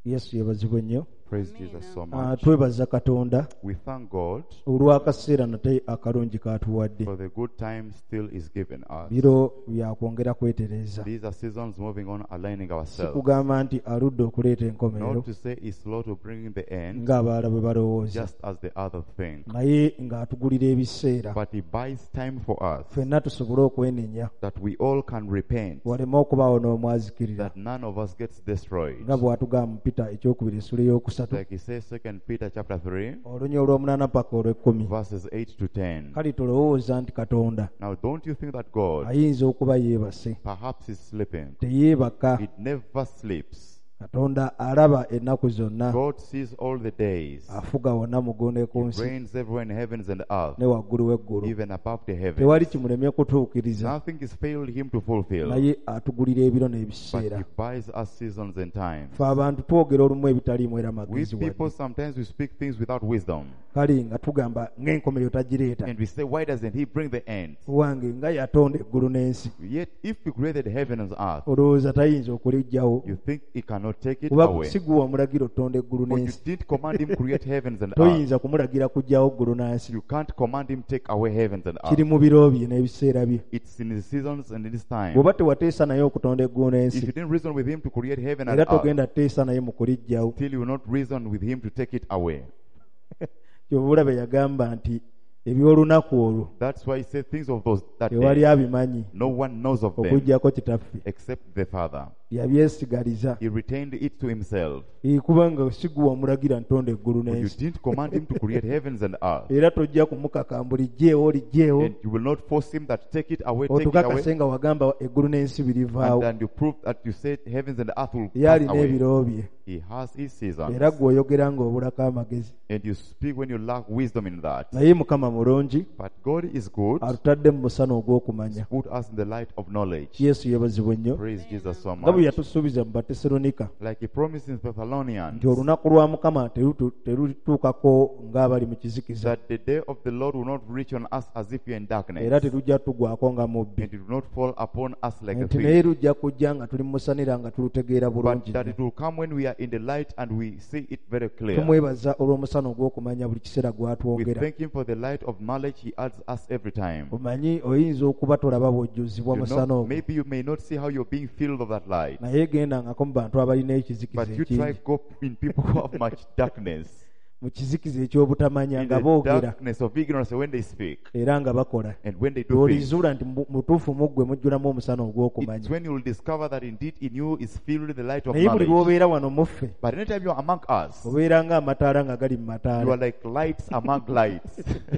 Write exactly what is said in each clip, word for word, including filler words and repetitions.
Yesu yebazibwe nnyo. Praise Jesus so Uh, much. twebaza Katonda We thank God olw'akaseera nate akalungi katuwadde. for the good time still is given us. Biro byakwongera kwetereeza. These are seasons moving on, aligning ourselves. Sikugamba nti aludde okuleeta enkomerero Not to say it's slow to bring the end, ng'abalala bwe balowooza, just as the other thing. naye ng'atugulira ebiseera But He buys time for us ffenna tusobole okwenenya that we all can repent, waleme okubaawo n'omwazikirira that none of us gets destroyed. nga bw'atugamba mu Peter ekyokubiri essula ey'okusatu Like He says, Second Peter chapter three, olunyi olw'omunaana paka olw'ekkumi. verses eight to ten. Kale tolowooza nti Katonda Now, don't you think that God ayinza okuba yeebase? perhaps is sleeping? Teyeebaka. It never sleeps. Katonda alaba ennaku zonna, God sees all the days. afuga wonna mu ggulu ne ku He nsi reigns everywhere in heavens and earth, ne waggulu w'eggulu. even above the heavens. Tewali kimulemye kutuukiriza, Nothing is failed Him to fulfill, naye atugulira ebiro but n'ebiseera. He buys us seasons and times. Ffe abantu twogera olumu ebitaliimu era We magezi people wadde. sometimes we speak things without wisdom, Kale nga tugamba ng'enkomerero tagireeta. and we say, why doesn't He bring the end? Wange nga yatonda eggulu n'ensi, Yet, if He created heaven and earth, olowooza tayinza okuliggyawo? you think He cannot take it Kuba away? si gwe wamulagira otonda eggulu But you n'ensi. didn't command Him create heavens and earth. Toyinza kumulagira kuggyawo eggulu n'ensi. You can't command Him take away heavens and Kiri earth. mu biro bye n'ebiseera bye. It's in His seasons and in His time. Bw'oba tewateesa naye okutonda eggulu If n'ensi, you didn't reason with Him to create heaven and era earth, togenda teesa naye mu kuliggyawo. still you will not reason with Him to take it away. Kyobulabe yagamba nti eby'olunaku olwo That's why He said things of those that tewali day. abimanyi No one knows of them okuggyako kitaffe. except the Father. Yabyesigaliza. He retained it to Himself. Ee, kubanga si gwe wamulagira ntonda eggulu But you n'ensi. didn't command Him to create heavens and earth. Era tojja kumukakamba liggyeewo liggyewo And you will not force Him that take it away, take it otukakase away. nga wagamba eggulu n'ensi And birivaawo. then you prove that you said heavens and earth will Ye pass alina away. ebiro bye, He has His seasons. era gwe oyogera ng'obulako amagezi. And you speak when you lack wisdom in that. Naye Mukama mulungi, But God is good. atutadde mu musana ogw'okumanya. Put us in the light of knowledge. Yesu yeebazibwe nnyo. Praise Jesus so Nga bwe much. yatusuubiza mu Batesalonika Like He promised in Thessalonians, nti olunaku lwa Mukama terutu- terulituukako ng'abali mu kizikiza, that the day of the Lord will not reach on us as if we are in darkness, era terujja tugwako nga mubbi, and it will not fall upon us like a nti thief, naye lujja kujja nga tuli mu musanira nga tulutegeera but bulungi that nnyo. it will come when we are in the light and we see it very clear. Tumwebaza olw'omusana ogw'okumanya buli kiseera We gw'atwongera. thank Him for the light of knowledge He adds us every time. Omanyi oyinza okuba tolaba bw'ojjuzibwa You musana know, ogwo, maybe you may not see how you're being filled of that light, naye gendangako mu bantu abalina ekizikiza but you try ekingi, go in people who have much darkness, mu kizikiza ekyobutamanya in nga the boogera darkness of ignorance when they speak era nga bakola. and when they do things. Lw'olizuula nti mu- mutuufu mu ggwe mujjulamu omusana It's ogw'okumanya. when you will discover that indeed in you is filled with the light of Naye buli knowledge. bw'obeera wano mu ffe, But anytime you are among us, obeera ng'amataala nga gali mu you are mataala. like lights among lights.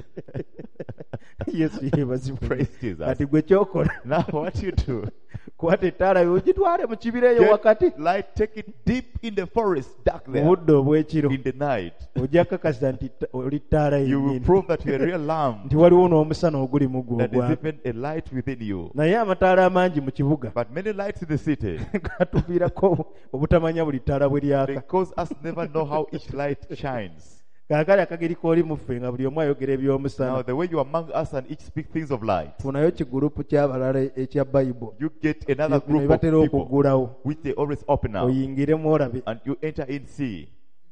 Yesu yeebazibwe. Praise Jesus. Kati gwe kyokola, Now what you do, kwata ettaala yo ogitwale mu kibira eyo wakati, get light, take it deep in the forest, dark mu there, budde obw'ekiro, in the night. ojja kakasa nti ta- oli ttaala You will yennyini, prove that you're a real lamp, nti waliwo n'omusana oguli mu gwe that is ogwa. even a light within you. Naye amataala amangi mu kibuga But many lights in the city, gatuviirako obutamanya buli ttaala bwe they lyaka. cause us never know how each light shines. Kaakali akageri kooli mu ffe nga buli omu ayogera Now eby'omusana. the way you are among us and each speak things of light, Funayo kigurupu ky'abalala ekya Bayibuli you get another ne group of batera people okuggulawo, which they always open up, oyingiremu olabe. and you enter in see.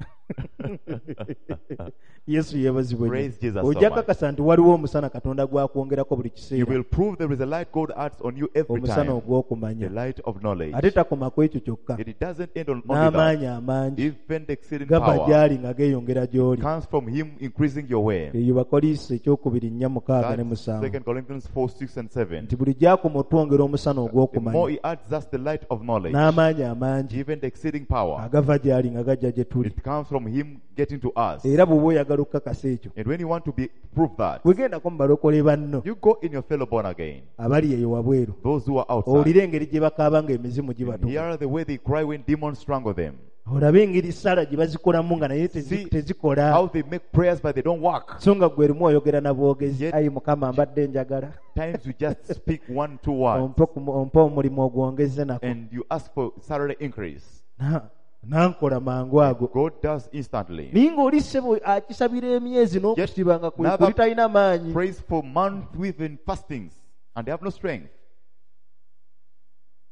Yesu yeebazibwe nnyo. Praise Jesus so Ojja much. kakasa nti waliwo omusana Katonda gwakwongerako buli You kiseera, will prove there is a light God adds on you every omusana time. ogw'okumanya. The light of knowledge. Ate takoma ku ekyo kyokka, And it doesn't end on only that. n'amaanyi amangi Even the exceeding gava power gy'ali nga geeyongera gy'oli. comes from Him increasing your way. Eyo Bakoliisi ekyokubiri nnya mukaaga ne That's musanvu. Second Corinthians four, six, and seven. Nti buli gy'akoma otwongera omusana The more ogw'okumanya He adds us the light of knowledge, n'amaanyi amangi even the exceeding power, agava gy'ali nga gajja gye tuli. it comes from Him getting to us. Era bw'oba oyagala okukakasa ekyo, And when you want to be prove that, wegendako mu balokole banno you go in your fellow born again, abali eyo wabweru, those who are outside. owulire engeri gye bakaaba ng'emizimu And gibatuka. hear the way they cry when demons strangle them. Olabe engeri Sara gye bazikolamu nga naye tezi- See tezikola. how they make prayers but they don't work. So nga gwe erimu oyogera na bwogezi, Yet- ayi Mukama mbadde njagala Times you just speak one, two words, ompe ku- ompe omulimu ogwongeze nako. and you ask for salary increase. Na- nankola mangu ago. God does instantly. Naye ng'oli ssebo akisabira emyezi n'okusiba nga kwe Another kuli talina maanyi. prays for months with in fastings, and they have no strength.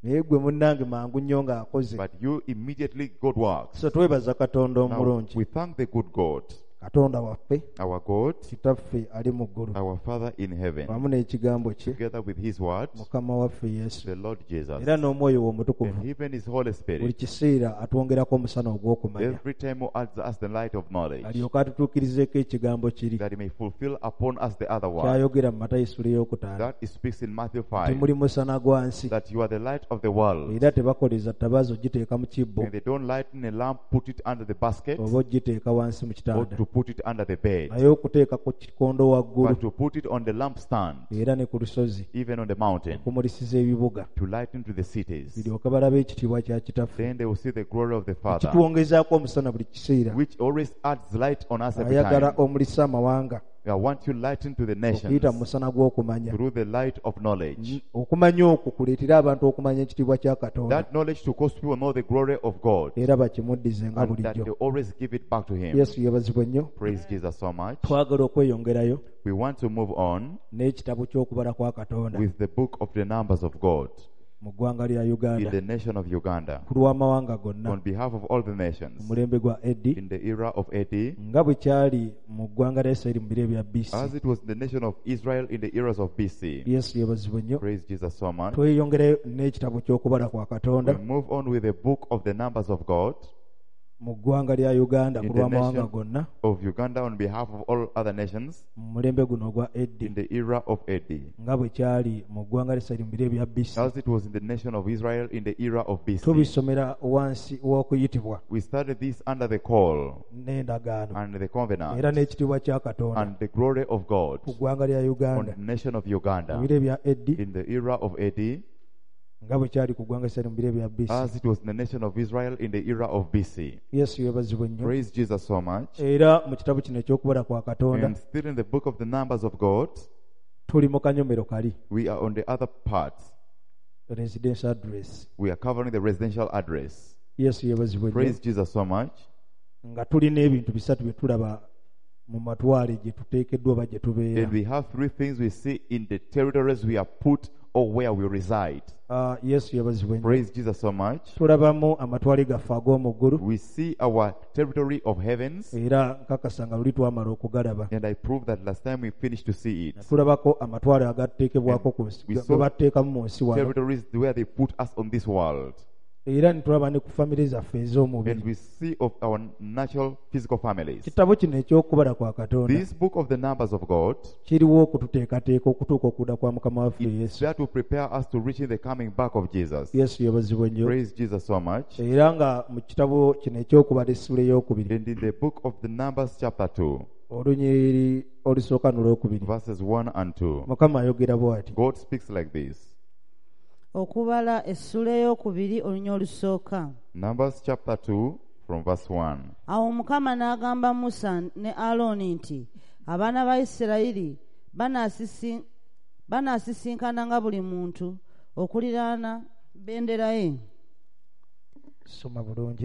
naye gwe munnange mangu nnyo ng'akoze. but you immediately God works. So twebaza Katonda Now, omulungi. we thank the good God, Katonda waffe, our God, kitaffe ali mu ggulu, our Father in heaven, wamu n'ekigambo kye, together with His word, Mukama waffe Yesu, the Lord Jesus, era n'Omwoyo we Omutukuvu, and even His Holy buli Spirit. kiseera atwongerako omusana ogw'okumanya, Every time He adds us the light of knowledge, alyoke atutuukirizeeko ekigambo kiri that He may fulfill upon us the other word kyayogera mu Matayo essula ey'okutaano, that He speaks in Matthew nti five, muli musana gwa nsi, that you are the light of the world. era tebakoleza ttabaaza ogiteeka mu kibbo When they don't lighten a lamp, put it under the basket, oba ogiteeka wansi mu or kitanda, to put it under the bed, naye okuteeka ku kikondo waggulu but to put it on the lampstand, era ne ku lusozi, even on the mountain, okumulisiza ebibuga, to lighten to the cities. biryoke balabe ekitiibwa kya kitaffe, Then they will see the glory of the Father, kitwongezaako omusana buli kiseera, which always adds light on us every ayagala time. omulisa amawanga I want you lighten to the nations okuyita mu musana gw'okumanya. through the light of knowledge. Okumanya okwo kuleetera abantu okumanya ekitiibwa kya Katonda, That knowledge to cause people know the glory of God, era bakimuddize nga and that they bulijjo. always give it back to Him. Yesu yeebazibwe nnyo. Praise Jesus so much. Twagala okweyongerayo We want to move on n'ekitabo ky'okubala kwa Katonda with the book of the numbers of God mu ggwanga lya in Uganda, the nation of Uganda, ku lw'amawanga gonna, on behalf of all the mu nations, mulembe gwa Eddi, in the era of A D, nga bwe kyali mu ggwanga lya Isirayiri mu biro ebya B C. as it was in the nation of Israel in the eras of B C. Yesu yeebazibwe nnyo. Praise Jesus so much. Tweyongerayo n'ekitabo ky'okubala kwa Katonda We move on with the book of the numbers of God mu ggwanga lya Uganda, ku in the lw'amawanga nation gonna, of Uganda on behalf of all other nations mu mulembe guno ogwa in Eddi, the era of A D, nga bwe kyali mu ggwanga lya Isirayiri mu biro ebya B C. as it was in the nation of Israel in the era of B C. Tubisomera wansi w'okuyitibwa We started this under the call n'endagaano, and the covenant era n'ekitiibwa kya Katonda and the glory of God ku ggwanga lya on Uganda the nation of mu Uganda biro ebya Eddi, in the era of A D, nga bwe kyali ku ggwanga Isirayiri mu biro ebya B C. as it was in the nation of Israel in the era of B C. Yesu yeebazibwe nnyo. Praise Jesus so much. Era mu kitabo kino eky'okubala kwa Katonda And still in the book of the numbers of God, tuli mu kanyomero kali, we are on the other parts. residence address. We are covering the residential address. Yesu yeebazibwe nnyo. Praise Jesus so much. Nga tulina ebintu bisatu bye tulaba mu matwale gye tuteekeddwa oba gye tubeera. And we have three things we see in the territories we are put or where we reside. Ah, Yesu yeebazibwe nnyo. Praise Jesus so much. Tulabamu amatwale gaffe ag'omu ggulu, We see our territory of heavens, era nkakasa nga luli twamala okugalaba. and I proved that last time we finished to see it. Tulabako amatwale agateekebwako ku nsi, We ge saw bateekamu mu nsi wano, Territories where they put us on this world. era ne tulaba ne ku famire zaffe And ez'omubiri. we see of our natural physical families. Kitabo kino eky'okubala kwa Katonda This book of the numbers of God kiriwo okututeekateeka okutuuka okudda kwa Mukama waffe is Yesu. there to prepare us to reach in the coming back of Jesus. Yesu yeebazibwe nnyo. Praise Jesus so much. Era nga mu kitabo kino eky'okubala essula ey'okubiri, And in the book of the Numbers chapter two, olunyiriri olusooka n'olwokubiri, verses one and two, Mukama ayogera bw'ati: God speaks like this. Okubala essula ey'okubiri olunya olusooka. Numbers chapter two from verse one. Awo Mukama n'agamba Musa ne Alooni nti, abaana ba Isirayiri banaasisi- banaasisinkananga buli muntu okuliraana bendera ye. Soma bulungi.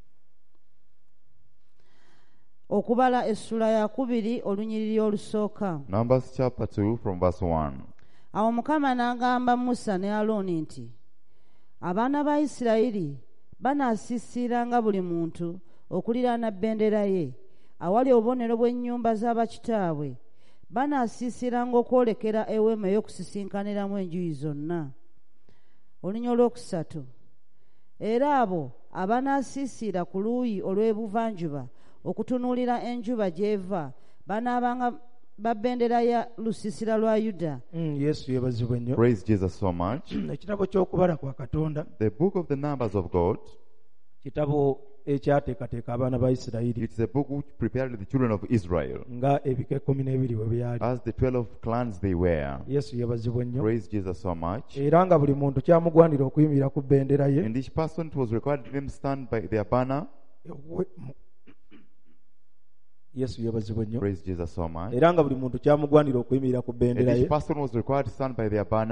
Okubala essula ya kubiri olunyiriri olusooka. Numbers chapter two from verse one. Awo Mukama n'agamba Musa ne Alooni nti, abaana ba Isirayiri banaasisiranga buli muntu okuliraana bendera ye awali obubonero bw'ennyumba z'abakitaabwe. Banaasisiranga okwolekera eweema ey'okusisinkaniramu enjuyi zonna. Olunya olwokusatu. Era abo abanaasiisira ku luuyi olw'ebuvanjuba okutunuulira enjuba gy'eva banaabanga ba bendera ya lusiisira lwa Yuda. Mm, Yesu yeebazibwe nnyo. Praise Jesus so much. Ekitabo ky'okubala kwa Katonda, The book of the numbers of God, kitabo ekyateekateeka abaana ba Isirayiri it's a book which prepared the children of Israel nga ebika ekkumi n'ebiri bwe byali. as the twelve clans they were. Yesu yeebazibwe nnyo. Praise Jesus so much. Era nga buli muntu kyamugwanira okuyimirira ku bendera ye. And each person it was required to them stand by their banner. We- mu- Yesu yeebazibwe nnyo. Praise Jesus so much. Era nga buli muntu kyamugwanira okuyimirira ku bendera And ye each person was required to stand by their banner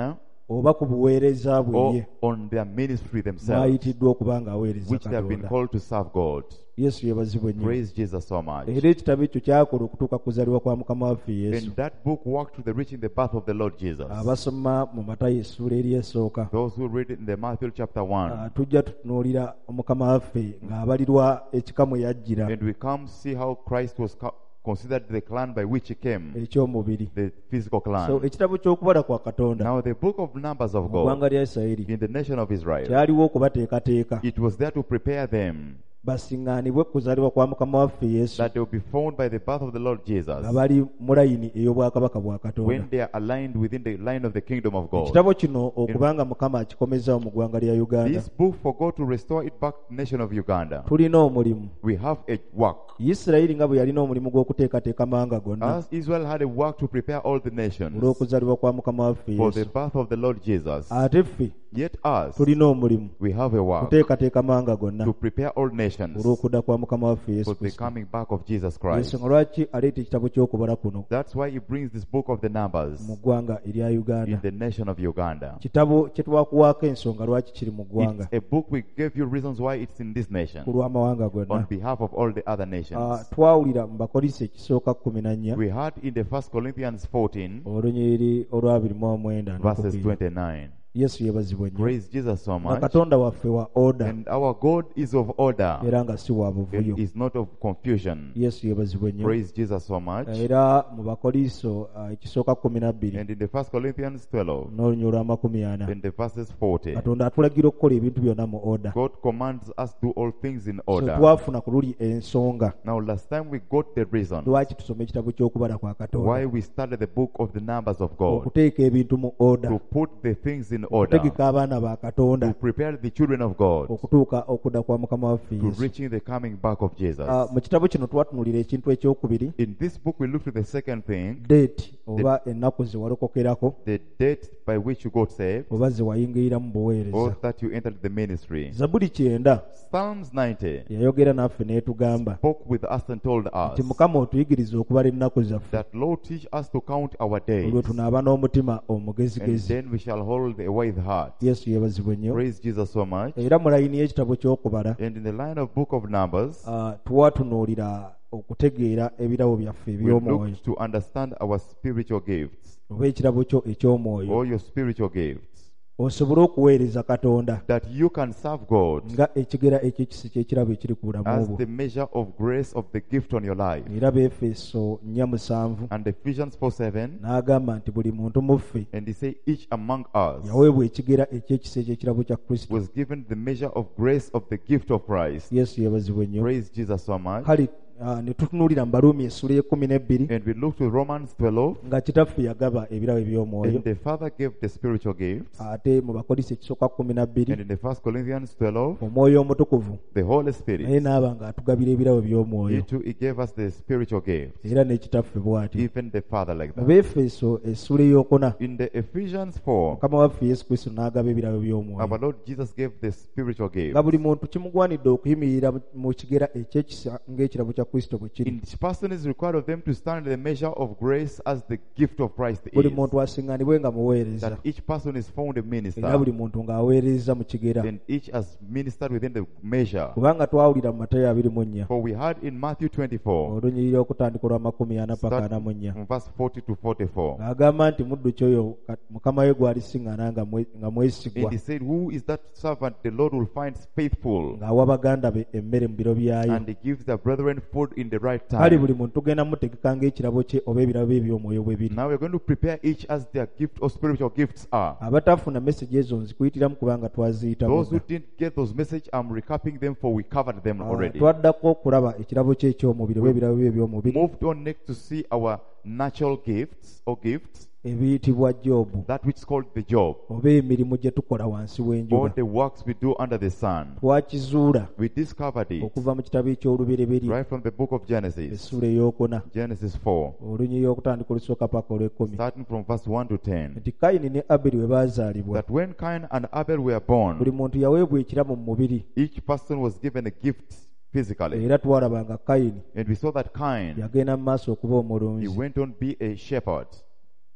oba ku buweereza bwe or ye on their ministry themselves, mwayitiddwa okuba nga aweereza which they have been Katonda. called to serve God. Yesu yebazibwe nnyo. Praise Jesus so much. Era ekitabo ekyo kyakola okutuuka kuzaalibwa kwa Mukama waffe Yesu. And that book worked to the reaching the birth of the Lord Jesus. Abasoma mu Matayo essuula eri esooka Those who read it in the Matthew chapter one, ah, tujja tutunuulira Omukama waffe ng'abalirwa ekika mwe yajjira and we come see how Christ was co- considered the clan by which he came, eky'omubiri. the physical So clan. ekitabo ky'okubala kwa Katonda Now the book of Numbers of mu God ggwanga lya Isirayiri in the nation of Israel, kyaliwo okubateekateeka it was there to prepare them basiŋŋaanibwe kuzaalibwa kwa Mukama waffe Yesu that they will be found by the birth of the Lord Jesus nga bali mu layini ey'obwakabaka bwa Katonda. when they are aligned within the line of the kingdom of God. Ekitabo kino okubanga Mukama akikomezzaawo mu ggwanga lya Uganda, This book, for God to restore it back to the nation of Uganda, tulina omulimu. we have a work. Isirayiri nga bwe yalina omulimu gw'okuteekateeka amawanga gonna As Israel had a work to prepare all the nations olw'okuzaalibwa kwa Mukama waffe for the Yesu, birth of the Lord Jesus, ate ffe yet us, tulina omulimu we have a work kuteekateeka amawanga gonna to prepare all nations olw'okudda kwa Mukama waffe Yesu for the Kristo. coming back of Jesus Christ. Ensonga lwaki aleeta ekitabo ky'okubala kuno That's why he brings this book of the Numbers mu ggwanga erya Uganda. in the nation of Uganda. Kitabo kye twakuwaako ensonga lwaki kiri mu ggwanga It's a book we gave you reasons why it's in this nation ku lw'amawanga on gonna. behalf of all the other Ah, nations. twawulira mu Bakolisi ekisooka kumi na nnya We had in the First Corinthians fourteen olunyiriri olwabiri mu omwenda verses n'okubiri. twenty-nine. Yesu yeebazibwe nnyo. Praise Jesus so nga much. Katonda waffe wa order And our God is of order era nga si wa buvuyo. and is not of confusion. Yesu yeebazibwe nnyo. Praise Jesus so much. Era mu Bakoliso ah, ekisooka kumi na bbiri And in the First Corinthians twelve, n'olunyiriri lw'amakumi ana, in the verses forty, Katonda atulagira okukola ebintu byonna mu order. God commands us to do all things in So order. twafuna ku luli ensonga Now, last time we got the reason lwaki tusoma ekitabo ky'okubala kwa why Katonda, we started the book of the Numbers of God, okuteeka ebintu mu order, to put the things in order, okutegeka abaana ba to Katonda prepare the children of God okutuuka okudda kwa Mukama waffe to Yesu. reaching the coming back of Jesus. Ah, mu kitabo kino twatunuulira ekintu ekyokubiri, In this book, we look to the second thing, date oba ennaku ze walokokerako the date by which you got saved, oba ze wayingirira mu or buweereza. that you entered the ministry. Zabuli kyenda Psalms ninety yayogera naffe n'etugamba spoke with us and told us nti Mukama otuyigirize okubala ennaku zaffe that Lord teach us to count our days, olwo tunaaba n'omutima and omugezigezi. then we shall hold a wide heart. Yesu yeebazibwe nnyo. Praise Jesus so much. Era mu layini y'ekitabo ky'okubala And in the line of book of Numbers, ah, twatunuulira okutegeera ebirabo byaffe we eby'omwoyo look to understand our spiritual gifts, oba ekirabo kyo eky'omwoyo, or your spiritual gifts, osobole okuweereza Katonda that you can serve God nga ekigera eky'ekisi ky'ekirabo ekiri ku bulamu as bwo. the measure of grace of the gift on your life. Era Befeso nnya musanvu And Ephesians four seven, n'agamba nti buli muntu mu ffe and he say each among us yaweebwa ekigera eky'ekisa eky'ekirabo kya Kristo. was given the measure of grace of the gift of Christ. Yesu yeebazibwe nnyo. Praise Jesus so much. Kale ah, ne tutunuulira mu Baluumi essula y'ekkumi n'ebbiri And we look to Romans twelve, nga kitaffe yagaba ebirabo eby'omwoyo, and the Father gave the spiritual gifts. ate mu Bakolisi ekisooka kkumi na bbiri And in the First Corinthians twelve, omwoyo omutukuvu the Holy naye Spirit, n'aba ng'atugabira ebirabo he by'omwoyo, too, he gave us the spiritual gifts. era n'ekitaffe bw'ati. Even the Father like Mu that. Befeso essula ey'okuna In the Ephesians four, Mukama waffe Yesu Kristo n'agaba ebirabo by'omwoyo, our Lord Jesus gave the spiritual gifts. nga buli muntu kimugwanidde okuyimirira mu- mu kigera eky'ekisa ng'ekirabo kya Kristo bwe kiri. Each person is required of them to stand in the measure of grace as the gift of Christ Buli is. muntu asiŋŋanibwe nga muweereza, That each person is found a era minister, buli muntu ng'aweereza mu kigera. and each has ministered within the measure. Kubanga twawulira mu Matayo abiri mu nnya For we had in Matthew twenty-four, olunyiriri okutandika olwa makumi ana paka ana mu starting nnya from verse forty to forty-four, ng'agamba nti muddu kyoyo ka- Mukama we gw'alisiŋŋana nga mwe- nga and mwesigwa, he said, "Who is that servant the Lord will find faithful, ng'awa baganda be emmere mu biro byayo. and he gives their brethren food in the right Kale time?" buli muntu tugenda mutegeka ng'ekirabo kye oba ebirabo bye eby'omwoyo bwe biri. Now we're going to prepare each as their gift or spiritual gifts are. Abatafuna message ezo nzikuyitiramu kubanga twaziyita Those who munda. didn't get those messages, I'm recapping them for we covered them Ah, already. twaddako okulaba ekirabo kye eky'omubiri oba ebirabo bye eby'omubiri Moved on next to see our natural gifts or gifts, ebiyitibwa Jobu, that which is called the job, oba emirimu gye tukola wansi all w'enjuba. the works we do under the sun. Twakizuula We discovered it okuva mu kitabo eky'olubereberye right from the book of Genesis, essula ey'okuna Genesis four, olunyiri okutandika olusooka paka olw'ekkumi starting from verse one to ten, nti Kayini ne Aberi we baazaalibwa, that when Cain and Abel were buli born, muntu yaweebwa ekirabo mu mubiri, each person was given a gift physically. era twalaba nga Kayini And we saw that Cain, yagenda mu maaso okuba he omulunzi, went on be a shepherd,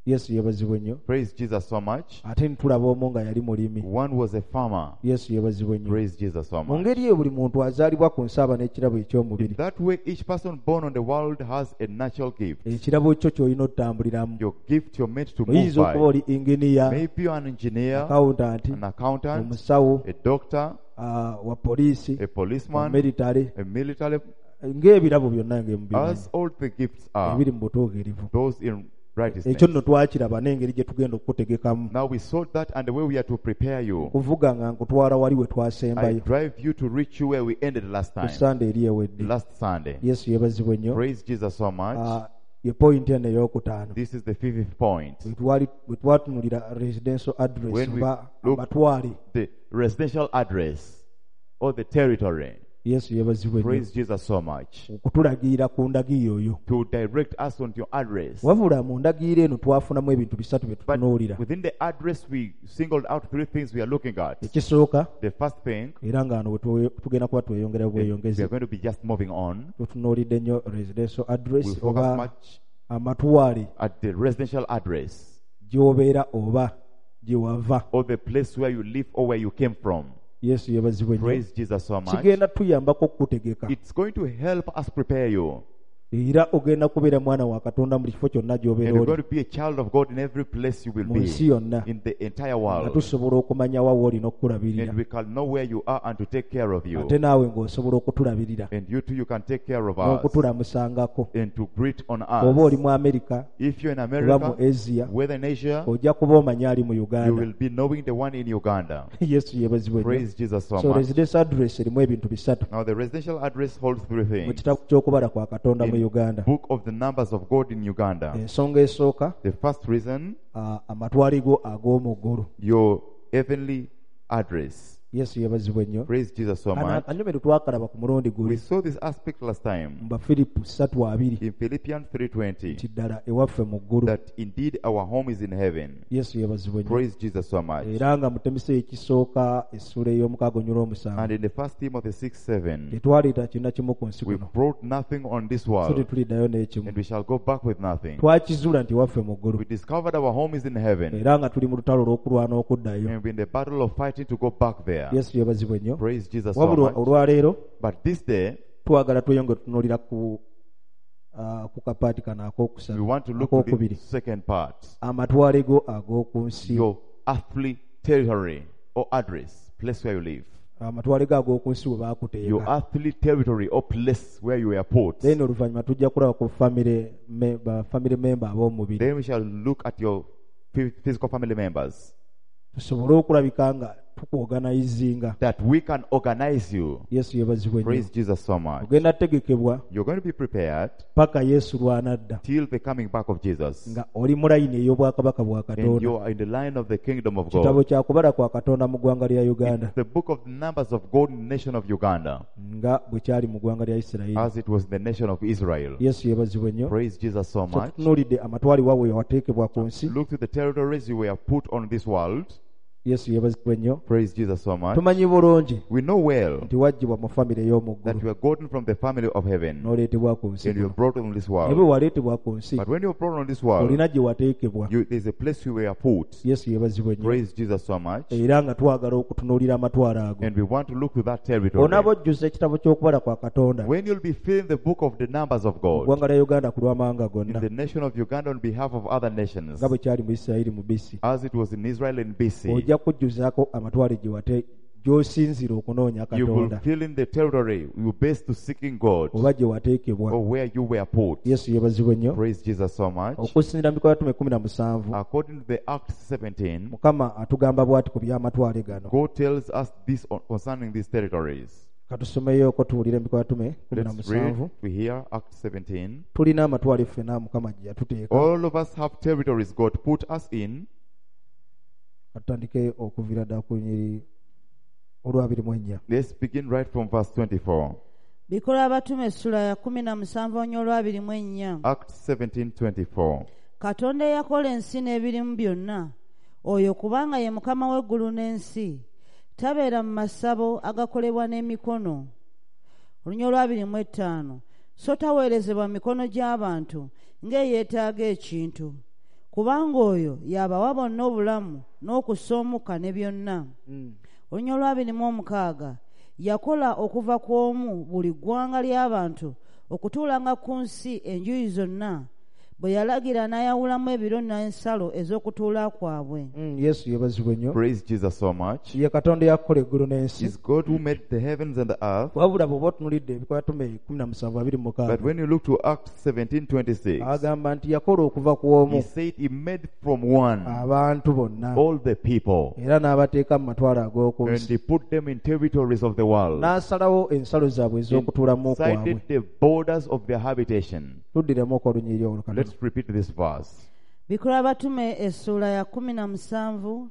Yesu yeebazibwe nnyo. Praise Jesus so much. Ate ntulaba omu nga yali mulimi. One was a farmer. Yesu yeebazibwe nnyo. Praise Jesus so Mu much. ngeri eyo buli muntu azaalibwa ku nsaaba n'ekirabo In eky'omubiri. that way, each person born on the world has a natural gift. Ekirabo kyo ky'olina otambuliramu. Your gift you're meant to move Oyinza okuba by. oli inginiya, Maybe you're an engineer, accountant, an accountant, omusawo, a doctor, ah, wa poliisi, a wa policeman, military, a military. ng'ebirabo byonna ng'emubimanyi As all the gifts are, ebiri mu butuukirivu. those in righteousness. Ekyo nno twakiraba n'engeri gye tugenda okukutegekamu. Now we saw that and the way we are to prepare you. Kuvuga nga nkutwala wali we I twasembayo drive you to reach you where we ended last ku time. Sande eri ewedde. Last Sunday. Yesu yeebazibwe nnyo. Praise Jesus so much. Ah, ye point eno ey'okutaano. This is the fifth point. Bwe twali- bwe twatunulira residential address When we oba look- amatwale. The residential address or the territory. Yesu yeebazibwe nnyo Praise Jesus so much. okutulagirira ku ndagiro oyo. To direct us onto your address. Wabula mu ndagiro eno twafunamu ebintu bisatu bye But tutunuulira. within the address, we singled out three things we are looking at. Ekisooka The first thing, era nga wano we twe- tugenda kuba tweyongera we bweyongezi. are going to be just moving on. Tutunuulidde nnyo residential address We focus oba much amatwale at the residential address gy'obeera oba gye wava. or the place where you live or where you came from. Yesu yeebazibwe nnyo. Praise Jesus so much. Kigenda tuyambako okukutegeka It's going to help us prepare you. era ogenda kubeera mwana wa Katonda mu kifo kyonna And gy'obeera you're going oli to be a child of God in every place you will mu nsi be. yonna, In the entire nga world. tusobola okumanya wa woolina okukulabirira, And we can know where you are and to take care of you. ate naawe ng'osobola okutulabirira And you too, you can take care of us. n'okutulamusangako. And to greet on Oba oli us. mu Amerika If you're in oba mu America, Asia, whether in Asia, ojja kuba omanya ali mu you Uganda. will be knowing the one in Uganda. Yesu yeebazibwe nnyo. Praise Jesus so So much. residence address erimu ebintu bisatu Now the residential address holds three mu things. kitabo ky'okubala kwa Katonda mu In Uganda. Book of the Numbers of God in Uganda. Ensonga esooka, The first reason, ah, amatwale go ag'omu ggulu. your heavenly address. Yesu yeebazibwe nnyo. Praise Jesus so Kano much. akanyomero twakalaba ku mulundi We guli saw this aspect last time mu Bafiripi ssatu abiri in Philippians three twenty, nti ddala ewaffe mu ggulu. that indeed our home is in heaven. Yesu yeebazibwe nnyo. Praise Jesus so much. Era nga mu Timoseewo ekisooka essula ey'omukaaga onyula And omusanvu in the first Timothy six seven, tetwaleeta kirina kimu ku nsi we kuno, brought nothing on this so world, tetuliddayo n'ekimu. and we shall go back with nothing. Twakizuula nti waffe mu ggulu, We discovered our home is in heaven, era nga tuli mu lutalo olw'okulwana okuddayo. and we're in the battle of fighting to go back there. Yesu yeebazibwe nnyo. Praise Jesus so Wabula much. olwaleero But this day, twagala tweyongere tutunuulira ku ah, ku kapaati kano we akookusatu want to look at the akookubiri, second part. amatwale go ag'oku nsi. Your earthly territory or address, place where you live. Amatwale go ag'oku nsi we Your baakuteeka. earthly territory or place where you were put. Then oluvannyuma tujja kulaba ku family me- ba family member ab'omubiri, Then we shall look at your phy- physical family members, tusobole okulabika nga tukuorganizinga. that we can organize you. Yesu yeebazibwe nnyo. Praise Jesus so much. Ogenda tegekebwa You're going to be prepared paka Yesu lw'anadda till the coming back of Jesus. nga oli mu layini ey'obwakabaka bwa And Katonda. you are in the line of the kingdom of Kitabo God. kya kubala kwa Katonda mu ggwanga lya Uganda It's the book of the numbers of God in the nation of Uganda, nga bwe kyali mu ggwanga lya Isirayiri. as it was in the nation of Israel. Yesu yeebazibwe nnyo. Praise Jesus so So much. tutunuulidde amatwale waabwe yawateekebwa ku nsi. Look to the territories you were put on this world. Yesu yeebazibwe nnyo. Praise Jesus so much. Tumanyi bulungi We know well nti waggyibwa mu famire ey'omu that ggulu you are gotten from the family of heaven n'oleetebwa ku nsi and you kuno. are brought on this Naye bwe world. waleetebwa ku nsi But when you are brought on this world, olina gye wateekebwa. you, there's a place you were put. Yesu yeebazibwe nnyo. Praise Jesus so much. Era nga twagala okutunuulira amatwale ago. And we want to look to that territory. Onaaba ojjuza ekitabo ky'okubala kwa Katonda When you'll be filling the book of the numbers of mu God ggwanga lya Uganda ku lw'amawanga in gonna the nation of Uganda on behalf of other nations, nga bwe kyali mu Isirayiri mu B C, as it was in Israel in B C, ojja kujjuzaako amatwale gye wate gy'osinzira okunoonya you will Katonda fill in the territory you based to seeking God oba gye wateekebwa. or where you were put. Yesu yeebazibwe nnyo. Praise Jesus so much. Okusinziira mu Mikono gy'Abatume kumi na musanvu, According to the Acts seventeen, Mukama atugamba bw'ati ku by'amatwale gano. God tells us this on- concerning these territories. Katusomeyooko tuwulire Emikono gy'Abatume kumi na Let's read. musanvu. We hear Acts seventeen. Tulina amatwale ffenna Mukama gye yatuteeka. All of us have territories God put us in. Katutandike okuviira ddala ku nnyiri olwabiri mu ennya. Let's begin right from verse twenty-four. Bikola Abatume essula ya kumi na musanvu onyo olwabiri mu ennya. Acts seventeen twenty-four. Katonda eyakola ensi n'ebirimu byonna, oyo kubanga ye Mukama w'eggulu n'ensi, tabeera mu masabo agakolebwa n'emikono. Olunya olwabiri mu etaano. So taweerezebwa mikono gy'abantu ng'eyeetaaga ekintu. kubanga oyo yabawa bonna obulamu n'okusoomuka ne byonna. Mm. Olunya olwabiri mu omukaaga yakola okuva ku omu buli ggwanga ly'abantu okutuulanga ku nsi enjuyi zonna, bwe yalagira n'ayawulamu ebiro n'ensalo ez'okutuula kwabwe. Mm, Yesu yebazibwe nnyo. Praise Jesus so much. Ye Katonda yakola eggulu n'ensi. It's God who made the heavens and the earth. Wabula bw'oba otunulidde ebikwatume kumi na musanvu abiri mu mukaaga. But when you look to Acts seventeen twenty-six, agamba nti yakola okuva ku omu he said he made from one abantu bonna all the people, era n'abateeka mu matwalo ag'oku and nsi. he put them in territories of the world. N'asalawo ensalo zaabwe ez'okutuulamu kwabwe. Decided the borders of their habitation. Tuddiremu olunnyiriri olwo Katonda. Let's repeat this verse. Bikola batume essuula ya kumi na musanvu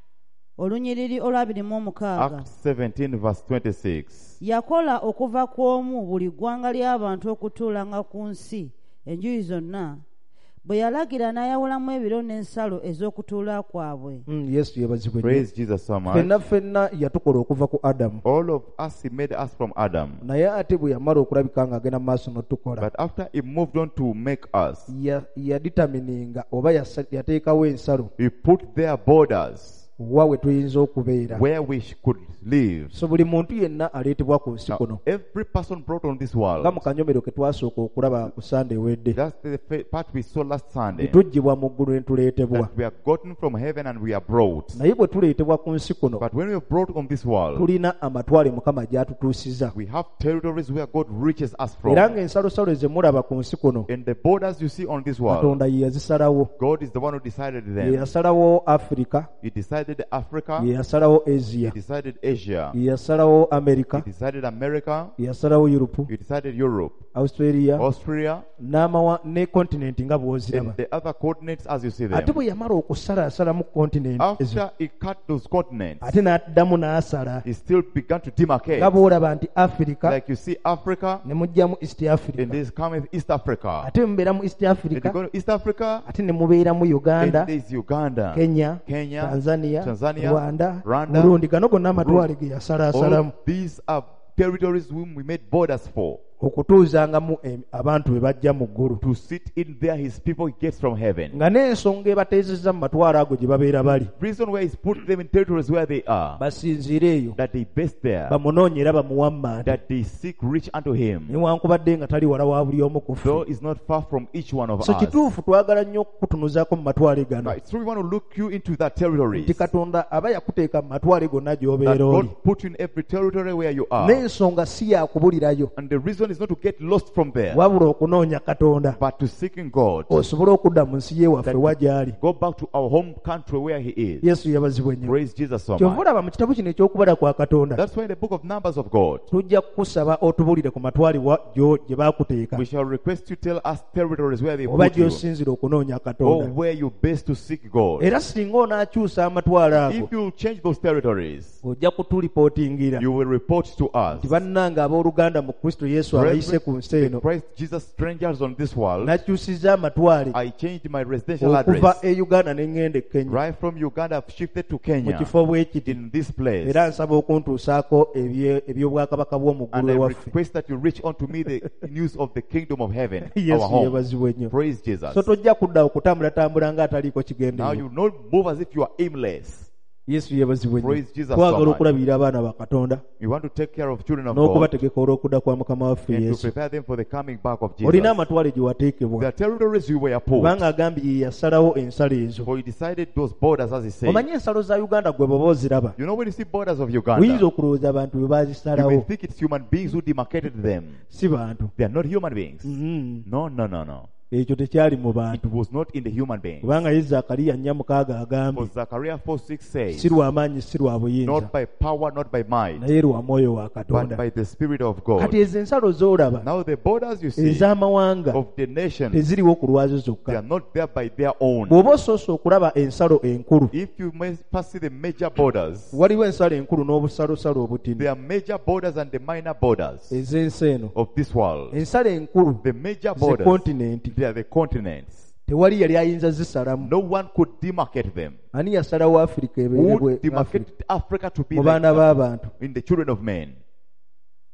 olunyiriri olwabiri mu omukaaga. Acts seventeen verse twenty-six. Yakola okuva ku omu buli ggwanga ly'abantu okutuulanga ku nsi enjuyi zonna, bwe yalagira n'ayawulamu ebiro n'ensalo ez'okutuula kwabwe. Mm, Yesu yebazibwe nnyo. Praise Jesus so much. Ffenna ffenna yatukola okuva ku Adamu. All of us, he made us from Adam. Naye ate bwe yamala okulabika ng'agenda mu maaso n'otukola, But after he moved on to make us, ya- yaditamininga oba yasa- yateekawo ensalo he put their borders wa we tuyinza okubeera. where we sh- could live. So buli muntu yenna aleetebwa ku nsi Now, kuno. every person brought on this Nga world. mu kanyomero ke twasooka okulaba ku Sande ewedde. That's the fa- part we saw last Sunday. Tujjibwa mu ggulu ne tuleetebwa. That we are gotten from heaven and we are brought. Naye bwe tuleetebwa ku nsi kuno, But when we are brought on this world, tulina amatwale Mukama gy'atutuusiza. we have territories where God reaches us from. Era ng'ensalosalo ze mulaba ku nsi kuno, And the borders you see on this world, Katonda ye yazisalawo. God is the one who decided Ye them. yasalawo Africa, He decided Africa. ye yasalawo He Asia, decided Asia. ye yasalawo He America, decided America. ye yasalawo Europe, He decided Europe, Australia, Austria, n'amawa ne continent nga bw'oziraba. and the other continents as you see Ate them. bwe yamala okusalaasala mu continent ezo, After he cut those continents, ate n'addamu n'asala he still began to demarcate. nga bw'olaba nti Africa Like you see Africa, ne mujjamu East and Africa, this cometh East Africa. ate mubeera mu East And you Africa, go to East Africa, ate ne mubeera mu Uganda, and there's Uganda, Kenya, Kenya, Tanzania, Tanzania, Rwanda, Rwanda, Burundi. Gano gonna amatwale ge yasalaasalamu all these are territories whom we made borders for. okutuuzangamu em- abantu be bajja mu ggulu, To sit in there, his people he gets from heaven. nga n'ensonga ebateezezza mu matwale ago gye babeera bali, Reason why he's put them in territories where they are, basinziire eyo, that they base there, bamunoonye era bamuwammande, that they seek reach unto him, newankubadde nga tali wala wa buli omu ku though ffe. is not far from each one of So us. kituufu twagala nnyo okukutunuzaako mu matwale gano, Right, so we want to look you into that territories. nti Katonda aba yakuteeka mu matwale gonna That gy'obeera oli, God put you in every territory where you are. n'ensonga si yakubulirayo, And the reason is not to get lost from there, wabula okunoonya Katonda but to seek in God. osobole okudda mu nsi y'ewaffe wa gy'ali. Go back to our home country where he is. Yesu yabazibwa nnyo. Praise Jesus so Kyova much. olaba mu kitabo kino eky'okubala kwa Katonda, That's why in the book of Numbers of God, tujja kukusaba otubulire ku matwale wa- gyo gye baakuteeka, we shall request you tell us territories where they oba put you, gy'osinzira okunoonya or Katonda. where you best to seek God. Era singa onaakyusa amatwale ago, If you change those territories, ojja kutulipootingira you will report to us. nti bannange abooluganda mu Kristo Yesu abayise ku nsi Brethren, eno, Christ Jesus, strangers on this world, nakyusizza amatwale I changed my residential okuva address. e Uganda ne ŋŋenda e Kenya Right from Uganda, I've shifted to mu Kenya, kifo bwe kiti, in this place. era nsaba okuntuusaako ebye- eby'obwakabaka bw'omu And ggulu I ewaffe. request that you reach unto me the news of the kingdom of heaven, our Yesu home. yebazibwe nnyo. Praise Jesus. So tojja kudda okutambulatambula ng'ataliiko Now kigendeerwa. you not move as if you are aimless. Yesu yebazibwe nnyo. Praise Jesus so Twagala much. okulabirira abaana ba Katonda You want to take care of children of God n'okubategeka olw'okudda kwa Mukama waffe and to Yesu. prepare them for the coming back of Jesus. Olina amatwale gye wateekebwa, The territories you were put, kubanga agambye ye yasalawo ensalo ezo. for he decided those borders as he said. Omanyi ensalo za Uganda gwe bw'oba oziraba, You know when you see borders of oyinza Uganda, okulowooza abantu be you may baazisalawo, think it's human beings who demarcated them. si bantu. They are not human beings. Mhm. No, no, no, no. Ekyo tekyali mu It bantu, was not in the human beings. kubanga ye Zaakaliya nnya mukaaga For agambye, Zechariah four six says, si lwa maanyi si lwa buyinza, not by power, not by might, naye lwa mwoyo wa but Katonda. by the Spirit of God. Kati ezo ensalo z'olaba Now the borders you see ez'amawanga of the nations, teziriwo ku lwazo they zokka. are not there by their own. Bw'oba osoose okulaba ensalo enkulu, If you must pass the major borders, waliwo ensalo enkulu n'obusalosalo obutini there are major borders and the minor borders ez'ensi eno. of this world. Ensalo enkulu The major ze borders, kontinenti, they are the continents. tewali yali ayinza zisalamu. No one could demarcate them. Ani yasalawo Afirika ebeere Who bwe demarcated Africa to be mu like baana b'abantu? in the children of men?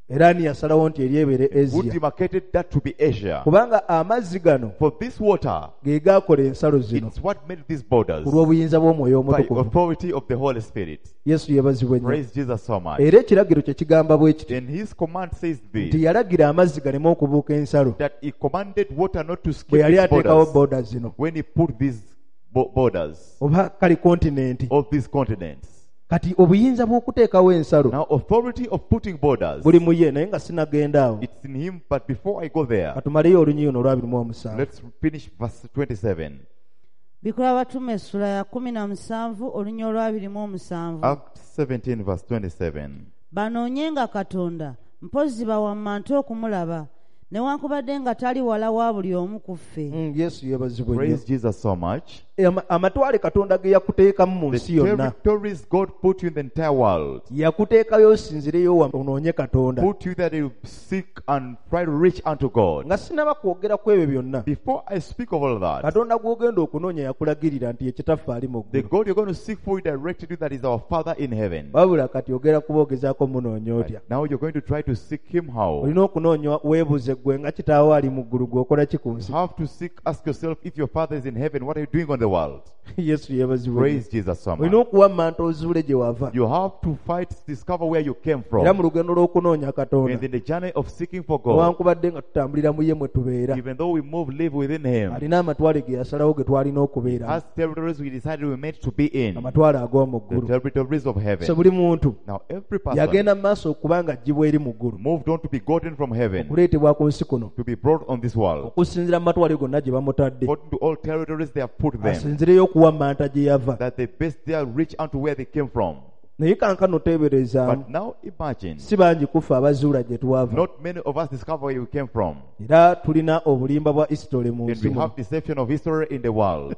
era niyasalawo nti eryebere Who Asia demarcated that to be Asia? kubanga amazzi gano For this water, ge gaakola ensalo zino it's what made these borders ku lw'obuyinza bw'omwoyo by omutukuvu. authority of the Holy Spirit. Yesu yeebazibwe nnyo. Praise Jesus so much. Era ekiragiro kye kigamba bwe kiti And his command says nti this, yalagira amazzi galeme okubuuka ensalo that he commanded water not to bwe skip yali its ateekawo borders booda zino when he put these bo- borders oba kali kontinenti. of these continents. Kati obuyinza bw'okuteekawo ensalo Now, authority of putting borders, buli mu ye, naye nga sinagenda awo. it's in him. But before I go there, Katumaleyo olunyi luno olwabiri mu omusanvu. let's finish verse twenty-seven. bikola batume essula ya kumi na musanvu olunya olwabiri mu omusanvu. Acts seventeen verse twenty-seven. banoonyenga katonda mpozzi bawammante okumulaba newankubadde nga tali wala wa buli omu ku ffe. Mm, Yesu yeebazibwe nnyo. Praise Jesus so much. Ama- amatwale Katonda ge yakuteekamu mu The nsi yonna territories God put you in the entire world, yakuteekayo osinzireyo wa- onoonye Katonda. put you that you seek and try to reach unto God. Nga sinaba kwogera ku ebyo byonna, Before I speak of all that, Katonda gw'ogenda okunoonya yakulagirira nti ye kitaffe ali mu the ggulu. God you're going to seek for, you directed you, that is our Father in heaven. Wabula kati ogera kuba ogezaako munoonya otya. But now you're going to try to seek Him how? Olina okunoonya weebuze ggwe nga kitaawo ali mu ggulu gw'okola ki ku You nsi. have to seek, ask yourself, if your Father is in heaven, what are you doing on the world? Yesu yeebazibwe nnyo. Praise Jesus so Olina much. okuwammanta ozuule gye wava. You have to fight, discover where you came Era mu from. lugendo lw'okunoonya Katonda, And in the journey of seeking for God, newankubadde nga tutambulira mu ye mwe tubeera, even though we move, live within Him, alina amatwale ge yasalawo ge twalina okubeera, as territories we decided we meant to be in, amatwale ag'omu the ggulu. territories of So heaven. buli muntu Now every person yagenda mu maaso okuba nga aggyibwa eri mu ggulu, moved on to be gotten from heaven, okuleetebwa ku nsi kuno, to be brought on this world. okusinziira mu matwale gonna gye bamutadde, According to all territories they have put them, asinzireyo okuwammanta gye yava. that they best there reach unto where they came from. Naye kankano teeberezaamu, But now imagine, si bangi kufa abazuula gye twava, not many of us discover where we came from. era tulina obulimba bwa isitole mu And nsi we muno. have deception of history in the world.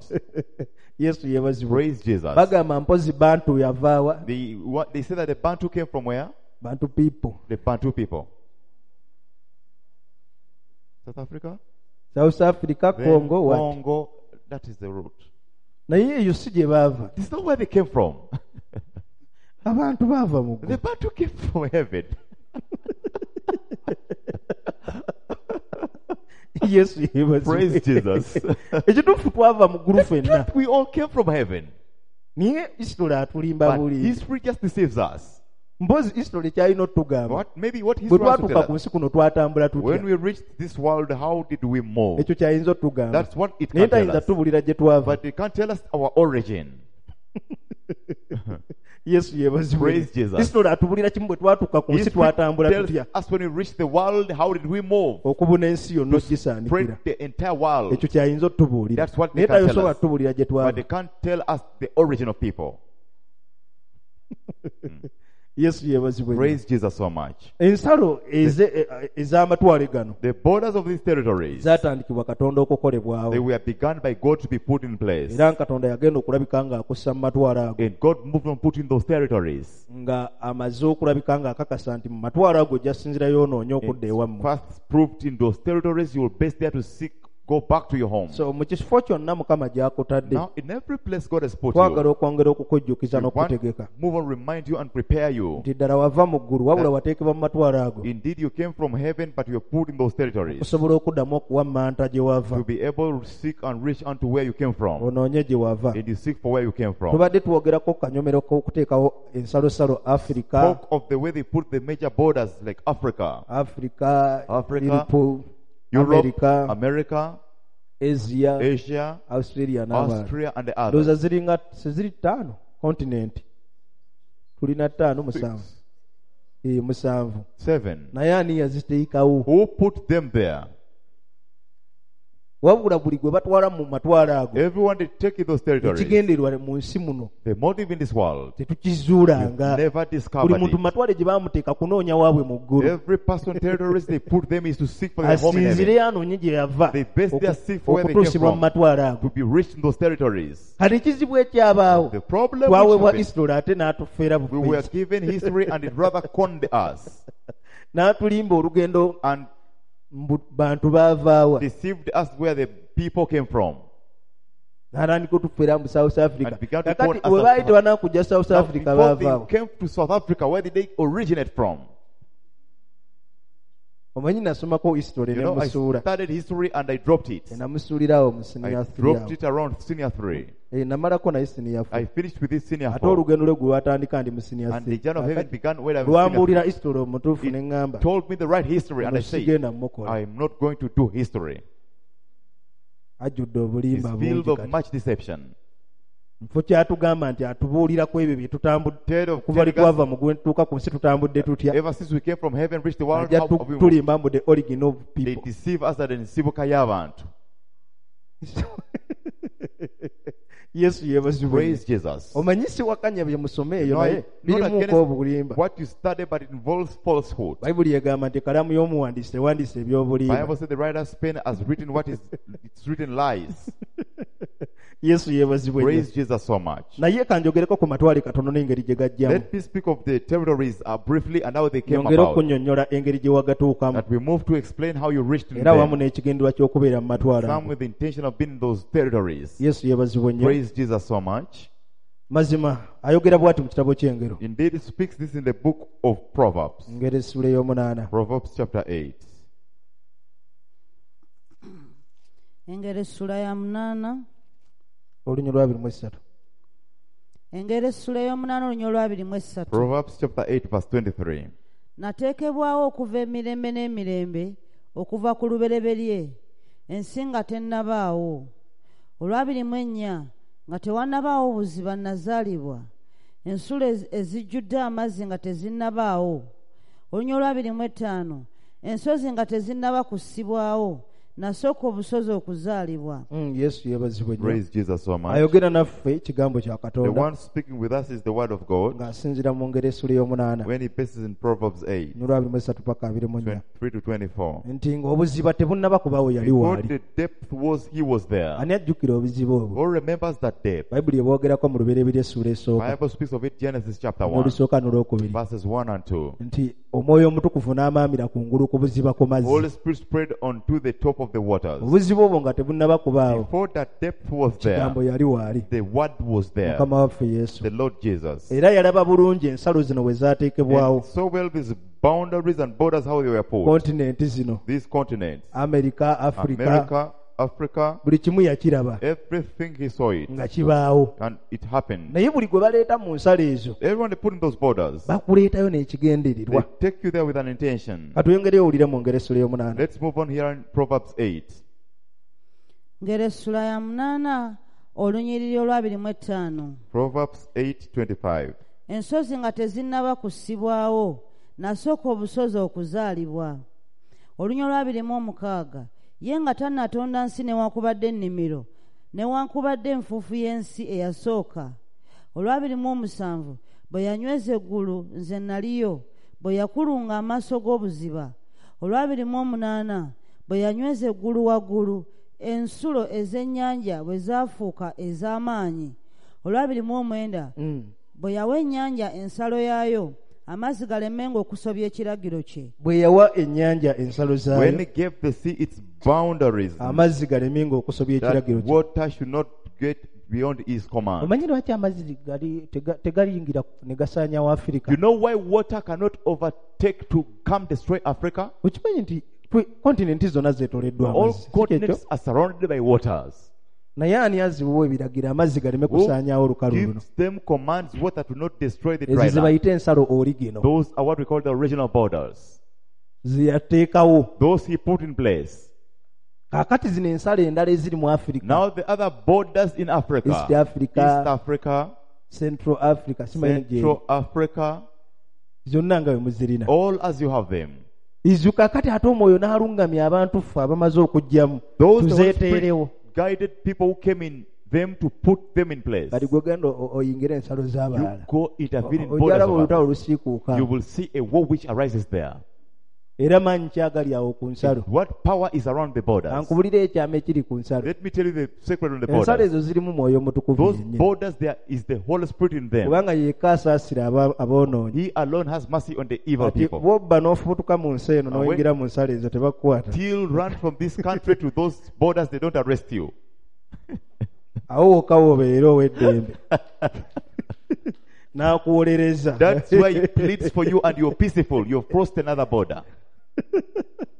Yesu yeebazibwe. Praise Jesus. Bagamba mpozi bantu yavaawa, They, what, they say that the Bantu came from where? bantu people, The Bantu people. South Africa? South Africa, Then Congo, what? Congo, that is the root. Naye eyo si gye baava. This is not where they came from. Abantu baava mu The ggulu. Bantu came from heaven. Yesu yeebazibwe. Praise Jesus. Ekituufu twava mu ggulu ffenna, We all came from heaven. naye isitole atulimba But buli. history just deceives us. Mpozi isitole kyalina otugamba, What? Maybe what bwe history has to twatuuka tell ku us. nsi kuno twatambula When tutya. we reached this world, how did we move? Ekyo kyayinza otugamba, That's what it naye can tell tayinza us. tubulira gye twava. But it can't tell us our origin. Yesu yeebazibwe. Praise Jesus. Isitole atubulira kimu bwe twatuuka ku nsi History twatambula tells tutya, us when we reached the world, how did we move? okubuna ensi yonna ogisaanikira. Spread the entire world. Ekyo kyayinza otubuulira, That's what they naye can tell tayosobola us. tubulira gye But twava. they can't tell us the origin of people. Yesu yeebazibwe. Praise Jesus so much. Ensalo eze- e- ez'amatwale gano The borders of these territories, zaatandikibwa Katonda they okukolebwawo, were begun by God to be put in place. era Katonda yagenda okulabika ng'akussa mu matwale ago, And God moved on putting those territories. nga amaze okulabika ng'akakasa nti mu matwale ago gy'asinzira yoonoonya okudda ewammwe. First proved in those territories, you will best there to seek, go back to your home. So mu kifo kyonna Mukama gy'akutadde, Now, in every place God has put twagala you, okwongera okukujjukiza we want n'okutegeka move on, remind you and prepare you. nti ddala wava mu ggulu, wabula wateekebwa mu matwale ago Indeed, you came from heaven, but you were put in those territories okusobola okuddamu okuwammanta gye wava, to be able to seek and reach unto where you came from. onoonye gye wava. And you seek for where you came from. Tubadde twogerako ku kanyomero k'okuteekawo ensalosalo Africa, Spoke of the way they put the major borders like Africa, Africa, Africa, Europe, Europe, America, America, Asia, Asia, Australia n'abalala. Austria, and the Ndowooza others. ziringa seziri ttaano kontinenti, tulina ttaano musanvu, Six, ee musanvu, seven. naye ani yaziteekawo? Who put them there? Wabula buli gwe batwala mu matwale ago, Everyone they take in those territories. ekigendererwa mu nsi muno The motive in this world, tetukizuulanga. never Buli discovered muntu mu it. matwale gye baamuteeka kunoonya waabwe mu ggulu, Every person territories they put them is to seek for their home in heaven. asinzire anoonye gye yava They base their seek for where they came okutuusibwa mu from, matwale ago. to be reached in those territories. Kati ekizibu ekyabaawo, The problem twaweebwa which happened, isitole ate n'atufeera we were bufeesi, given history and it rather conned us n'atulimba olugendo and mbu bantu baavaawa, deceived us where the people came from. n'atandika otufeera mu South Africa. And began to Kakati call us bwe baali as- tebanakujja South Now, Africa before baavaawo, they came to South Africa, where did they originate from? omanyi nasomako history You know, I nemusuula studied history and I dropped it. namusuulirawo mu I senior three dropped awo. it around senior three. Eh, namalako naye senior four. I finished with this senior ate four. olugendo lwe gwe lwatandika ndi mu senior And the three. journey of heaven Kakati began when I was senior lwambuulira three. history omutuufu ne ŋŋamba Told me the right history and I ono said, sigenda mukola. I'm not going to do history. Ajjudde It's obulimba filled bungi of kati. much deception. Mufo kyatugamba nti atubuulirako ebyo bye tutambudde Instead of okuva lwe telling us, twava mu gwetuuka ku nsi tutambudde tutya ever since we came from heaven, reached the world, ajja how tu- have we moved? tulimba mbu the origin of They people. deceive us that ensibuka y'abantu. Yesu yeebazibwe. Praise Jesus. omanyi si wakanya bye musome eyo No, I- naye not birimuko against obulimba. what you study, but it involves falsehood. bayibuli egamba nti ekalamu y'omuwandiisi tewandiisa ebyobulimba. Bible said the writer's pen has written what is it's written lies. Yesu yeebazibwe. Praise Jesus so much. naye kanjogereko ku matwale katono n'engeri gye gajjamu Let me speak of the territories uh, briefly and how they came yongere about. okunnyonnyola engeri gye wagatuukamu That we move to explain how you reached in era wamu them. n'ekigendererwa ky'okubeera mu matwale Some ago. with the intention of being in those territories. yesu yeebazibwe nnyo. Praise Jesus so much. mazima ayogera bw'ati mu kitabo ky'engero Indeed, it speaks this in the book of Proverbs. ngero essula ey'omunaana Proverbs chapter eight. engero essula ya munaana olunya olwabiri mu essatu. engero essula y'omunaana olunya olwabiri mu essatu. Proverbs chapter eight, verse twenty-three. nateekebwawo okuva emirembe n'emirembe okuva ku lubereberye ensi nga tennabaawo olwabiri mu ennya nga tewannabaawo buziba nazaalibwa ensulo ez- ezijjudde amazzi nga tezinnabaawo olunya olwabiri mu etaano ensozi nga tezinnaba kussibwawo nasooka obusozi okuzaalibwa. Mm, yesu yeebazibwe nnyo. Praise Jesus so much. ayogera naffe ekigambo kya The katonda one speaking with us is the word of God. ng'asinzira mu ngero essula ey'omunaana When he passes in Proverbs eight, n'olwabiri mu essatu paka abiri mu nnya twenty-three to twenty-four. nti ng'obuziba tebunnaba kubaawo yali Before waali. the depth was, he was there. ani ajjukira obuziba obwo? Who remembers that depth? bayibuli ebwogerako mu lubereberye essula esooka Bible speaks of it, Genesis chapter one, n'olusooka n'olwokubiri verses one and two. nti omwoyo omutukuvu n'amaamira kungulu ku buziba ku mazzi. Holy Spirit spread onto the top of the waters. obuziba obwo nga tebunnaba kubaawo Before that depth was there, kigambo yali waali the word was there, mukama waffe yesu. the Lord Jesus. era yalaba bulungi ensalo zino bwe zaateekebwawo And so well these boundaries and borders how they were put. kontinenti zino These continents, amerika afurika America, Africa, buli kimu yakiraba everything he saw it, nga kibaawo. and it happened. naye buli gwe baleeta mu nsalo ezo Everyone they put in those borders, bakuleetayo they n'ekigendererwa. take you there with an intention. katuyongere owulire mu ngero essula y'omunaana. Let's move on here in Proverbs eight. ngero essula ya munaana olunyiriri olwabiri mu etaano. Proverbs eight twenty-five. ensozi nga tezinnaba kussibwawo nasooka obusozi okuzaalibwa olunya olwabiri mu omukaaga ye nga tannatonda nsi newankubadde ennimiro newankubadde enfuufu y'ensi eyasooka olwabiri mu omusanvu bwe yanyweza eggulu nze naliyo bwe yakulunga amaaso g'obuziba olwabiri mu omunaana bwe yanyweza eggulu waggulu ensulo ez'ennyanja bwe zaafuuka ez'amaanyi olwabiri mu omwenda Mm. bwe yawa ennyanja ensalo yaayo amazzi galemenga okusobya ekiragiro kye. bwe yawa ennyanja ensalo When zaayo he gave the sea its boundaries, amazzi galemenga okusobya that ekiragiro kye. water should not get beyond his command. omanyi lwaki amazzi gali tega- tegaliyingira ne gasaanyawo afirika? You know why water cannot overtake to come destroy Africa? okimanyi nti twe- kontinenti zonna zeetoleddwa All amazzi. Si kyekyo? continents are surrounded by waters. naye ani aziwa ebiragiro amazzi galeme Who kusaanyaawo olukalu luno? gives them commands water to not destroy the ezo dry ze land? bayita ensalo origino Those are what we call the original borders. zeyateekawo. Those he put in place. kaakati zino ensalo endala eziri mu afirika, Now the other borders in Africa, East Africa, East Africa, central africa, simanyi gye Central Africa, zonna nga bwe muzirina. all as you have them. izo kaakati ate omwoyo n'alungamya abantu ffe abamaze okugjamu Those the Holy tuzeeteerewo. Spirit guided people who came in them to put them in place. kati gwe genda o- oyingire ensalo You z'abalala, go intervene in borders ojalaba of olutalo others. lusiikuuka, You will see a war which arises there. era manyi kyagali awo ku nsalo. What power is around the borders? ankubulira ekyama ekiri ku nsalo. Let me tell you the secret on the ensalo borders. ezo zirimu mwoyo mutukuvu Those yennyini, borders, there is the Holy Spirit in them. kubanga yekka asaasira aba- aboonoonyi. He alone has mercy on the evil Kati people. bw'obba n'ofubutuka mu nsi eno And n'oyingira mu nsalo ezo tebakukwata. Till run from this country to those borders, they don't arrest you. awo wokka w'obeera ow'eddembe n'akuwolereza. That's why he pleads for you and you're peaceful. You've crossed another border.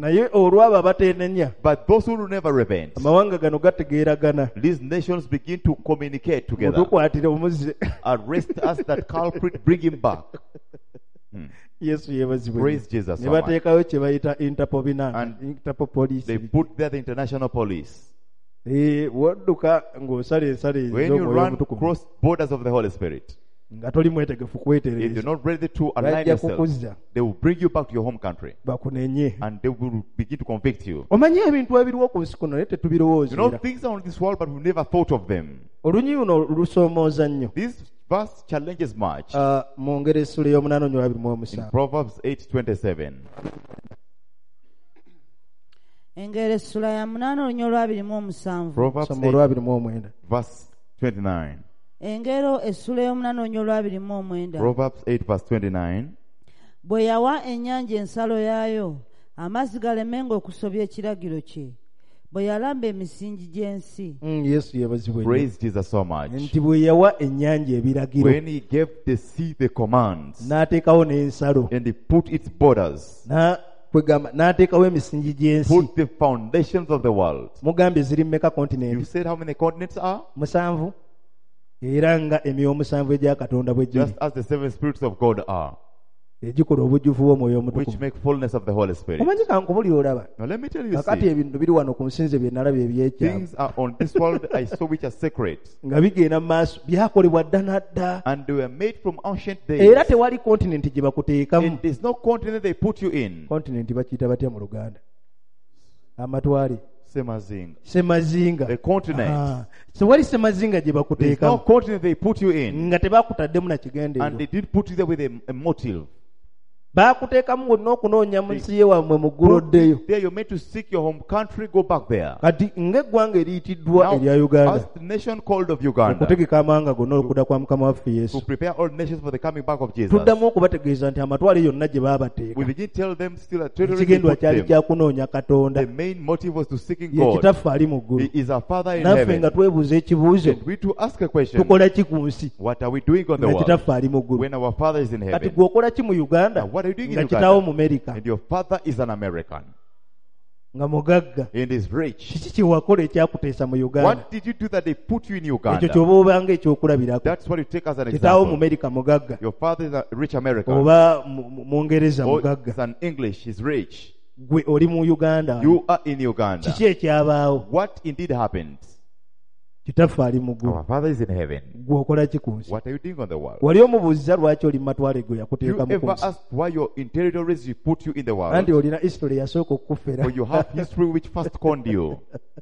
naye olwabo abateenenya But those who never repent, amawanga gano gategeeragana these nations begin to communicate together. mutukwatire omuzze. Arrest us that culprit, bring him back. Hmm. Yesu yeebazibwe. Praise Jesus ne so much. bateekawo kye bayita interpol binanga And interpol police. They put there the international police. Eh, wodduka ng'osala ensala When you ez'omwoyo run omutukuvu cross borders of the Holy Spirit, nga toli mwetegefu if you're kwetereeza not ready to align bajja yourself, kukuzza they will bring you back to your home country bakunenye. and they will begin to convict you. Omanyi ebintu ebiriwo ku nsi kuno naye You know, tetubirowoozera. things are on this world, but we never thought of them. olunyi luno lusoomooza nnyo. This verse challenges much. Ah, mu ngeri essula ey'omunaana onyo abiri mu In omusanvu. Proverbs eight twenty-seven. engero essula ya munaana olunya olwabiri mu omusanvu. Proverbs Soma eight, olwabiri mu omwenda. verse twenty-nine. engero essula y'omunaana olunya olwabiri mu omwenda. Proverbs eight, verse twenty-nine. bwe yawa ennyanja ensalo yaayo amazzi galemenga okusobya ekiragiro kye, bwe yalamba emisingi gy'ensi. Mm, Yesu yeebazibwe nnyo. Praise Jesus so much. nti bwe yawa ennyanja ebiragiro When he gave the sea the commands n'ateekawo n'ensalo and he put its borders, Na- kwegamba n'ateekawo emisingi gy'ensi. put the foundations of the world. mugambye ziri mmeka You kontinenti? said how many continents are? musanvu. era nga emyoyo omusanvu egya katonda bwe giri Just as the seven spirits of God are, egikola obujjuvu bw'omwoyo which omutukuvu. make fullness of the Holy Spirit. omanyi kankubulira olaba Now let me tell you, kakati see, ebintu biri wano ku nsinze bye nalaba ebyekyamu things are on this world I saw which are sacred, nga bigenda mu maaso byakolebwa dda nadda and they were made from ancient days. era tewali kontinenti gye bakuteekamu. And there's no continent they put you in. kontinenti bakiyita batya mu luganda? amatwale Semazinga. semazinga. The continent. Ah, tewali semazinga gye There's no bakuteekamu continent they put you in. nga tebakutaddemu na And kigendeerwa. they did put you there with a, a motive. baakuteekamu wonna okunoonya mu nsi ye wammwe mu ggulu oddeyo. There you're meant to seek your home country, go back there. kati ng'eggwanga eriyitiddwa Now, erya uganda as the nation called of Uganda, okutegeka amawanga gonna okudda kwa mukama waffe to yesu, prepare all nations for the coming back of Jesus, tuddamu okubategeeza nti amatwale yonna gye baabateeka we begin to tell them still a territory they ekigendwa put kyali them. kya kunoonya katonda. The main motive was to seeking ye God. kitaffe ali mu ggulu. He is our Father in naffe heaven. nga twebuuza ekibuuzo, And we to ask a question, tukola ki ku nsi what are we doing on the nga world kitaffe ali mu ggulu? when our Father is in kati heaven? gwe okola ki mu uganda Now, what are you doing in nga Uganda? kitaawo mu merika And your father is an American nga mugagga? and is rich. kiki kye wakola ekyakuteesa mu uganda? What did you do that they put you in ekyo Uganda? ky'oba obanga ekyokulabirako. That's what you take as an kitaawo mu example. merika mugagga, Your father is a rich American. oba mu- mu- mungereza Or mugagga, it's an English, he's rich. gwe oli mu uganda. You are in Uganda. kiki ekyabaawo? What indeed happened? kitaffe ali mu ggulu. Our father is in heaven. gwe okola ki ku nsi? What are you doing on the world? wali omubuuziza lwaki oli mu matwale ge You yakuteekamu ku ever nsi? asked why you're in territories he put you in the anti world? olina history yasooka okukufera. For you have history which first conned you.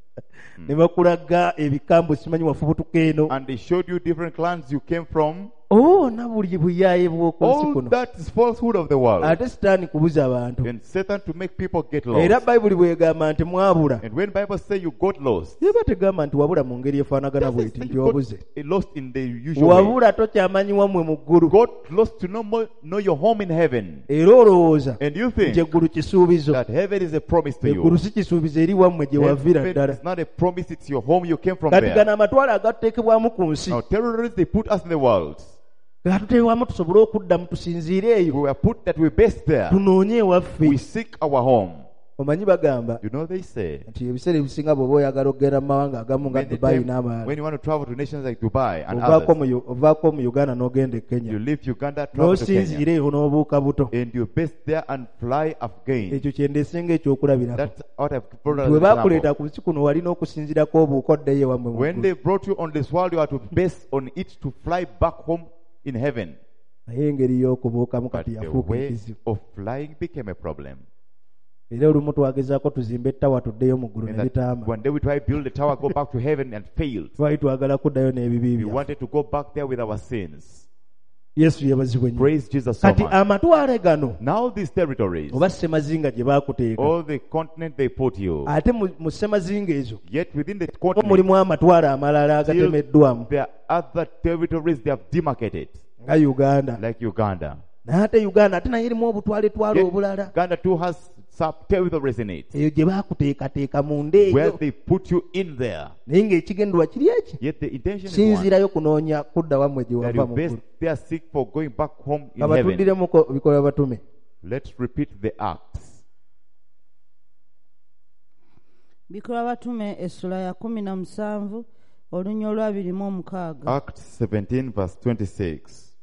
ne bakulaga ebikambo simanyi wafubutuka eno. And they showed you different clans you came from. oh na buli buyaaye bw'oku nsi All kuno. that is falsehood of the world. ate sitaani kubuza abantu. And Satan to make people get era lost. bayibuli bw'egamba nti mwabula, And when Bible say you got lost, yeba tegamba nti wabula mu ngeri efaanagana bw'eti you nti got wabuze. lost in the usual way. wabula tokyamanyi wammwe mu ggulu. Got lost to know, more, know your home in heaven. era olowooza And you nti think eggulu kisuubizo. that heaven is a promise to eggulu you. si kisuubizo eri wammwe gye waviira Heaven ddala. is not a promise, it's your home you came from kati there. gano amatwale agatuteekebwamu ku nsi Now terrorists, they put us in the world. gatuteebwamu tusobole okuddamu tusinziire We eyo were put that we based there. tunoonye ewaffe. We seek our home. omanyi bagamba You know they say, nti ebiseera ebisinga bw'oba oyagala okugenda mu mawanga agamu nga when, the dubayi time- n'amalala, when you want to travel to nations like Dubai and ovaako others, mu Yu- ovaako mu uganda n'ogenda e you kenya leave Uganda, travel to Kenya, n'osinziira eyo n'obuuka buto. and you base there and fly again. ekyo kyendesenga ekyokulabirako. That's what I've brought as bwe an baakuleeta example. ku nsi kuno walina okusinziirako obuuka oddeyo ewammwe mu When ggulu. they brought you on this world, you have to base on it to fly back home in heaven. naye engeri y'okubuukamu But kati the yafuuka way ekizibu. of flying became a problem. era olumu twagezaako tuzimba ettawa tuddeyo mu ggulu And ne that bitaama. one day we tried to build a tower, go back to heaven, and failed. twali twagala kuddayo n'ebibi We byaffe. wanted to go back there with our sins. yesu yebazibwe nnyo. Praise Jesus so kati much. amatwale gano Now these territories, oba semazinga gye baakuteeka, all the continent they put you, ate mu mu semazinga ezo yet within the mo continent, mulimu amatwale amalala still agatemeddwamu there are other territories they have demarcated, nga uganda. like Uganda. n'ate uganda ate naye erimu obutwale twale Yet obulala Uganda too has sub-territories in it, eyo gye baakuteekateeka munda where eyo, they put you in there. naye ng'ekigendwa kiri eki, Yet the intention is one, sinziirayo kunoonya kudda wammwe gye that wava you mu best ggulu. there seek for going back home in heaven. kabatuddiremuko bikolwa batume. Let's repeat the Acts. Bikola batume essula ya kumi na musanvu olunya olwabiri mu omukaaga. Acts seventeen verse twenty-six.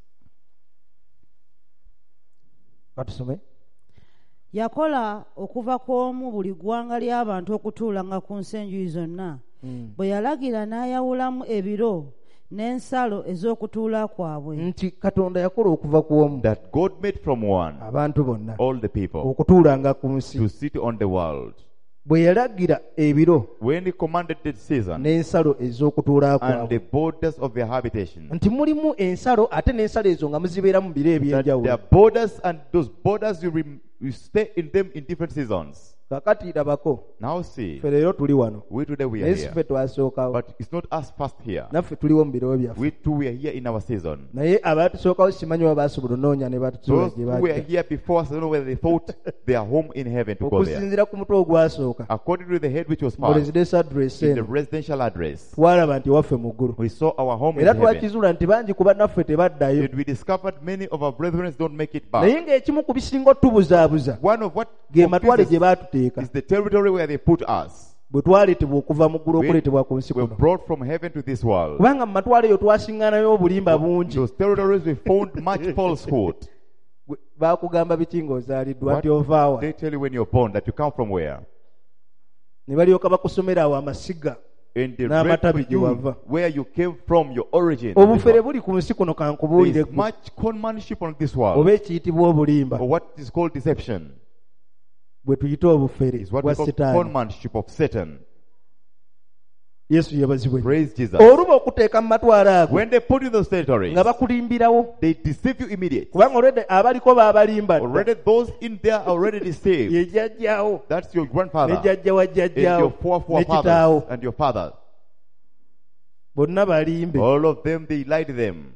Batusome. Yakola okuva kw'omu buli ggwanga ly'abantu okutuulanga ku nsi enjuuyi zonna. Bwe yalagira n'ayawulamu ebiro n'ensalo ez'okutuula kwabwe. Nti Katonda yakola okuva kw'omu. That God made from one Abantu bonna. all the people Okutuulanga ku nsi. to sit on the world. Bwe yalagira ebiro When he commanded the season n'ensalo ez'okutuula and the kwabwe. borders of their habitation, Nti mulimu ensalo ate n'ensalo ezo nga muzibeera mu biro that there are eby'enjawulo. borders, and those borders you, rem- you stay in them in different seasons. Kakati labako. Now see, Ffe leero tuli wano. we today we are Naye si here, ffe twasookawo. but it's not us first here. Naffe tuliwo mu biro byaffe. We too we are here in our season. Naye abaatusookawo simanyi oba baasobola onoonya ne batutuula Those gye who were bajja. here before us, I don't know whether they thought they are home in heaven to go there. Okusinziira ku mutwe ogwasooka. According to the head which was Mu passed residence address in the eno residential address, twalaba nti waffe mu ggulu. we saw our home in Era heaven. twakizuula nti bangi ku bannaffe tebaddayo. And we discovered many of our brethren don't make it back. Naye ng'ekimu ku bisinga otubuzaabuza One of what ge matwale gye confuses baatuteeka. is the territory where they put us. Bwe twaleetebwa okuva mu ggulu We okuleetebwa ku nsi were kuno. brought from heaven to this world. Kubanga mu matwale eyo twasiŋŋaanayo obulimba bungi. Those territories we found much falsehood. Gwe- Baakugamba biki ng'ozaaliddwa What nti ovaawa. they tell you when you're born that you come from where? Ne balyoka bakusomera awo amasiga. And they N'amatabi read for gye you wava. where you came from, your origin. Obufere buli ku nsi kuno There kankubuulire is ggwe. much conmanship on this world, Oba ekiyitibwa obulimba. or what is called deception. Bwe tuyita obufere Is what bwa we call Setaani. conmanship of Satan. Yesu yebazibwe. Praise Jesus. Oluba okuteeka mu matwale ago When they put you in those territories, nga bakulimbirawo. they deceive you immediately. Kubanga already abaliko baabalimba dda. Already those in there are already deceived. Ye jjajjaawo. That's your Ne grandfather jjajja wa and your jjajjaawo. four Ne forefathers kitaawo. and your father. Bonna balimbe. All of them, they lied them.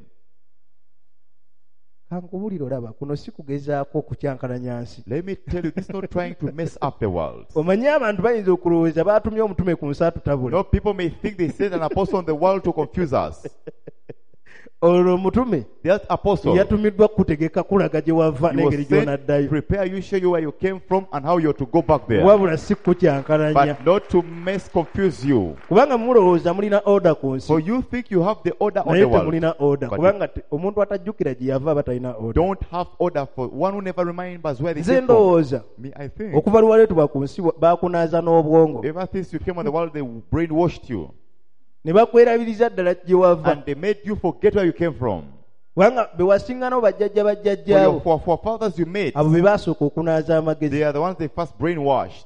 Kankubulira olaba kuno si kugezaako kukyankalanya nsi. Let me tell you, this is not trying to mess up the world. Omanyi abantu bayinza okulowooza baatumye omutume ku nsi atutabula. No, people may think they sent an apostle on the world to confuse us. Olwo omutume That apostle, yatumiddwa kukutegeka kulaga gye wava he n'engeri was sent to gy'onaddayo. prepare you, show you where you came from and how you're to go back there. Wabula si kukyankalanya. But not to mess, confuse you. Kubanga mulowooza mulina order ku nsi. For you think you have the order on Naye the world. temulina order. But Kubanga te- omuntu atajjukira gye yava aba talina order. don't have order for one who never remembers where they Nze came from. ndowooza Me, I think. okuva lwaleetebwa ku nsi wa- baakunaaza n'obwongo. Ever since you came on the world, they brainwashed you. Ne bakwerabiriza ddala gye wava. And they made you forget where you came from. Kubanga be wasiŋŋanawo bajjajja For your bajjajjaawo. for, for fathers you made, Abo be baasooka okunaaza amagezi. they are the ones they first brainwashed.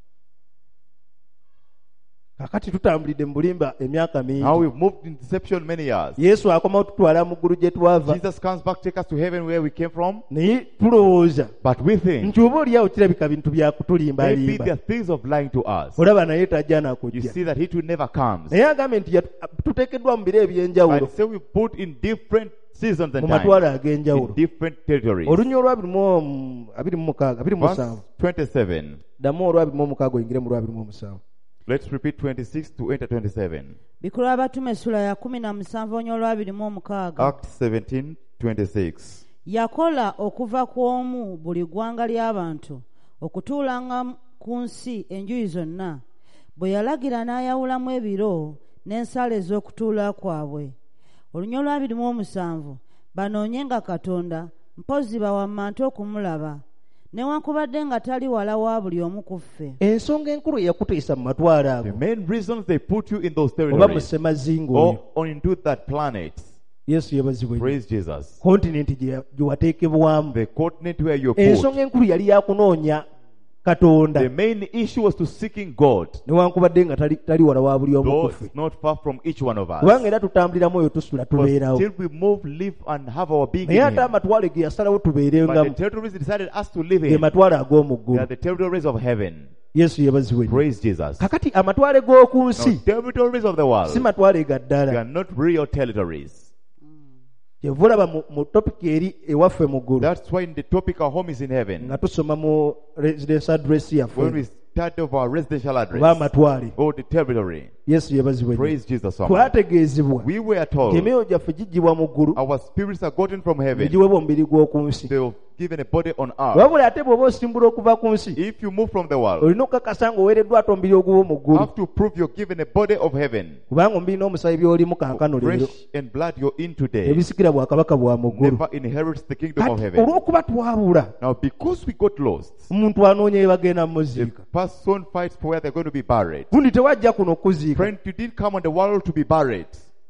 Kakati tutambulidde mu bulimba emyaka Now mingi. we've moved in deception many years. Yesu akomawo tutwala mu ggulu gye twava. Jesus comes back, take us to heaven where we came from. Naye tulowooza But we think nti oba oliawo kirabika bintu bya maybe kutulimbalimba. there are things of lying to us. Olaba naye tajja You nakujja. see that he too never comes. Naye agambye nti yatu- tuteekeddwa mu biro eby'enjawulo But say we put in different seasons mu and matwale times, in ag'enjawulo. different territories. Olunya olwabiri mu omu- abiri mu mukaaga abiri mu Verse musanvu. twenty-seven. Ddamu olwabiri mu omukaaga oyingire mu lwabiri mu omusanvu. Let's repeat twenty-six to enter twenty-seven. Bikola batume essula ya kumi na musanvu olunya olwabiri mu omukaaga. Acts seventeen twenty-six. Yakola okuva kw'omu buli ggwanga ly'abantu okutuulanga ku nsi enjuuyi zonna. Bwe yalagira n'ayawulamu ebiro n'ensalo ez'okutuula kwabwe. Olunya olwabiri mu omusanvu banoonyenga Katonda mpozzi bawammante okumulaba newankubadde nga tali wala wa buli omu ku ffe. Ensonga enkulu eyakuteesa mu matwale The ago main reasons they put you in those oba mu territories ssemazinga or oyo on into that planet. Yesu yebazibwe Praise Jesus. kontinenti gye gye wateekebwamu. The continent where you're put. Ensonga enkulu yali yakunoonya Katonda The main issue was to seeking God, newankubadde nga tali tali wala wa buli omu ku though ffe. it's not far from each one of Kubanga us. era tutambuliramu oyo tusula But tubeerawo. still we move, live, and have our being Naye in ate Him. amatwale ge yasalawo But the tubeerengamu territories he decided us to live ge in, matwale ag'omu they are ggulu. the territories of heaven. Yesu yebazibwe. Praise Jesus. Kakati amatwale g'oku Now, nsi territories of the si world, matwale ga they ddala. are not real territories. Kyeva olaba mu, mu topiki eri ewaffe mu ggulu That's why in the topic our home is in heaven. nga tusoma mu residence address When yaffe we start of our residential oba address amatwale or the territory, yesu yebazibwe Praise Jesus so much. twategeezebwa We were nti told emyoyo gyaffe gigibwa mu ggulu our spirits are gotten from heaven. negiweebwa omubiri gw'oku nsi They were given a body on earth. wabula ate bw'oba osimbula okuva ku nsi If you move from the world, olina okukakasa nga oweereddwa ate omubiri oguba mu you ggulu have to prove you're given a body of heaven. kubanga omubiri n'omusaayi by'olimu kankano leero Flesh and blood you're in today ebisikira bwakabaka bwa mu ggulu never inherits the kingdom of kati heaven. olw'okuba twabula Now, because we got lost, omuntu anoonya ye bagenda the muziika person fights for where they're going to be buried. gundi tewajja kuno kuziika Friend, you didn't come on the world to be buried.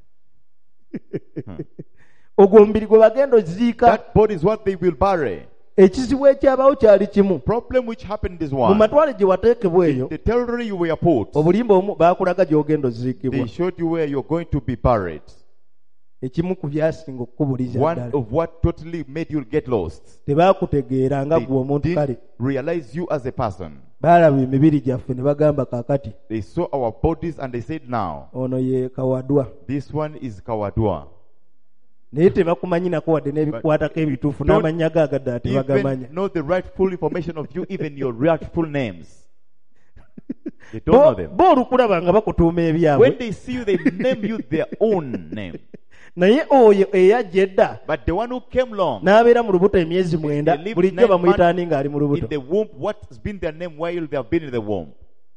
ogwo omubiri gwe bagenda oziika That body is what they will bury. ekizibu ekyabaawo kyali kimu Problem which happened is mu one. matwale gye wateekebwa eyo The territory you were put, obulimba omu baakulaga gy'ogenda oziikibwa they showed you where you're going to be buried. ekimu ku byasinga okukubuliza One ddala of what totally made you get lost. tebaakutegeera nga They gwe omuntu kale didn't realize you as a person. baalaba emibiri gyaffe ne bagamba kaakati They saw our bodies and they said, now, ono ye kawadwa this one is Kawadwa. naye tebakumanyi nako wadde n'ebikwatako ebituufu Don't n'amannya ga agadda ate bagamanya Even know the rightful information of you, even your rightful names. They don't know bo them. bo olukulaba nga bakutuuma When ebyabwe they see you, they name you their own name. naye oyo eyajja edda But the one who came along n'abeera mu lubuto emyezi mwenda They lived bulijjo nine bamuyitaani ng'ali mu in lubuto the womb, what's been their name while they have been in the womb?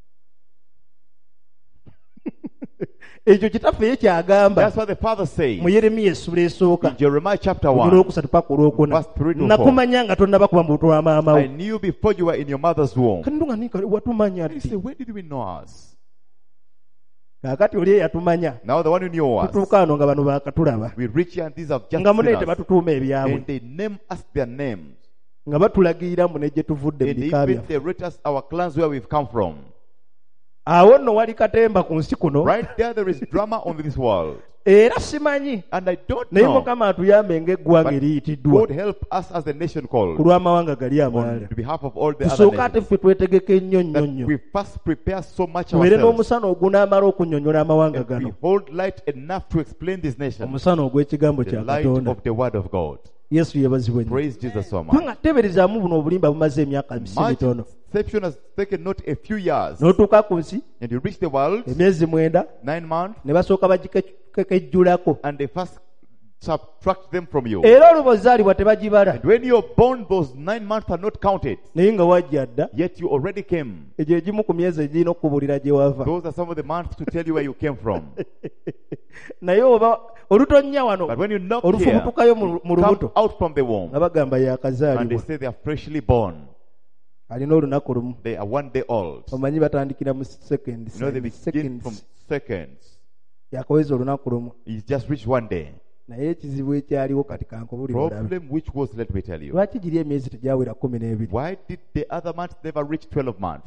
ekyo kitaffe ye kyagamba That's what the Father says mu yeremiya essula esooka in Jeremiah chapter ogula one. okusatu paka olwokuna Verse three to four. nakumanya nga tonnabakuba mu buto wa maama I wo knew you before you were in your mother's womb. kati nga nika watumanya And you say, ddi where did we know us? kaakati oli eyatumanya Now the one who knew us, tutuuka wano nga bano baakatulaba we reach here and these have just nga seen munaye us. tebatutuuma ebyabwe And they name us their names. nga batulagirira mu ne gye tuvudde mu And bika even byaffe they rate us our clans where we've come from. awo nno wali katemba ku nsi kuno Right there, there is drama on this world. era simanyi And I don't naye know. mukama atuyambe ng'eggwanga But eriyitiddwa God help us as a nation ku called lw'amawanga gali amalala on behalf of all the other tusooka ate nations. ffe twetegeka ennyo nnyo That nnyo we first prepare so much tubeere ourselves. n'omusana ogunaamala okunnyonnyola amawanga And gano we hold light enough to explain this nation. omusana ogw'ekigambo The kya light katonda of the word of God. yesu yebazibwe nnyo Praise Jesus so much. kubanga teeberezaamu buno obulimba bumaze emyaka si Much mitono deception has taken not a few years. n'otuuka ku nsi And you reach the world, emyezi mwenda nine months, ne basooka bagikekejjulako and they first subtract them from you. era oluba ozaalibwa tebagibala And when you're born, those nine months are not counted. naye nga wajja dda Yet you already came. egyo egimu ku myezi egirina okubuulira gye wava Those are some of the months to tell you where you came from. naye oba olutonnya wano But when you knock here, olufubutukayo mu mu come lubuto out from the womb, nga bagamba and they yakazaalibwa say they are freshly born. alina olunaku lumu They are one day old. omanyi batandikira mu seconds You know, they begin from seconds seconds. yakaweza olunaku lumu He's just reached one day. naye ekizibu ekyaliwo kati kankubulira olabe Problem which was, let me tell you. lwaki giri emyezi tegyawera kumi n'ebiri Why did the other months never reach twelve months?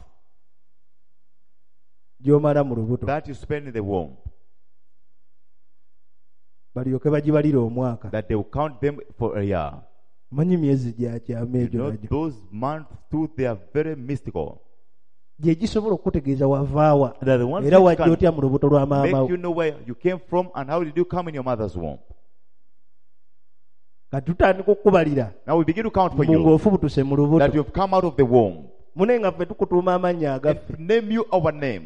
gy'omala mu lubuto That you spend in the womb. balyoke bagibalire omwaka That they will count them for a year. manyi myezi gyakyama You egyo know, nagyo those months too, they are very mystical. gye gisobola okukutegeeza wavaawa They are the ones era which wajja can otya mu lubuto lwa maama make wo you know where you came from and how did you come in your mother's womb. kati tutandika okukubalira Now we begin to count for mbu you ng'ofubutuse mu that lubuto you've come out of the womb. mune nga ffe tukutuuma amannya And agaffe name you our name.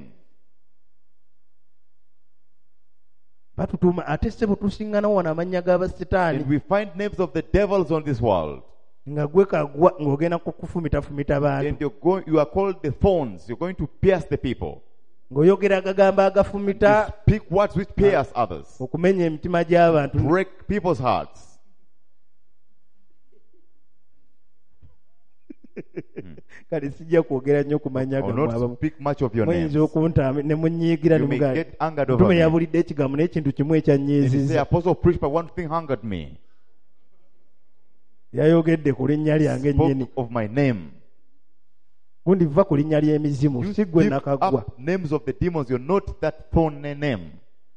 batutuuma ate se bwe tusiŋŋanawo wano amannya And g'abasitaani we find names of the devils on this world. nga gwe kagwa ng'ogenda kukufumitafumita bantu And you're going, you are called the thorns. You're going to pierce the people. ng'oyogera agagamba You agafumita speak words which pierce others. okumenya emitima gy'abantu Break people's hearts. kale sijja kwogera nnyo ku mannya Or gammwe not abamu speak much of your names. muyinza okuntama ne munyiigira You ne may mugaa get angered over ntume me. yabulidde ekigambo naye ekintu kimu And you say, ekyanyiizizza Apostle preached, but one thing hungered me. yayogedde ku linnya lyange ennyini Spoke of my name. gundi va ku linnya ly'emizimu You si gwe give nakagwa up names of the demons. You're not that thorn name.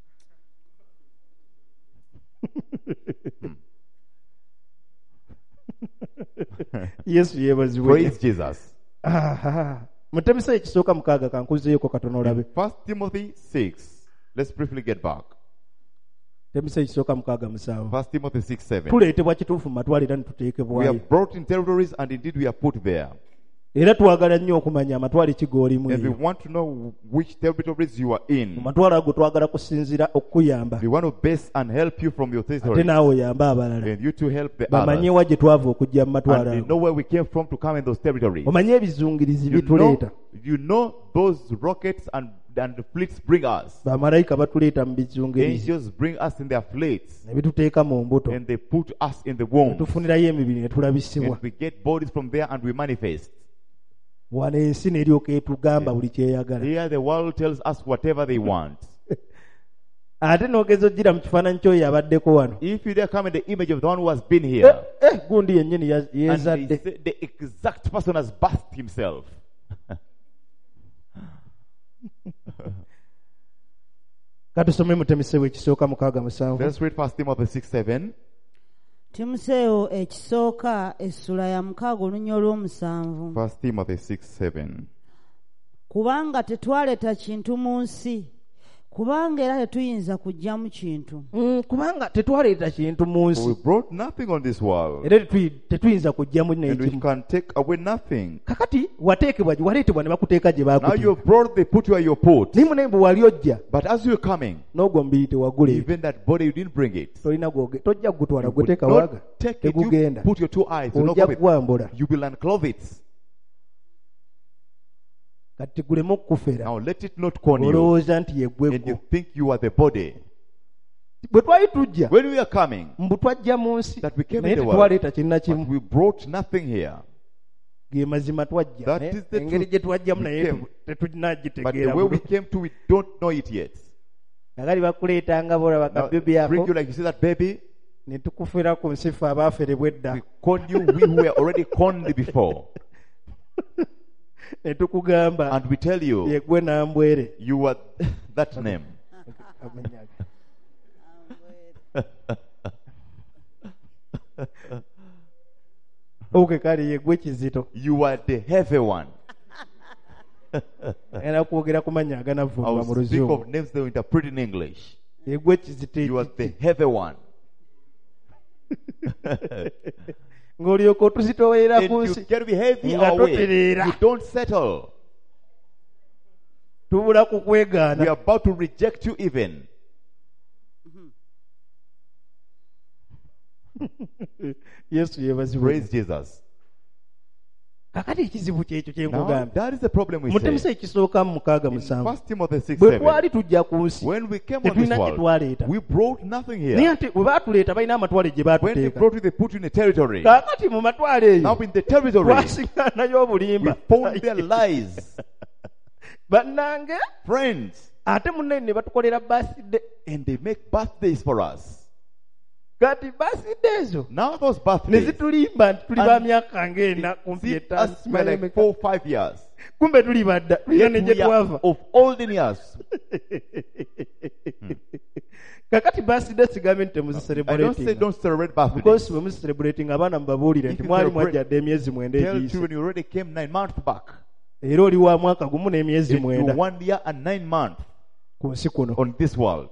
yesu yeebazibwe Praise Jesus. Aha. mu temiso ekisooka mukaaga kankuzeeyoko katono olabe First Timothy six. Let's briefly get back. temiso ekisooka mukaaga musaavu First Timothy six seven. tuleetebwa kituufu mu matwale era ne We tuteekebwayo are brought in territories, and indeed we are put there. era twagala nnyo okumanya amatwale kigoolimu And we eyo. want to know which territories you are Mu in. matwale ago twagala kusinzira okukuyamba We want to base and help you from your ate territories. naawe oyambe abalala And you to help the bamanye others. wa gye twava okujja mu matwale And they ago. know where we came from to come in those territories. omanye ebizungirizi You bituleeta know, you know those rockets and, and the fleets bring us. bamalayika batuleeta mu bizungirizi Angels bring us in their fleets. ne bituteeka mu mbuto And they put us in the ne womb. tufunirayo emibiri ne tulabisibwa And we get bodies from there and we manifest. wano ensi neryoka etugamba buli kyeyagala Here the world tells us whatever they want. ate n'ogeza ojjira mu kifaananyi ky'oyo abaddeko wano If you dare come in the image of the one who has been Eh, here, eh, gundi yennyini ya- and they yeezadde say the exact person has birthed himself. katusome mu timoseewo ekisooka mukaaga musanvu Let's read First Timothy six seven. timoseewo ekisooka essula ya mukaaga olunya olw'omusanvu. First Timothy six seven. Kubanga tetwaleeta kintu mu nsi, kubanga era tetuyinza kuggyamu kintu. Mm, kubanga tetwaleeta kintu mu For we nsi brought nothing on this world, era tetui- tetuyinza kujjamu and we n'ekimu can take away nothing. kakati wateekebwa gye waleetebwa ne bakuteeka gye Now you baakuteeka have brought, they put you where you're put. nimu naye bwe wali ojja But as you're coming, n'ogwo mubiri tewagula even that body you didn't bring it. tolina gwoge tojja kugutwala You would guteeka waaga not take it. You tegugenda put your two eyes. You, ojja kugwambula you will unclothe it. kati guleme okukufera Now let it not con you. olowooza nti And you yeggweggo think you are the body. bwe twali tujja When we are coming, mbu twajja mu nsi that we came naye in the world, tetwaleeta kirina but kimu we brought nothing here. ge mazima twajja That naye is the engeri truth. gye twajjamu We naye came. tetu- But tetulinagitegeera the way we came to, we don't know it yet. agali bakuleetanga bolaba Now, kabebi bring ako you like you see that baby. ne tukufera ku nsi ffe abaaferebwa edda We con you. We who were already conned before, ne tukugamba and we tell you yegwe nambwere you are that name. oke kale yegwe kizito You are the heavy one. era kwogera ku mannya I aganavumba mu will speak luzungu of names they will interpret in English. yegwe kizito You are ekiti the heavy one. ng'olyoka otuzitowerera And ku you nsi get to be heavy nga away. totereera. You don't settle. tubula We kukwegaana are about to reject you even. yesu yeebazibwe Praise Jesus. kakati ekizibu kyekyo Now, kyenkugamba that is the problem we mutemesa say. ekisooka mu mukaaga In musanvu First Timothy six bwe seven, twali tujja ku nsi when we came on this tetulina kye world, twaleeta we brought nothing naye here. ate bwe baatuleeta balina amatwale gye When they baatuteeka brought you, they put you in a territory. kaakati mu matwale Now eyo in the territory, twasiŋŋaanayo we obulimba found their lies. bannange Friends, ate munnaye ne batukolera baaside and they make birthdays for us. kati baaside ezo Now those ne birthdays zitulimba nti tuli And ba myaka ng'ena kumpi see etaano us were like four, five years. kumbe tuli badda tulina Yet ne gye we are twava of olden years. kakati baaside sigambe nti I don't say temuziserebulatinga don't celebrate birthdays. because bwe muziserebulatinga abaana mubabuulire If nti you mwali celebrate, mwajjadde emyezi mwenda Tell egiyise children you already came nine months back. era oli wa mwaka gumu n'emyezi Into mwenda one year and nine months ku nsi kuno on this world.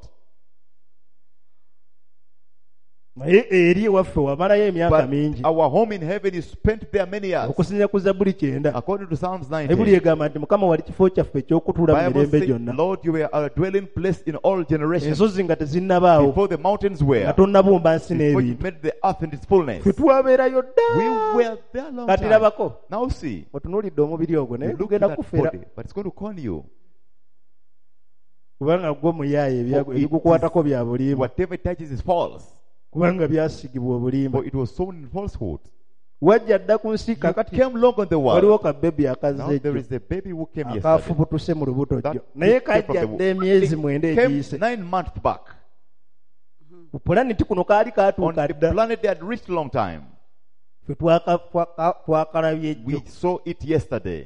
naye eri ewaffe wamalayo emyaka But mingi our home in heaven is spent there many years. okusinziira ku zabbuli kyenda According to Psalms ebuli ninety, egamba nti mukama wali kifo kyaffe ekyokutuula mu Bible mirembe says, gyonna Lord, you were our dwelling place in all generations. ensozi nga tezinnabaawo Before the mountains were, nga tonnabumba nsi before you n'ebintu made the earth and its fullness. ffe twabeerayo We dda were there a long kati time. labako Now see, otunuulidde omubiri ogwo naye you look at gugenda that kufera body, but it's going to con you. kubanga gwo muyaaye ebya- For it ebigukwatako bya bulimba Whatever it touches is false. kubanga byasigibwa obulimba For it was sown in falsehood. wajja dda ku nsi You kakati came long on the waliwo world. kabebi Now akazze there ejjo is a baby who came yesterday. akaafubutuse mu lubuto That jjo naye came from the kajja dda womb. emyezi mwenda It came egiyise nine months back. ku pulaneti kuno kaali On kaatuuka the dda planet they had reached a long time. ffe twaka- twaka- twakalabye ejjo We saw it yesterday.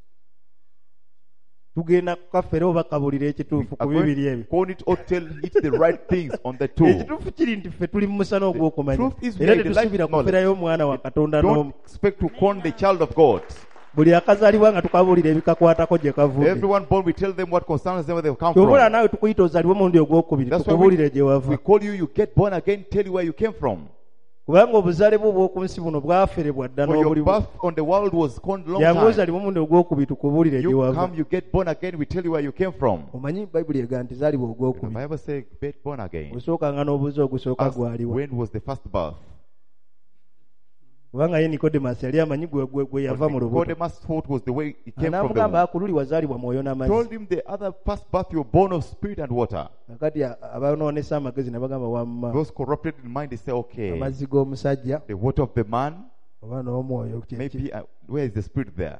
tugenda kukafera oba kabulira ekituufu ku Are bibiri going ebyo to call it or tell it the right things on the two. ekituufu kiri nti ffe tuli mu musana ogw'okumanya truth is we era are the light tetusuubira of knowledge. kuferayo omwana wa katonda n'omu Don't expect to con the child of God. buli akazaalibwa nga tukabuulira ebikakwatako gye kavudde Everyone born, we tell them what concerns them, where they come kyobula from. naawe tukuyita ozaalibwa omulundi ogwokubiri That's why tukubuulire gye we, wava we call you, you get born again, tell you where you came from. kubanga obuzaale bwo obw'oku nsi buno bwaferebwa dda For your n'obuli birth on the world was gone long yangu time. ozalibwa omundi ogwokubiri tukubuulire gye You wava come, you get born again, we tell you where you came from. omanyi bayibuli ega nti zaalibwa The ogwokubiri Bible says, get born again. osookanga n'obuuza ogusooka Ask, gwaliwa when was the first birth? kubanga ye nikodemasi yali amanyi gwe- gwe gwe yava mu lubuto Nicodemus thought was the way he came from the n'amugamba womb. akululi wazaalibwa mwoyo n'amazzi Told him the other first birth you were born of spirit and water. kakati abanoonesa amagezi ne bagamba wamma Those corrupted in mind, they say, okay, amazzi g'omusajja the water of the man, oba n'omwoyo kye ki? maybe, uh, where is the spirit there?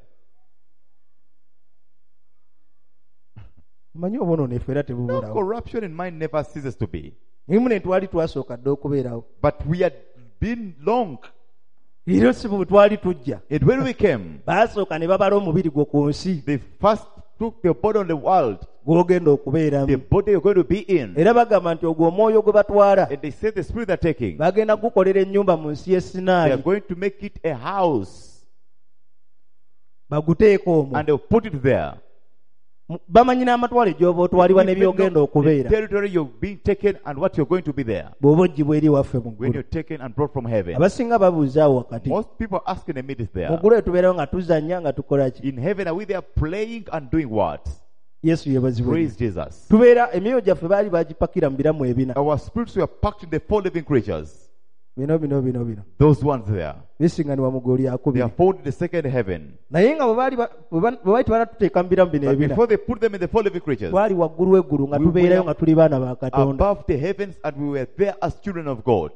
manyi obwonoona effe era No, tebubulawo corruption in mind never ceases to be. nimu ne twali twasooka dde okubeerawo But we had been long. era si bwe twali tujja And when we came, baasooka ne babala omubiri gwo ku nsi they first took the body on the world, gw'ogenda the okubeeramu body you're going to be in. era bagamba nti ogwo omwoyo gwe batwala And they say the spirit they're taking, bagenda kugukolera ennyumba mu nsi y'e they are sinaayi going to make it a house. baguteeka omwo And they'll put it there. M- bamanyi n'amatwale gy'oba otwalibwa ne Even by'ogenda know the okubeera territory you're being taken and what you're going to be there. bw'oba oggyibwa eri waffe mu When ggulu you're taken and brought from heaven. abasinga babuuza awo wakati Most people are asking them, it is mu there. ggulu etubeerawo nga tuzannya nga tukola ki In heaven, are we there playing and doing what? yesu yebazibwe Praise Jesus. tubeera emyoyo gyaffe baali bagipakira mu biramu ebina Our spirits were packed in the four living creatures. bino bino bino bino Those ones there. bisiŋŋanibwa mu goli They akubiri are found in the second heaven. naye nga bwe baali ba- bwe ba- bwe baali tebanatuteeka mu biramu bino But ebina before they put them in the four living creatures, twali waggulu w'eggulu nga We tubeerayo were nga tuli baana ba katonda above the heavens, and we were there as children of God.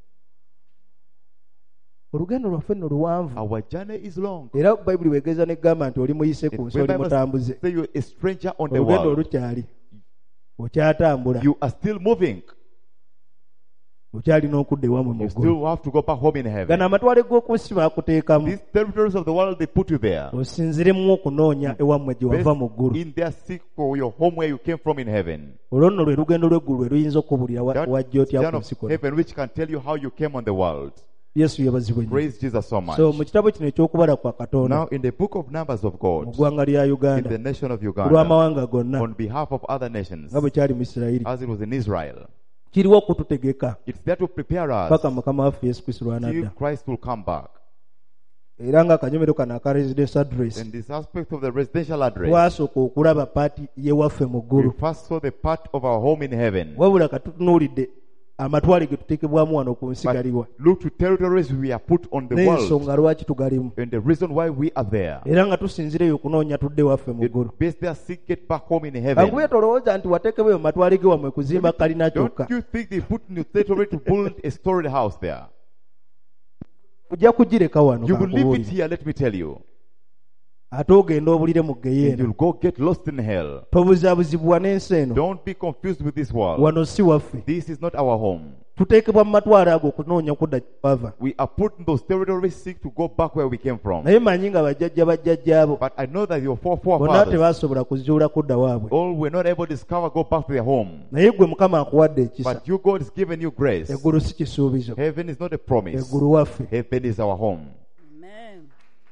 olugendo lwaffe nno luwanvu Our journey is long. era bayibuli weegeza negamba nti oli muyise ku nsi When oli Bible mutambuze say you're a stranger on the olugendo world, olukyali okyatambula you are still moving. okyalina okudda ewammwe mu You ggulu still have to go back home in gano heaven. amatwale g'oku nsi baakuteekamu These territories of the world, they put you there. osinziremu okunoonya ewammwe gye wava mu ggulu In their seek for your home where you came from in heaven. olwo nno lwe lugendo lw'eggulu lwe luyinza okukubulira wa- That wajja otya journey ku of nsi kuno heaven which can tell you how you came on the world. yesu yebazibwe nnyo Praise Jesus so much. so mu kitabo kino eky'okubala kwa katonda Now in the book of Numbers of mu God, ggwanga lya in uganda the nation of ku Uganda, lw'amawanga gonna on behalf of other nations, nga bwe kyali mu isirayiri as it was in Israel, kiriwo okututegeka it's there to prepare paka us mukama waffe yesu kristo till lw'anadda Christ will come back. era nga akanyomero kano aka residence address In this aspect of the residential address, twasooka okulaba paati y'ewaffe mu we ggulu first saw the part of our home in heaven. wabula katutunuulidde amatwale ge tuteekebwamu wano ku nsi But galiwa look to territories we are put on the world, n'ensonga lwaki tugalimu and the reason why we are there. era nga tusinzireyo okunoonya tudde waffe mu ggulu It based there, seek get back home in heaven. angubye tolowooza nti wateekebweyo mu matwale ge wammwe kuzimba kalina Don't kyokka you think they put in your territory to build a storied house there? ojja kugireka wano You will leave it kankubuulire. here, let me tell you. ate ogenda obulire mu And geyeena you'll go get lost in hell. tobuzaabuzibwa n'ensi eno Don't be confused with this world. wano si waffe This is not our home. tuteekebwa mu matwale ago okunoonya kudda kyava We are put in those territories seek to go back where we came from. naye manyi nga bajjajja bajjajjaabo But I know that your four bonna forefathers, tebaasobola kuzuula kudda waabwe all were not able to discover, go back to their home. naye gwe mukama akuwadde ekisa But you, God, has given you grace. eggulu si kisuubizo Heaven is not a promise. eggulu waffe Heaven is our home. Amen.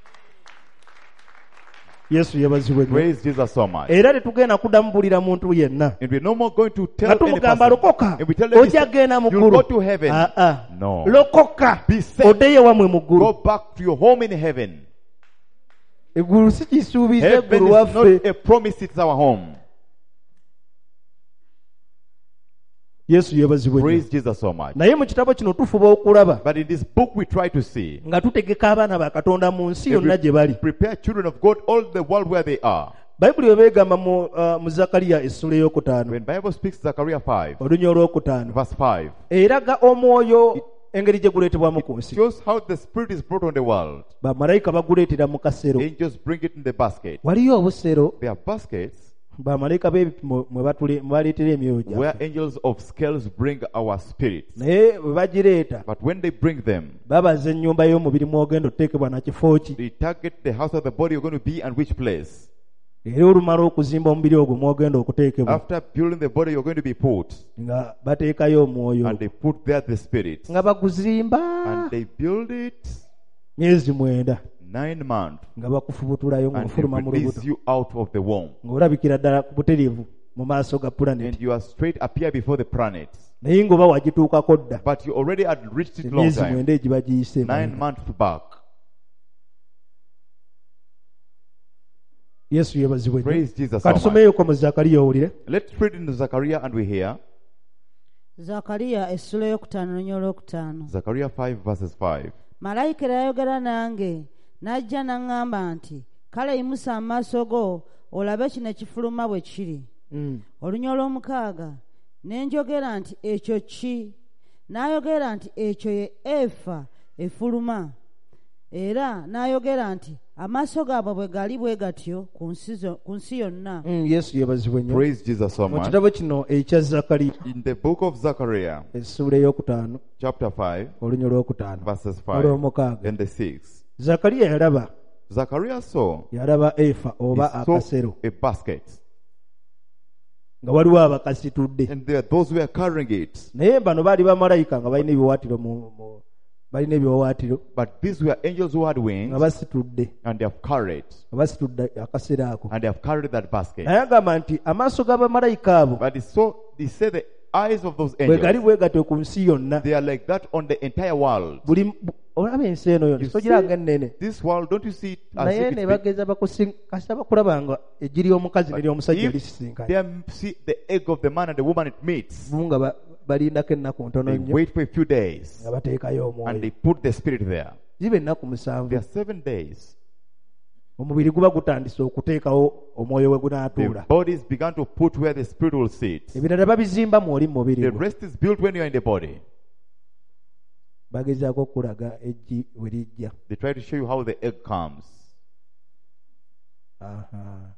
yesu yebazibwe nnyo Praise Jesus so much. era tetugenda kuddamu bulira muntu yenna And we're no more going to tell nga any tumugamba person. lokoka And we tell them, ojja genda mu you'll go ggulu to heaven. aa No. lokoka Be saved. oddeyo wammwe mu ggulu Go back to your home in heaven. eggulu si kisuubizo Heaven eggulu is waffe not a promise, it's our home. yesu yebazibwe nnyo Praise Jesus so much. naye mu kitabo kino tufuba okulaba But in this book, we try to see, nga tutegeka abaana ba katonda mu nsi if yonna we gye bali prepare children of God all the world where they are. bayibuli we beegamba mu, uh, mu zakaliya essula ey'okutaano When Bible speaks Zechariah five, olunya olw'okutaano verse five, eraga omwoyo engeri gye guleetebwamu ku nsi shows how the Spirit is brought on the world. bamalayika baguleetera mu kasero Angels bring it in the basket. waliyo obusero They are baskets bamalayika b'ebipimo mwe batule- mwe baleetera emyoyo gyaffe where angels of scales bring our spirits. naye bwe bagireeta But when they bring them, babaza ennyumba y'omubiri mwogenda oteekebwa na kifo ki they target the house of the body you're going to be and which place. era olumala okuzimba omubiri ogwo mwogenda okuteekebwa After building the body, you're going to be put. nga bateekayo omwoyo And they put there the spirit. nga baguzimba And they build it myezi mwenda nine months. nga bakufubutulayo And they ng'ofuluma mu lubuto release you out of the womb. ng'olabikira ddala ku butereevu mu maaso ga And pulaneti you are straight appear before the planets. naye ng'oba wagituukako dda but you already had reached it long emyezi time. mwenda egiba giyise Nine months back. yesu yeebazibwe nnyo. Praise Jesus so much. katusomeeyoko mu zakaliya owulire. Let's read in Zechariah and we hear. zakaliya essula ey'okutaano n'ennya olwokutaano. Zechariah five verses five. malayika yayogera nange n'ajja n'aŋŋamba nti kale yimusa amaaso go olabe kino ekifuluma bwe kiri. Mm. olunya olw'omukaaga ne njogera nti ekyo ki? n'ayogera nti ekyo ye efa efuluma. era n'ayogera nti amaaso gaabwe bwe gali bwe gatyo ku nsi zo- ku nsi yonna. Mm, yesu yeebazibwe nnyo. Praise Jesus so mu much. kitabo kino ekya zakaliya In the book of Zechariah, essula ey'okutaano chapter five, olunya olw'okutaano verses five olw'omukaaga. and the six. zakaliya yalaba Zechariah saw, yalaba efa oba he saw akasero a basket, nga waliwo abakasitudde, and there those who were carrying it. naye bano baali bamalayika nga balina ebiwaatiro mu mu- balina ebiwawaatiro But these were angels who had nga wings, basitudde and they have carried, nga basitudde akasero ako. and they have carried that basket. naye agamba nti amaaso g'abamalayika abo But he saw, he said the eyes of those bwe gali angels, bwe gatyo ku nsi yonna. they are like that on the entire world. buli bu- olaba ensi eno yonna You sogiranga ennene, see, this world, don't you see it as naye if ne it's big? bageza bakusinkasa bakulaba nga egiri omukazi n'ery'omusajja If lisisinkanye, they see the egg of the man and the woman it meets, bo nga ba- balindako ennaku ntono they nnyo wait for a few days nga bateekayo and they omwoyo. put the spirit there. ziba ennaku musanvu There are seven days. omubiri guba gutandise okuteekawo omwoyo we The gunaatuula. bodies began to put where the spirit will sit. ebirala babizimba mwoli mu mubiri The gwo. rest is built when you are in the body. bagezaako okulaga eggi we lijja. They try to show you how the egg comes. Aha.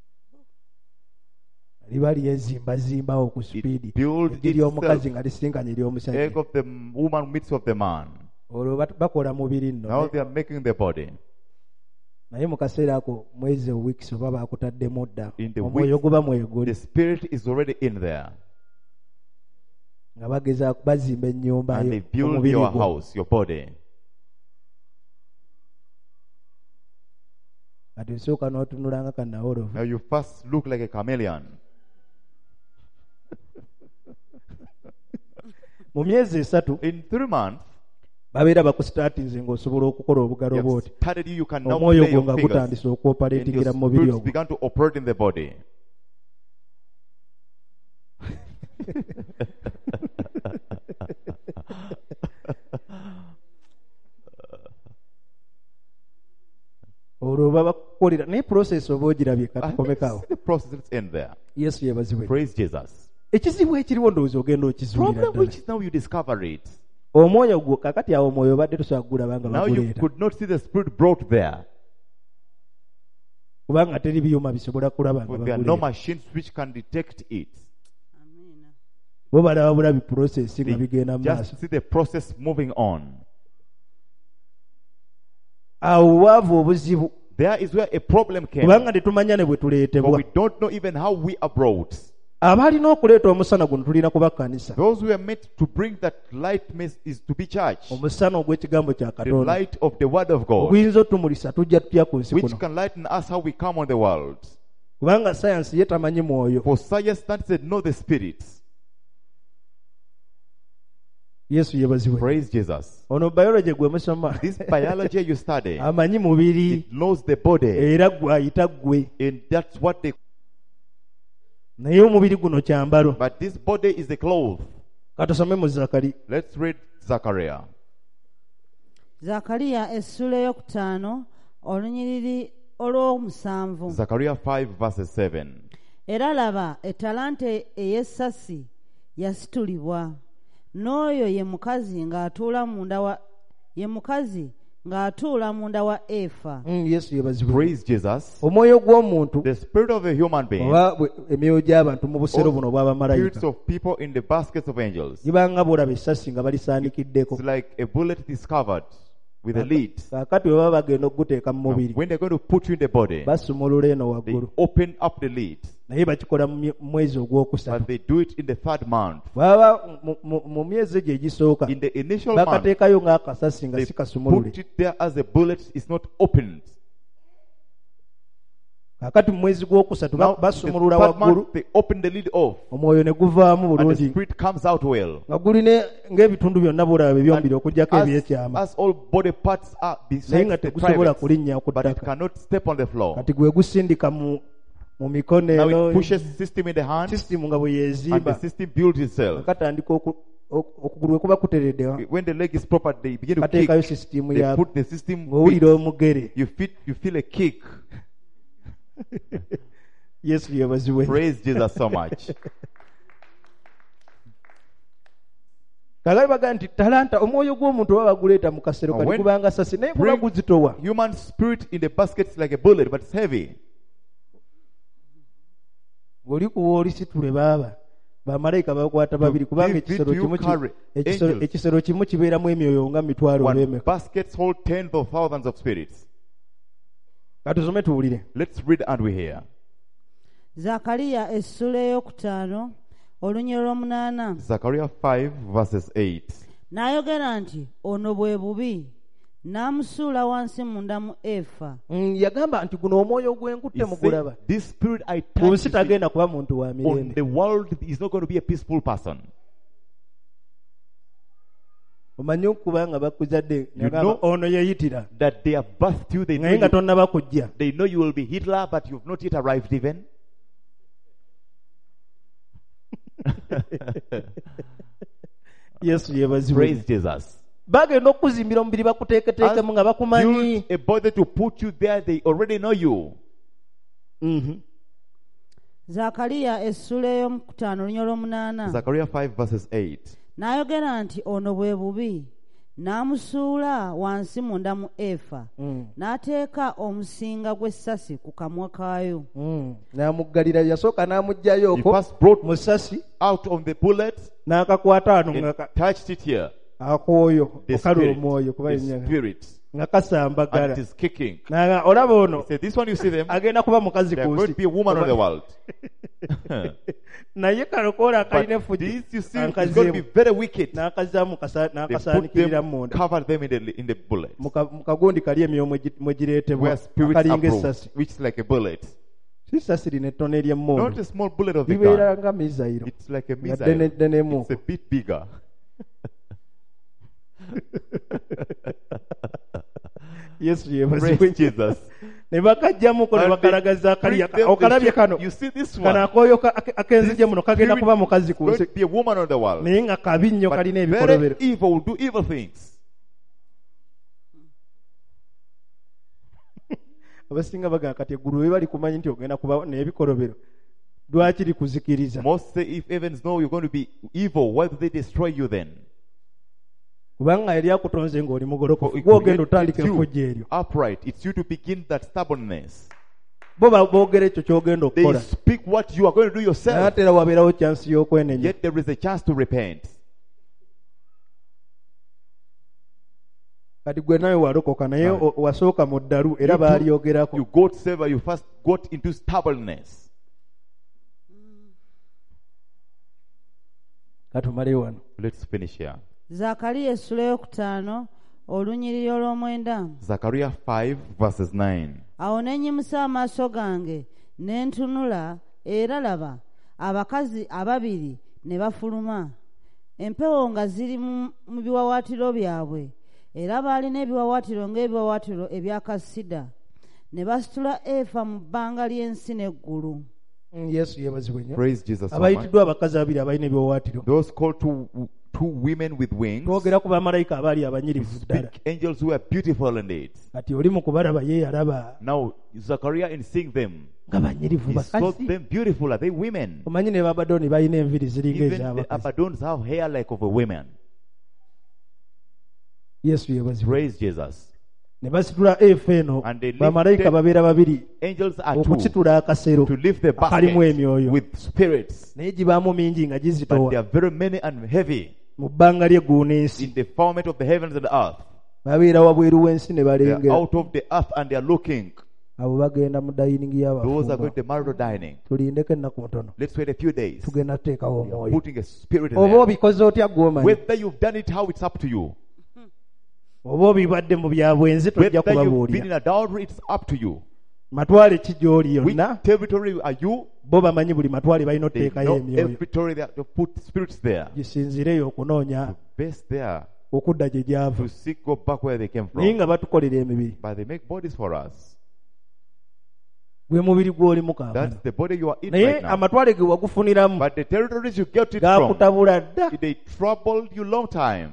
liba lyezimbazimbawo ku supiidi, build eggi ly'omukazi itself. nga lisinkanye Egg ery'omusajja. of the woman meets of the man. olwo bat- bakola mubiri nno, Now they are making the body. naye mu kaseera ako mwezi weeks oba baakutaddemu dda, In the omwoyo weeks, guba The mweguli, spirit is already in there. nga bagezaako bazimba ennyumba And yo they build omubiri your gwo. house, your body. kati osooka n'otunula nga kannawolovu. Now you first look like a chameleon. mu myezi esatu In three months, babeera bakusitaatinze ng'osobola okukola obugalo you have bwoti, started you, you can now omwoyo play gwo your nga fingers. gutandise And okuopaleetingira your mu mubiri spirits ogwo. began to operate in the body. olwo babakolera naye process oba ogirabye And katukomekaawo. this is the process that's in there. yesu yeebazibwe. Praise Jesus. ekizibu ekiriwo ndowooza ogenda okizuulira Problem ddala. which is now you discover it. omwoyo gwo kakati awo omwoyo obadde tosobola kugulaba nga Now you baguleeta, could not see the spirit brought there. kubanga teri byuma bisobola kulaba nga But there are no baguleeta. machines which can detect it. Amiina. bo balaba bulabi process nga They bigenda mu just maaso. see the process moving on. awo waavu obuzibu, There is where a problem came. kubanga tetumanya ne bwe But tuleetebwa. we don't know even how we are brought. abalina okuleeta omusana guno tulina kuba kkanisa. Those who are meant to bring that light mes- is to be church. omusana ogw'ekigambo kya The katonda light of the word of God, oguyinza otumulisa tujja tutya ku nsi which kuno, can lighten us how we come on the world. kubanga sayansi ye tamanyi mwoyo. For science that said know the spirit. yesu yeebazibwe. Praise Jesus. ono biology gwe musoma This biology you study, amanyi mubiri it knows the body, era gwe ayita ggwe, and that's what they. naye omubiri guno kyambalo. But this body is the cloth. katusome mu zakali Let's read Zechariah. zakaliya essula ey'okutaano olunyiriri olw'omusanvu. Zechariah five verses seven. era laba ettalanta ey'essasi yasitulibwa, n'oyo ye mukazi ng'atuula munda wa ye mukazi ng'atuula munda wa efa. Mm, yesu yeebazibwe. Praise Jesus. omwoyo gw'omuntu The spirit of a human being, oba bwe- emyoyo gy'abantu mu busero All buno spirits obw'abamalayika of people in the baskets of angels. gibanga bwolaba essasi nga balisaanikiddeko. It's like a bullet discovered with a lid. kaakati bwe baba bagenda okuguteeka mu Now, mubiri when they're going to put you in the body, basumulula eno they waggulu, open up the lid. naye bakikola mu mye- mu mwezi ogwokusatu. But they do it in the third month. baba mu- mu- mu myezi egyo egisooka In the initial month, bakateekayo ng'akasasi nga they si kasumulule. put it there as a bullet is not opened. akati mu mwezi gwokusatu Now, basumulula the third waggulu month, they open the lid off, omwoyo ne guvaamu and the bulungi spirit comes out well. nga gulina ng'ebitundu byonna bulaba ebyomubiri okugyako As, ebyekyama as all body parts are naye besides nga the tegusobola privates, kulinnya ku but it ttaka cannot step on the floor. kati gwe gusindika mu mu mikono Now eno it pushes the system in the hand, sisitimu nga bwe and the yeezimba system builds itself. katandika oku- oku- okugulu bwe kuba kuteredde When the leg is proper, they begin to kateekayo kick. sisitimu They yaabo put the system. ng'owulira beat. omugere You feel, you feel a kick. yesu yebaziwe Praise Jesus so much. kagali baga nti talanta omwoyo gw'omuntu oba baguleeta mu kasero Oh, kati when- kubanga sasi naye kuba Bring guzitowa human spirit in the basket is like a bullet, but it's heavy. ng'oli kuwa olisitule baaba bamalayika bakwata babiri kubanga Give it ekisero to you kimu ki- carry ekisero- angels. ekisero kimu kibeeramu emyoyo nga mitwalo One oba emeka baskets hold tens of thousands of spirits. katusome tuwulire Let's read and we hear. Zakariya essula ey'okutaano olunyiro lw'omunaana Zechariah five verses eight. n'ayogera nti ono bwe bubi n'amusuula wansi munda mu efa Mm, yagamba nti guno omwoyo He gwenkutte mugulaba said, this spirit I ku touch nsi is tagenda kuba muntu wa on mirembe the world is not going to be a peaceful person. omanyi okuba nga bakuzadde You ngagamba know- ono yeyitira That they have birthed you, they know naye nga you, tonnaba kujja they know you will be Hitler, but you've not yet arrived even. yesu yebaziwe Praise Jesus. bagenda okuzimbira omubiri bakuteeketeekemu nga bakumanyi Build a body to put you there, they already know you. Mhm. Zakariya essula ey'okutaano olunyiro lw'omunaana Zechariah five verses eight. n'ayogera nti ono bwe bubi n'amusuula wansi munda mu efa Mm. n'ateeka omusinga gw'essasi ku kamwa kaayo Mm. n'amuggalira yasooka n'amuggyayo He okwo first brought mu ssasi out on the bullet n'akakwata ano nga and ka- touched it here. akooyo The okali spirit, omwoyo kuba the yennyanga spirit, nga and kasambagala it is kicking. naga olaba He ono said, this one you see them, agenda kuba mukazi they ku are going to nsi be a woman on the world. naye kalokoola akalina But efujjo this you see is going to be ankazeemu very wicked. n'akazaamu kasa- They put n'akasaanikirira them, munda covered them in the in the bullet. mu ka- mu kagundi kali emyoyo mwe gi- mwe gireetebwa Where spirits are akalinga brought, essasi which is like a bullet. si ssasi lino ettono Not ery'emmundu a small bullet of the libeera gun. nga mizayiro It's like a nga ddene missile. ddenemu It's a bit bigger. yesu yebazibwe Praise Jesus. ne bakajjamuko ne And bakalaga they zakaliya bring them okalabye the kano spirit. You see this kano one. akooyo ka- ake- akenzije muno kagenda Spirit kuba mukazi is ku going nsi to be a woman on the world. naye nga kabi nnyo But kalina very ebikolobero evil will do evil things. abasinga bagamba kati eggulu we bali kumanyi nti ogenda kuba n'ebikolobero lwaki likuzikiriza Most say if heavens know you're going to be evil, why do they destroy you then? kubanga yali akutonze ng'oli mugolokofu For it gwogenda created otandika you enfujjo eryo upright. It's you to begin that stubbornness. bo ba- boogera ekyo ky'ogenda They okukola speak what you are going to do naye yourself. ate era wabeerawo kyansi y'okwenenya Yet there is a chance to repent. kati gwe nawe walokoka naye Right. o- wasooka mu ddalu era You do- baalyogerako You got saved, you first got into stubbornness. katumale wano Let's finish here. Zakariya essula ey'okutaano olunyiriri olw'omwenda Zechariah five verses nine. awo ne nnyimusa amaaso gange ne ntunula era laba abakazi ababiri ne bafuluma empewo nga ziri mu mu biwawaatiro byabwe era baalina ebiwawaatiro ng'ebiwawaatiro ebyakasida ne basitula efa mu bbanga ly'ensi n'eggulu. Mm, yesu yeebazibwe nnyo Praise Jesus so much. abayitiddwa abakazi abiri abalina ebiwawaatiro Those called two, two women with wings. twogera ku bamalayika abaali abanyirivu ddala Speak angels who are beautiful indeed. kati oli mu kubalaba ye yalaba Now, Zechariah in seeing them, nga banyirivu he saw bakazi them beautiful. Are they women? omanyi ne babadoni balina enviri ziringa Even the ez'abakazi Abaddons have hair like of a woman. yesu yeebazibwe Praise Jesus. ne basitula efa eno And they bamalayika lifted- babeera babiri Angels are two okusitula akasero to lift the akalimu basket emyoyo with spirits, naye gibaamu mingi nga but they gizitowa are very many and heavy mu bbanga ly'eggulu n'ensi in the firmament of the heavens and the earth. babeera wabweru w'ensi ne They are balengera out of the earth and they are looking. abo bagenda mu dayiningi Those are going y'abafumbo to marital dining. tulindeko ennaku ntono Let's wait a few days. tugenda tuteekawo omwoyo Putting a spirit in oba there. obikoze otya gwomanyi Whether you've done it, how it's up to you. oba obibadde mu byabwenzi tojja Whether you've been kubabuulira in adultery, it's up to you. matwale ki gy'oli Which yonna territory are you? bo bamanyi buli matwale balina They otteekayo know emyoyo every territory that to put spirits there. gisinzireyo okunoonya To base there. okudda gye gyava To seek go back where they came naye from. nga batukolera emibiri But they make bodies for us. gwe mubiri gw'olimu kaakano That's the body you are in naye right now. amatwale ge wagufuniramu But the territories you get it from, gaakutabula dda they troubled you long time.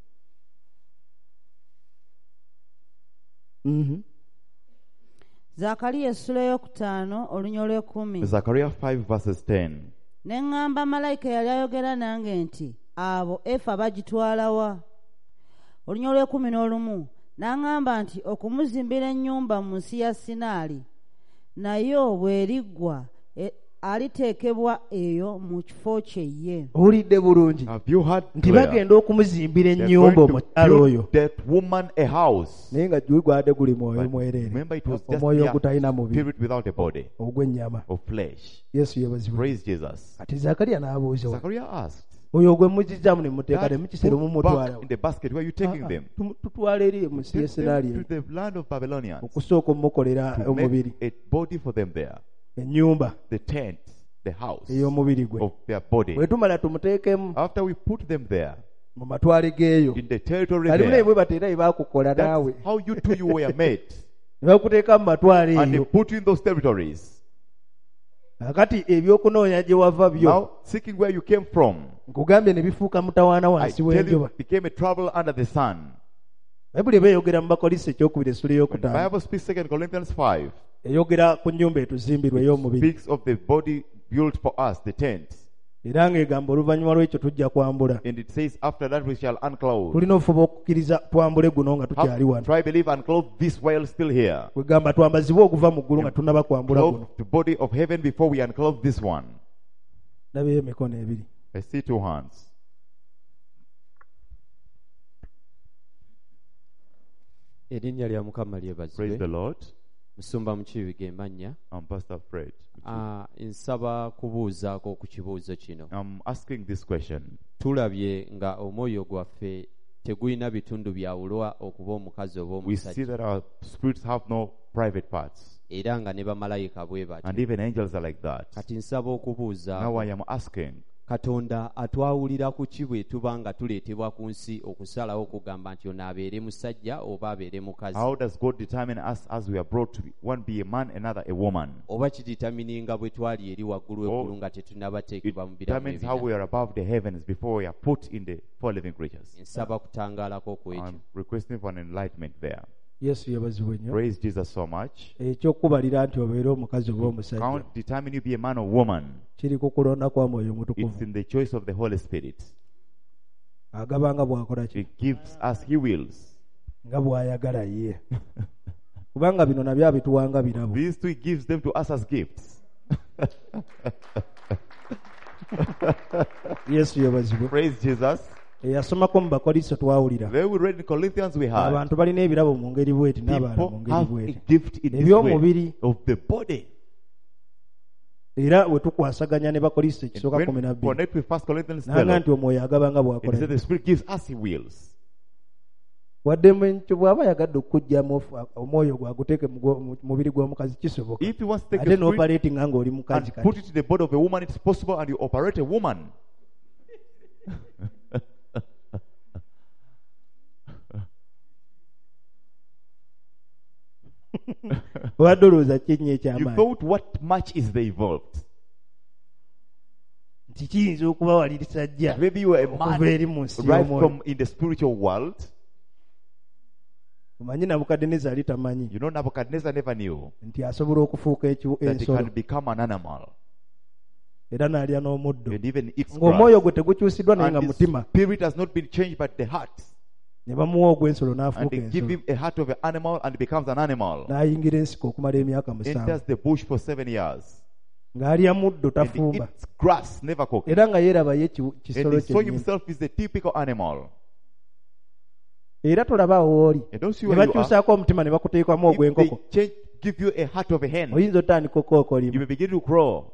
Mhm. Zakariya essula ey'okutaano olunya olw'ekkumi. Zechariah five verses ten. Ne ŋŋamba malayika yali ayogera nange nti abo efa bagitwala wa? Olunya olw'ekkumi n'olumu n'aŋŋamba nti okumuzimbira ennyumba mu nsi ya Sinaali, nayo bw'eriggwa e- aliteekebwa eyo mu kifo kye ye. owulidde bulungi Have you heard nti clear? bagenda okumuzimbira They're ennyumba going to omukyalo oyo build that woman a house. naye nga gwe gwadde guli mwoyo But mwereere remember, it was just omwoyo their ogutalina mubiri spirit without a body ogw'ennyama of flesh. yesu yebazibwe Praise Jesus. kati zakariya n'abuuza Zachariah asked, oyo gwe mugizzamu ne muteeka "That ne mukisera put mumutwala back in the basket, where are you taking them? tutwala eri mu nsi Take y'esenaali them to the land of Babylonians okusooka omukolera to omubiri make a body for them there. ennyumba The tent, the house ey'omubiri gwe of their body. bwe tumala tumuteekemu After we put them there, mu matwale geeyo in the territory kalimu naye there, bwe bateera bye baakukola naawe that's how you two you were made. ne bakuteeka mu matwale And they eyo put you in those territories. kakati ebyokunoonya gye wava byo Now, seeking where you came from, nkugambye ne bifuuka mutawaana I wansi tell w'enjuba you, it became a trouble under the sun. bayibuli eba eyogera mu bakolisi ekyokubiri essula When the ey'okutaano Bible speaks Second Corinthians five, eyogera ku nnyumba etuzimbirwa ey'omubiri speaks of the body built for us, the tent. era ng'egamba oluvannyuma lw'ekyo tujja kwambula And it says, after that we shall unclothe. tulina ofuba okukkiriza twambule guno nga tukyali Have, wano try believe unclothe this while still here. kwegamba twambazibwe okuva mu ggulu nga tunaba kwambula Clothe guno the body of heaven before we unclothe this one. nabeyo emikono ebiri I see two hands. erinnya lya mukama Praise lyebazibwe the Lord. musumba mukibi ge mannya. I'm Pastor Fred. Ah, nsaba kubuuzaako ku kibuuzo kino. I'm asking this question. Tulabye nga omwoyo gwaffe tegulina bitundu byawulwa okuba omukazi oba We see omusajja, that our spirits have no private parts. era nga ne bamalayika bwe And batyo. even angels are like that. Kati nsaba okubuuza, Now I am asking, Katonda atwawulira ku ki bwe tuba nga tuleetebwa ku nsi okusalawo okugamba nti ono abeere musajja oba abeere mukazi, how does God determine us as we are brought to be, one be a man, another a woman? oba kiditamininga bwe twali eri waggulu eggulu nga tetunnabateekebwa mu It biramu determines how ebirala. we are above the heavens before we are put in the four living creatures. Nsaba kutangaalako ku ekyo. I'm requesting for an enlightenment there. yesu yebazibwe nnyo Praise Jesus so much. ekyokubalira nti obeere omukazi oba omusajja Can't determine you be a man or woman. kiri ku kulonda kwa mwoyo It's omutukuvu in the choice of the Holy Spirit. agaba nga bw'akola ki It gives us He wills. nga bw'ayagala ye kubanga bino nabyo abituwanga birabo These two He gives them to us as gifts. yesu yebazibwe Praise Jesus. eyasomako mu bakoliso twawulira Then we read in Corinthians we had abantu balina ebirabo mu ngeri bweti n'abalala mu people ngeri have a bweti gift in this ebyomubiri way of the body. era we tukwasaganya ne bakoliso And ekisooka when kumi na we bbiri connect with First Corinthians nanga twelve, nti omwoyo agaba nga it bw'akola says the Spirit gives us He wills. wadde mwencho bw'aba yagadde okukugyamu omwoyo gwaguteeke mu gwo- mu mubiri gw'omukazi kisoboka If He wants to take ate the Spirit n'operatinga ng'oli mukazi and put kati it in the body of a woman, it's possible, and you operate a woman. obadde olowooza kyennya You ekyamaanyi thought what much is the evolved? nti kiyinza okubawalirisa jja Maybe you are a okuva man eri mu nsi right y'omwoyo from in the spiritual world. omanyi nabukaddeneza tamanyi You know, Nebuchadnezzar never knew nti asobola okufuuka ekiwu- that he ensolo can become an animal era n'alya n'omuddo and even eats ng'omwoyo grass. gwe tegukyusiddwa naye nga And mutima his spirit has not been changed, but the heart. ne bamuwa ogw'ensolo And n'afuuka they give ensolo him a heart of an animal, and he becomes an animal. n'ayingira ensiko okumala emyaka musanvu Enters the bush for seven years. ng'alya muddo And he tafumba eats grass, never cooked. era nga yeeraba ye ki- And kisolo he saw kyennyini himself as the typical animal. era tolaba awo oli And don't see ne where you are. bakyusaako omutima ne bakuteekamu If they ogw'enkoko change, give you a heart of a hen, oyinza otandika you okookolima may begin to crawl.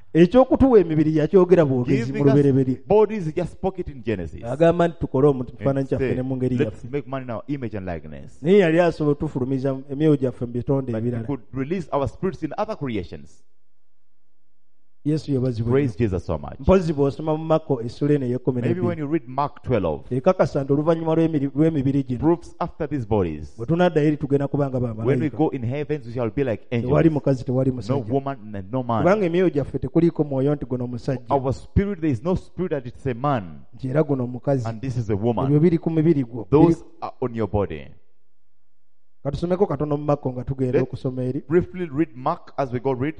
ekyokutuwa emibiri yakyogera bwogezi mu Giving lubereberye us bodies, he just spoke it in Genesis. agamba nti tukole omuntu And kifaananyi kyaffe say, ne mu ngeri let's yaffe make man in our image and likeness. naye yali asobola otufulumiza emyoyo gyaffe mu bitonde But we ebirala could release our spirits in other creations. yesu yebazibwe Praise Jesus so much. mpozi bw'osoma mu mako essula eno ey'ekkumi Maybe when n'ebbiri you read Mark twelve, ekakasa nti oluvannyuma lw'emiri- lw'emibiri gino proofs after these bodies, bwe tunaddayo eri tugenda kubanga when we bamalayika go in heavens, we shall be like tewali angels. mukazi tewali No musajja woman and no man. kubanga emyoyo gyaffe tekuliiko mwoyo nti guno musajja Our spirit, there is no spirit that it's a man, nti era guno mukazi and this is a ebyo woman. biri ku mibiri gwo Those are on your body. katusomeko katono mu mako nga tugenda Let- okusoma eri Briefly read Mark as we go read.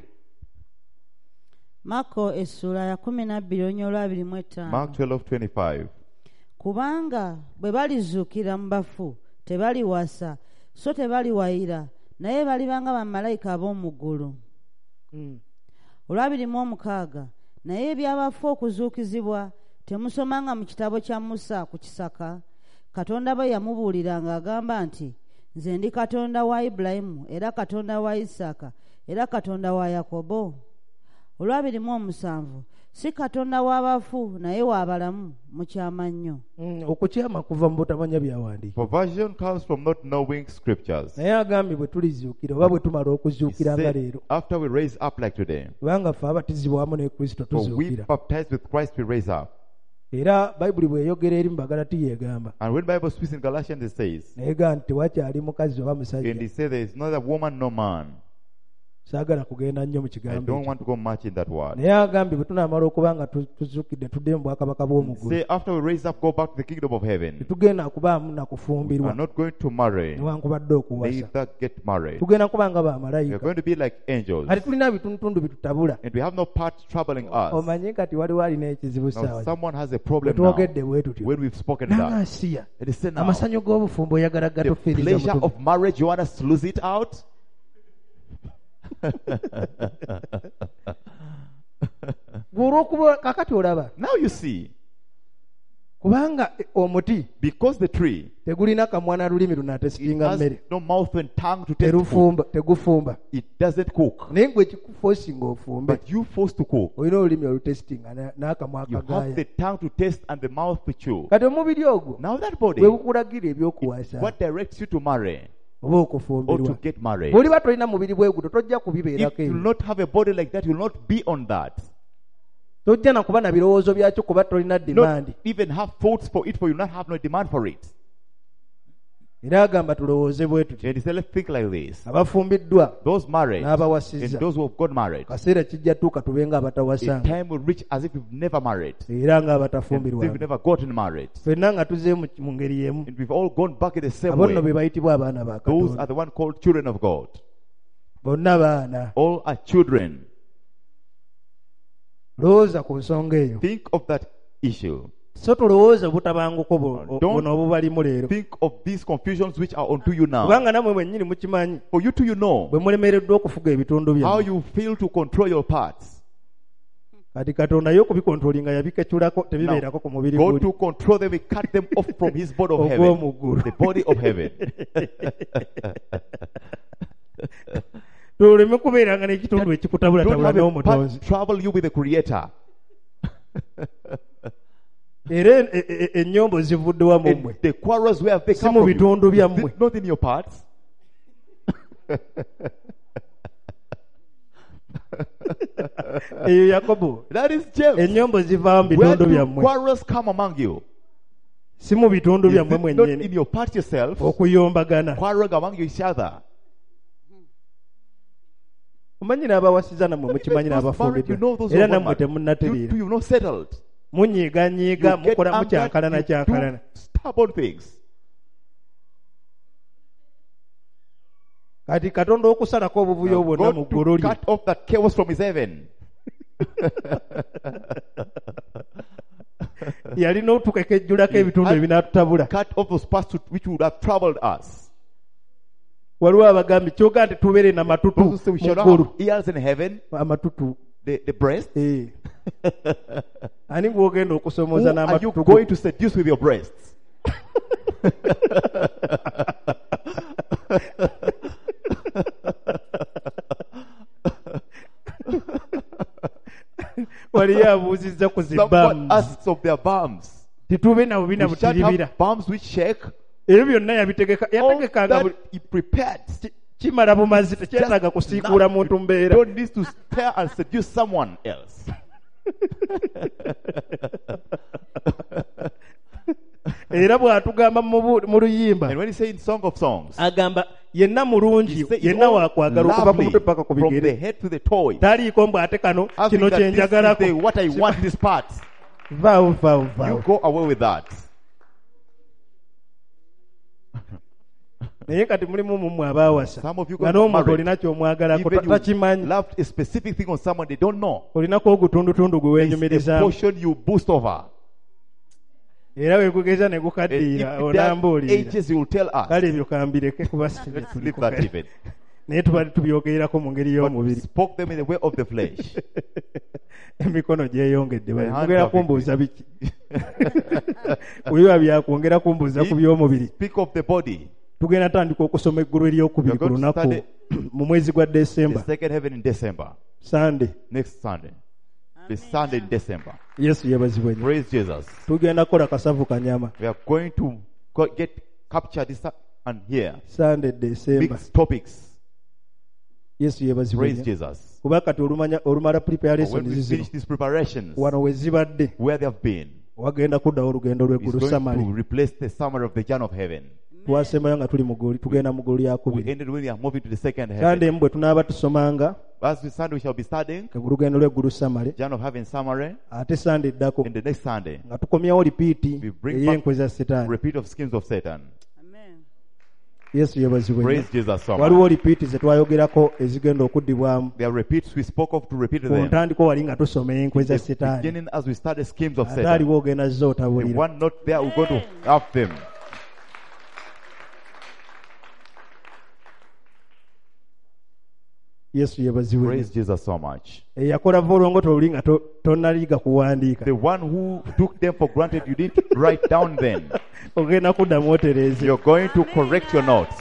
mako essula ya kumi nabbiri olunya olwabiri mu Mark etaano twelve twenty-five. kubanga bwe balizuukira mu bafu tebaliwasa so tebaliwayira naye balibanga bamalayika ab'omu ggulu Mm. olwabiri mu omukaaga naye ebyabafu okuzuukizibwa temusomanga mu kitabo kya musa ku kisaka katonda bwe yamubuulira ng'agamba nti nze ndi katonda wa ibulayimu era katonda wa isaaka era katonda wa yakobo olwabiri mu omusanvu si katonda w'abafu naye w'abalamu mukyama nnyo Mm, okukyama kuva mu butamanya byawandiika Perversion comes from not knowing scriptures. naye agambye bwe tulizuukira oba bwe tumala He okuzuukira nga said, leero after we raise up like today, kubanga ffe abatizibwa wamu ne kristo for we tuzuukira baptized with Christ, we raise up. era bayibuli bw'eyogera eri mu bagalatiya egamba And when Bible speaks in Galatians, it says, nayegaa nti tewakyali mukazi oba and musajja he said there is neither woman nor man. saagala kugenda nnyo mu I kigambo don't ekyo want to go much in that word. naye agambye bwe tunaamala okuba nga tu- tuzuukidde tudde mu bwakabaka bw'omu ggulu Say after we raise up, go back to the kingdom of heaven. tetugenda kubaamu na We kufumbirwa are not going to marry, newankubadde okuwasa neither get married. tugenda kuba nga We are bamalayika going to be like angels. kati tulina bitundutundu bitutabula And we have no part troubling us. omanye kati waliwo alina ekizibu Now saawa someone has a bwe problem now twogedde bwe tutyo when we've spoken that. nangasiya It is said now, amasanyu g'obufumbo oyagala the gatufiiriza pleasure mutubu of marriage, you want us to lose it out? gwe olw'okuba kakati olaba Now you see, kubanga eh, omuti because the tree tegulina kamwana lulimi it lunaatesikinga has mmere no mouth and tongue to taste food, terufumba tegufumba it doesn't cook. naye gwe kikufoosinga ofumbe But you forced to cook. olina olulimi olutesitinga na- n'akamwa You have the akagaaya tongue to taste and the mouth to chew. kati omubiri ogwo Now that body, bwe bukulagira ebyokuwasa what directs you to marry oba or to okufumbirwa get married? bw'oliba tolina mubiri bwe guto tojja kubibeerako If you will ebyo not have a body like that, you will not be on that. tojja na kuba na birowoozo byakyo kuba tolina Not dimandi even have thoughts for it, for you will not have no demand for it. era agamba tulowooze bwe tuti And he said, let's think like this. abafumbiddwa Those married and n'abawasizza those who have got married, kaseera kijja tuuka tube nga a abatawasanga time will reach as if we've never married. era nga And as if abatafumbirwa we've never gotten married. ffenna nga tuze mu mu ngeri y'emu And we've all gone back in the same abo nno be way. bayitibwa abaana ba Those are katonda the one called children of God. bonna baana All are children. lowooza ku nsonga eyo Think of that issue. so tulowooza obutabanguko bu- Don't buno obubalimu leero Think of these confusions which are unto you now. kubanga nammwe mwennyini mukimanyi For you too, you know bwe mulemereddwa okufuga ebitundu how byammwe you feel to control your parts. kati katonda ye okubikontrolinga yabikeculako tebibeerako ku mubiri God guli to control them, we cut them off from his body of heaven. ogw'omu ggulu The body of heaven. tuleme kubeeranga n'ekitundu ekikutabulatabula Don't have a n'omutonzi part trouble you with the Creator. era e- e- e- ennyombo zivudde wa mu mmwe And the quarrels where they si come mu from you. bitundu byammwe Not in your parts. eyo yakobo That is James. ennyombo ziva mu Where bitundu do byammwe quarrels come among you? si mu bitundu Is byammwe it not in mwennyini your part yourself? okuyombagana Quarreling among each other. omanyi n'abawasiza nammwe mukimanyi Even those married, you know n'abafumbiddwa those who era are nammwe married. You, temunnatereera you know settled. munyiiganyiiga You get mukola angered, mukyankalana you kyankalana do stubborn things. kati katonda okusalako obuvuyo bwonna mu God ggulu to lye cut off that chaos from his heaven. yalina otukekejjulako ebitundu ebinaatutabula Cut off those parts to- which would have troubled us. waliwo abagambye kyoga nti tubeere na matutu Those who say we mu shall not ggulu have ears in heaven, amatutu the, the breast. eh. ani gwogenda Who okusomoza are you n'amatutu going to seduce with your breasts? waliyo abuuzizza ku Someone zibbamu asks of their bums. titube nabo We shan't binabutiribira have bums which shake. ebyo byonna yabitegeka All yategekanga buli- that he prepared. ki- kimala bumazi tekyetaaga kusiikuula Just muntu mbeera don't need to stare and seduce someone else. era bw'atugamba mu bu- mu luyimba And when he say in Song of Songs, agamba yenna mulungi he say it's yenna all waakwagala okuva ku lovely mutwe paka ku from the bigere head to the toes. taliiko mbu ate kano Asking kino that this is kyenjagalako the, what I want this part. vaawo vaawo You vaawo go away with that. naye kati mulimu mumwe abaawasa Some of you nga got n'omuntu married. olina kyomwagalako Even you takimanyi loved a specific thing on someone they don't know. olinako ogutundutundu gwe It's a weenyumirizaamu portion you boost over. era weekugeza ne And if gukaddiira that onambuulirira ages, you will tell us. kale ebyo kambireke kuba Let's leave that even. naye tubali tubyogererako mu ngeri But we y'omubiri spoke them in the way of the flesh. emikono gyeyongedde The hand mugera have kumbuuza biki wiba byakwongera kumbuuza ku by'omubiri Speak of the body. tugenda tandika okusoma eggulu eryokubiri We're ku going to lunaku study mu mwezi gwa The desemba second heaven in December. sande Next Sunday. The Sunday in December. yesu yebazibwe nnyo Praise Jesus. tugenda kukola kasavu kanyama We are going to go get capture this and here. sande desemba Mixed topics. yesu yebazibwe Praise nnyo Jesus. kuba kati olumanya olumala But preparation when we zizino finish these preparations, wano we zibadde where they have been, wagenda kuddawo olugendo is lw'eggulu going samali to replace the summary of the journey of heaven. twasembayo nga tuli mu ggulu tugenda mu ggulu We lyakubiri ended when we are moving to the second kandi heaven. emu bwe tunaaba tusomanga As we Sunday, we shall be studying olugendo lw'eggulu samale journey of heaven summary. ate sande eddako And the next Sunday, nga tukomyawo lipiiti we bring ey'enkwe za back setaani repeat of schemes of Satan. Amen. yesu yebazibwe nnyo. Praise Jesus so waliwo much. lipiiti ze twayogerako ezigenda okuddibwamu There are repeats we spoke of to repeat ku them. ntandiko wali nga tusoma enkwe za In the setaani beginning, as we started schemes of ate Satan, aliwo ogenda zo the otabulira one not there, we're going to have them. yesu yebazibwe nnyo. Praise Jesus so much. eyakola volongo toluli nga to- tonnaliga kuwandiika The one who took them for granted, you didn't write down then. ogenda kuddamu otereeze You're going to correct your notes.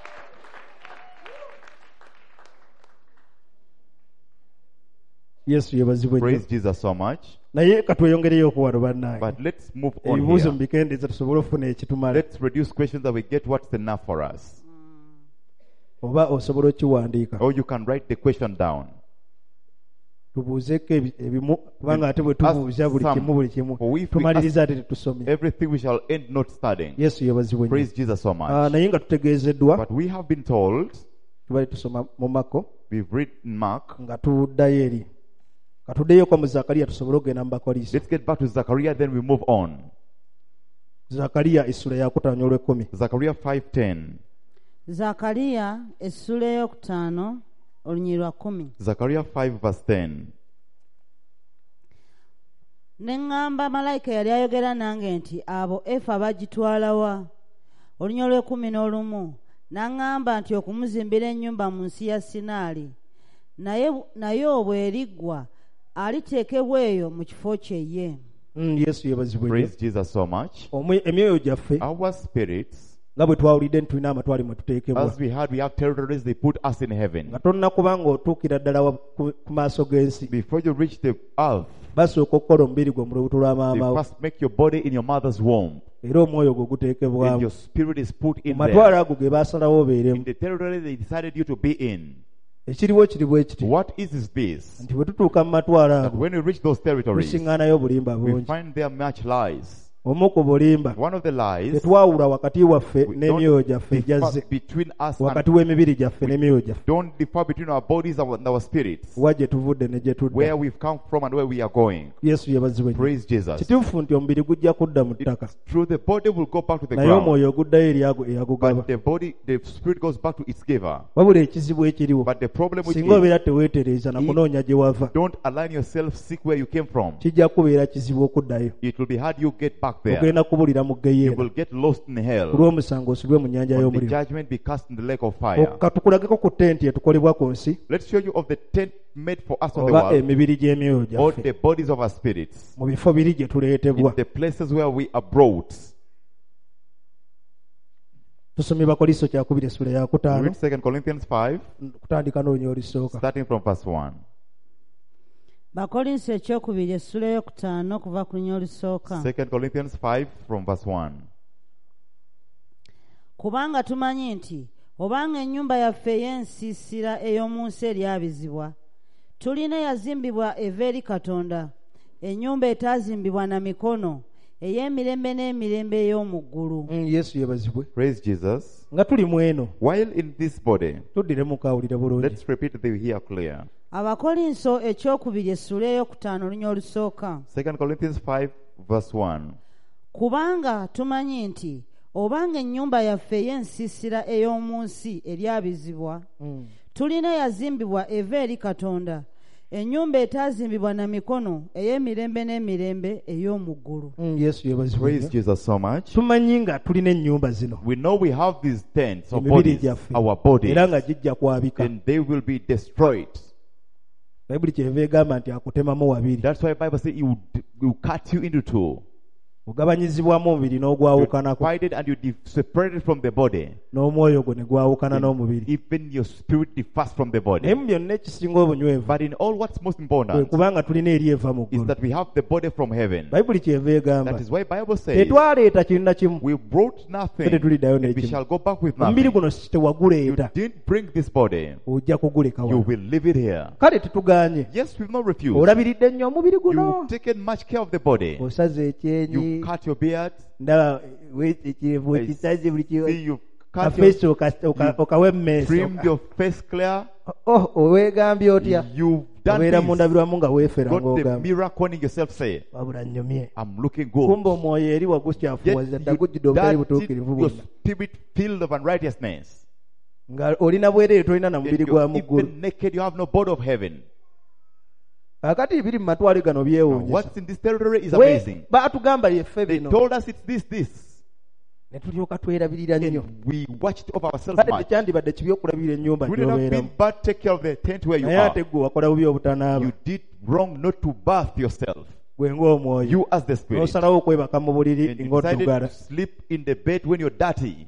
yesu yebazibwe nnyo. Praise Jesus so much. naye katweyongereyo okuwano bannange But let's move on ebibuuzo here. mubikendeeza tusobole okufuna ekitumala Let's reduce questions that we get what's enough for us. oba osobola okiwandiika Or you can write the question down. tubuuzeko ebi- ebimu kubanga ate bwe tubuuza buli some. kimu buli kimu For if we tumaliriza ate tetusomye Everything we shall end not studying. yesu yebazibwe nnyo. Praise Jesus so Ah, much. naye nga tutegeezeddwa But we have been told, tubali tusoma mu mako we've read in Mark. nga tuddayo eri katuddeyoko mu zakaliya tusobole okugenda mu bakolinso Let's get back to Zechariah, then we move on. zakaliya essula yakutaano olw'ekkumi Zechariah five ten. zakaliya essula eyokutaano olunyiri lwa kumi. Zechariah five verse ten. Ne ŋŋamba malayika yali ayogera nange nti abo efa bagitwalawa. Olunyiri olw'ekkumi n'olumu n'aŋŋamba nti okumuzimbira ennyumba mu nsi ya Sinaali, naye naye obweriggwa aliteekebwa eyo mu kifo kye ye. Mm, yesu yebazibwe nnyo. Praise Jesus so much. Omwe- emyoyo gyaffe Our spirits, nga bwe twawulidde nti tulina amatwale mwe tuteekebwa as we had, we have territories, they put us in heaven. nga tonnakubanga otuukira ddala wa- ku ku maaso g'ensi Before you reach the earth, basooka okukola omubiri gwe mu lubuto lwa they maamawo first make your body in your mother's womb. era omwoyo gwe And guteekebwamu your spirit is put mu in matwale there. ago ge baasalawo In obeeremu the territory they decided you to be in. ekiriwo kiri bwe kiti What is is this? nti bwe tutuuka mu matwale That ago when we reach those territories, tusiŋŋaanayo obulimba we bungi find there much lies. omu ku bulimba One of the lies, tetwawula wakati waffe we n'emyoyo don't gyaffe differ ejazze between us wakati and w'emibiri gyaffe n'emyoyo gyaffe don't differ between our bodies and our spirits. wa gye tuvudde ne gye tudda Where we've come from and where we are going. yesu yebazibwe nnyo. Praise Jesus. kituufu nti omubiri gujja kudda mu ttaka It's true, the body will go back to the naye ground, omwoyo oguddayo eri ago eyagugaba but the body, the spirit goes back to its giver. wabula ekizibu ekiriwo But the problem with singa it, obeera teweetereeza na He- kunoonya gye wava don't align yourself, seek where you came from. kijja kubeera kizibu okuddayo It will be hard you get back there. ogenda kubulira mu You geyeera will get lost in ku hell. lw'omusango osulwe mu nnyanja On the y'omuliro judgment be cast in the lake of fire. katukulageko ku tenti etukolebwa ku nsi Let's show you of the tent made for us on the oba world, emibiri gy'emyoyo or gyaffe the bodies of our spirits, mu bifo biri gye in tuleetebwa the places where we are brought. tusomye bakolinso kyakubiri essula ya kutaano Read Second Corinthians five, kutandika n'olunya olusooka starting from verse one. bakolinso ekyokubiri essula eyokutaano kuva ku lunya olusooka. Second Corinthians five from verse one. Kubanga tumanyi nti obanga ennyumba yaffe ey'ensiisira ey'omu nsi eryabizibwa, tulina yazimbibwa eva eri Katonda, ennyumba etaazimbibwa na mikono, ey'emirembe n'emirembe ey'omu ggulu. Mm, Yesu yebazibwe. Praise Jesus. Nga tuli mu eno While in this body, tuddire mukawulire bulungi. let's repeat the here clear. Abakolinso ekyokubiri essula eyokutaano olunya olusooka. Second Corinthians five verse one. Kubanga tumanyi nti obanga ennyumba yaffe ey'ensiisira ey'omu nsi eryabizibwa, Mm. tulina yazimbibwa eva eri Katonda, ennyumba etaazimbibwa na mikono, ey'emirembe n'emirembe ey'omu ggulu. Mm, Yesu yebazibwe. Praise Jesus so much. Tumanyi nga tulina ennyumba zino We know we have these tents or emibiri bodies, gyaffe our bodies, era nga gijja kwabika. and they will be destroyed. Bayibuli kyeva egamba nti akutemamu wabiri. That's why the Bible says it will, it will cut you into two. Ogabanyizibwamu omubiri You're n'ogwawukanako, divided and you de- separated from the body. n'omwoyo gwo ne gwawukana n'omubiri. Even your spirit differs from the body. Naye mu byonna ekisinga obunywevu But in all, what's most kwe important kubanga tulina eri eva mu is ggulu. that we have the body from heaven. Bayibuli kyeva egamba That is why Bible says tetwaleeta kirina kimu we brought nothing, ate tuliddayo and we n'ekimu. shall go back with Omubiri nothing. guno si tewaguleeta, You didn't bring this body. ojja kuguleka You wano. will leave it here. Kale tetugaanye. Yes, we've not refused. Olabiridde nnyo omubiri guno. You've taken much care of the body. Osaze ekyenyi, You cut your beard. ndaba we- ekirevu ekisaze buli ki- See, you cut your, kafeesi oka- oka- okawa emmese. trimmed your face clear. Oh, oweegambye otya? You've done Obeera mu this. ndabirwamu nga weefera Got the ng'ogamba. mirror calling yourself say, Wabula nnumye. I'm looking Kumbe good. omwoyo eri wagukyafuwaza Yet dda you gujjudde obutali dirtied butuukirivu your bwonna. spirit filled of unrighteousness. Nga olina bwereere tolina na Yet mubiri you're gwa mu ggulu. even naked, you have no body of heaven. Kakati ebiri mu matwale gano Now, byewuunyisa. what's in this territory is We- amazing. baatugamba yeffe They bino told us it's this, this. ne tulyoka twerabirira nnyo. And we watched over ourselves Kale much. tekyandibadde kibi okulabira ennyumba Would it have gy'obeeramu. been bad to take care of the tent where you Naye ate are? gwe wakola bubi obutanaaba. You did wrong not to bath yourself. Gwe ng'omwoyo. You as the spirit. N'osalawo okwebaka mu buliri And you decided ng'oddugala. to sleep in the bed when you're dirty.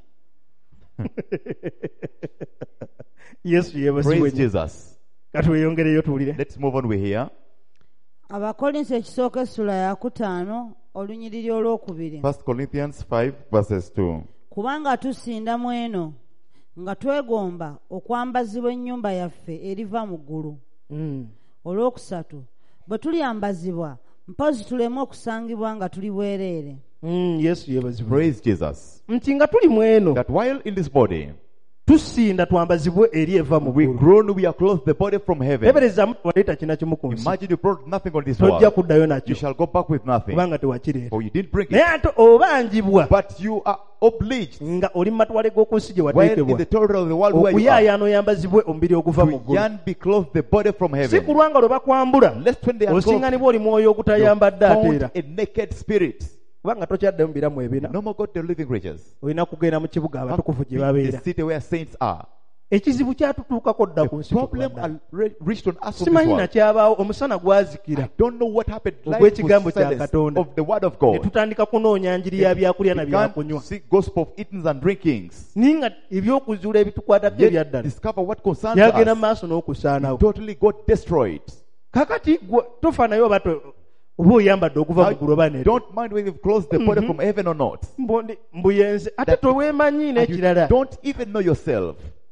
Yesu yeebazibwe Praise nnyo. Jesus. Katweyongereyo tuwulire. Let's move on. We're here. Abakolinso ekisooka essula yakutaano olunyiriri olwokubiri. First Corinthians five verses two. Kubanga tusinda mu eno nga twegomba okwambazibwa ennyumba yaffe eriva mu ggulu. Mm. Olwokusatu, bwe tulyambazibwa mpozi tuleme okusangibwa nga tuli bwereere. Mm, Yesu yeebazibwe. Praise Jesus. Nti nga tuli mu eno That while in this body, tusinda twambazibwe eri eva mu we ggulu. grown, we are clothed the body from heaven. Eberezaamu twaleeta kina kimu ku nsi. Imagine you brought nothing on this Tojja world. kuddayo You nakyo shall go back with nothing. kubanga tewakireeta. For you didn't bring Naye it. ate obanjibwa But you are obliged, nga oli mu matwale g'oku nsi gye while in wateekebwa the territory of the world where you are, okuyaayaana oyambazibwe omubiri oguva mu to ggulu. yearn be clothed the body from Si heaven. kulwa nga lwe bakwambula Lest when they are clothed, osinganibwa oli mwoyo ogutayambadde ate found era a naked spirit. kubanga tokyaddayo mu biramu ebina. No more God the living creatures. Olina kugenda mu kibuga Have abatukufu to gye be babeera. the city where saints are. Ekizibu kyatutuukako dda ku The nsi problem tukubadde. are re- reached on us from this Simanyi world. nakyabaawo omusana gwazikira I don't know what happened. Life Ogw'ekigambo was kya silence Katonda. of the word of ne God. tutandika kunoonya njiri ya byakulya na Began to byakunywa seek gospel of eatings and drinkings. naye nga ebyokuzuula ebitukwatako Yet ebyaddala discover what concerns byagenda mu us. maaso n'okusaanawo. Totally got destroyed. kakati gwe tofaanayo oba to- oba oyambadde okuva Now, mu ggulu oba nedda. don't mind whether you've closed the body from heaven or not. Mbondi- mbuyenze ate That- toweemanyi And you n'ekirala don't even know yourself.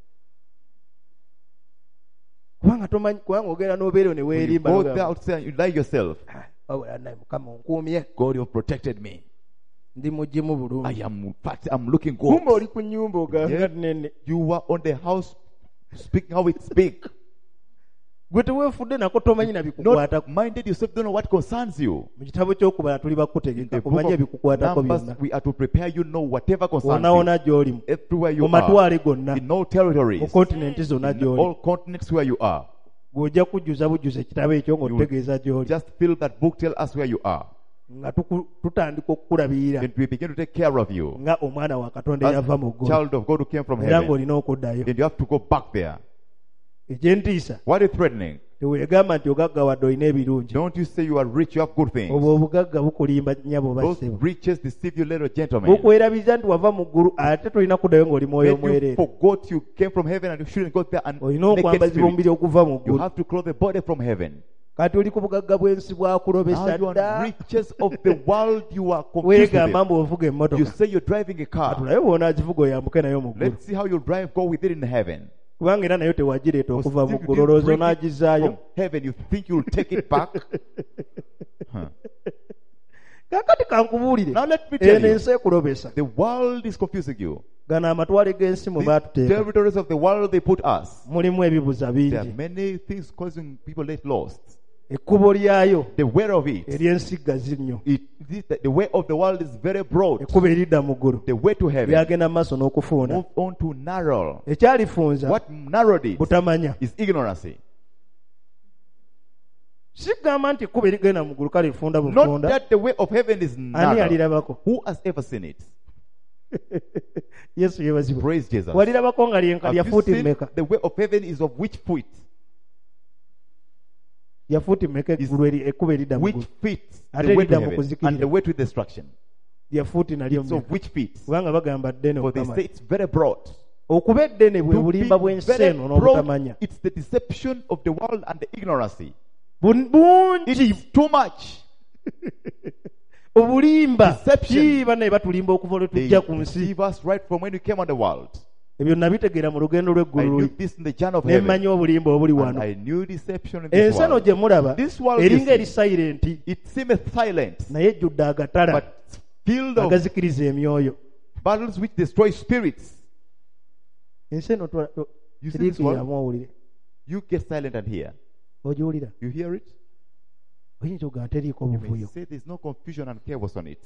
kubanga tomanyi kubanga ogenda n'obeera ne When you weerimba go n'ogamba, there outside and you lie yourself. "Ah, wabula naye mukama onkuumye God, you've protected me. ndi mugimu I bulungi. am, in fact, I'm looking good. kumbe oli ku nnyumba oganga Yeah. nene You were on the house speaking how it speak. gwe teweefudde nako tomanyi Not nabikukwatako. minded yourself, don't know what concerns you. mu kitabo ky'okubala tuli In bakutegeka the book kumanye of ebikukwatako Numbers, byonna we are to prepare you know whatever concerns wonna you. wonna gy'olimu Everywhere you mu are. matwale gonna In all territories. mu kontinenti zonna In gy'oli all continents where you are. gw'ojja kujjuza bujjuza ekitabo ekyo You will ng'otutegeeza gy'oli Just fill that book, tell us where you are. nga tuku- tutandika okukulabirira And we begin to take care of you. nga omwana wa katonda As eyava mu a ggulu child of God who came from era heaven. ng'olina okuddayo. And you have to go back there. ekyentiisa What is threatening? teweegamba nti ogaggawadde olina ebirungi Don't you say you are rich, you have good things. obwo obugagga bukulimba nnyabo Those bassebo riches deceive you, little gentlemen. bukwerabiza nti wava mu ggulu ate tolina kuddayo ng'oli mwoyo Then you mwereere. forgot you came from heaven and you shouldn't go there and olina naked okwambazibwa spirit. omubiri okuva mu You ggulu have to clothe the body from heaven. kati oli ku bugagga bw'ensi Now bwakulobesa you are dda riches of the world, you are confused with weegamba it. mbw'ovuga You emmotoka say you're driving a car. atulabe bw'onaagivuga oyambuke nayo mu ggulu Let's see how you'll drive, go with it in heaven. kubanga era nayo tewagireeta Because okuva mu if you ggulu didn't olowooza bring it onaagizaayo from heaven, you think you'll take it back? Huh. kakati kankubuulire Now let me tell eno you, ensi ekulobesa the world is confusing you. gano amatwale g'ensi mu The baatuteeka territories of the world they put us. mulimu ebibuza There are bingi many things causing people get lost. ekkubo lyayo The way of it, ery'ensiggazi nnyo it this, the, the way of the world is very broad. ekkubo eridda mu ggulu The way to heaven lyagenda mu maaso n'okufuuna move on to narrow. ekyalifunza What narrowed it butamanya is ignorance. si kugamba nti ekkubo erigenda mu ggulu kale lifunda Not bufunda that the way of heaven is ani narrow. yalirabako Who has ever seen it? yesu yeebazibwa Praise Jesus. walirabako nga lyenka Have lya you fuuti seen mmeka the way of heaven is of which foot? lya fuuti mmeka eggulu eri- ekkubo eridda mu Which ggulu feet? Ate The way to lidda mu heaven kuzikirira. and the way to destruction. lya fuuti nalyo It's of mmeka which feet? kubanga bagamba ddene For they okutamanya say it's very broad. okuba eddene bwe To be bulimba bw'ensi very eno broad, n'obutamanya it's the deception of the world and the ignorance. Bu- bungi It's too much. obulimba Deception. kii banne batulimba okuva olwe They tujja ku nsi deceive us right from when we came on the world. ebyo nabitegeera mu lugendo I lw'eggulu knew luli this in the journey of ne heaven. mmanya obulimba obuli And wano I knew deception in this ensi eno world. gye mulaba This world you eringa see, eri silenti it seemeth silent, naye ejjudde agatala but filled of agazikiriza emyoyo battles which destroy spirits. ensi eno twa- You see this siriikiriramu world? owulire You get silent and hear. ogiwulira You hear it? oyinza ogaa teriiko You may buvuyo say there's no confusion and chaos on it.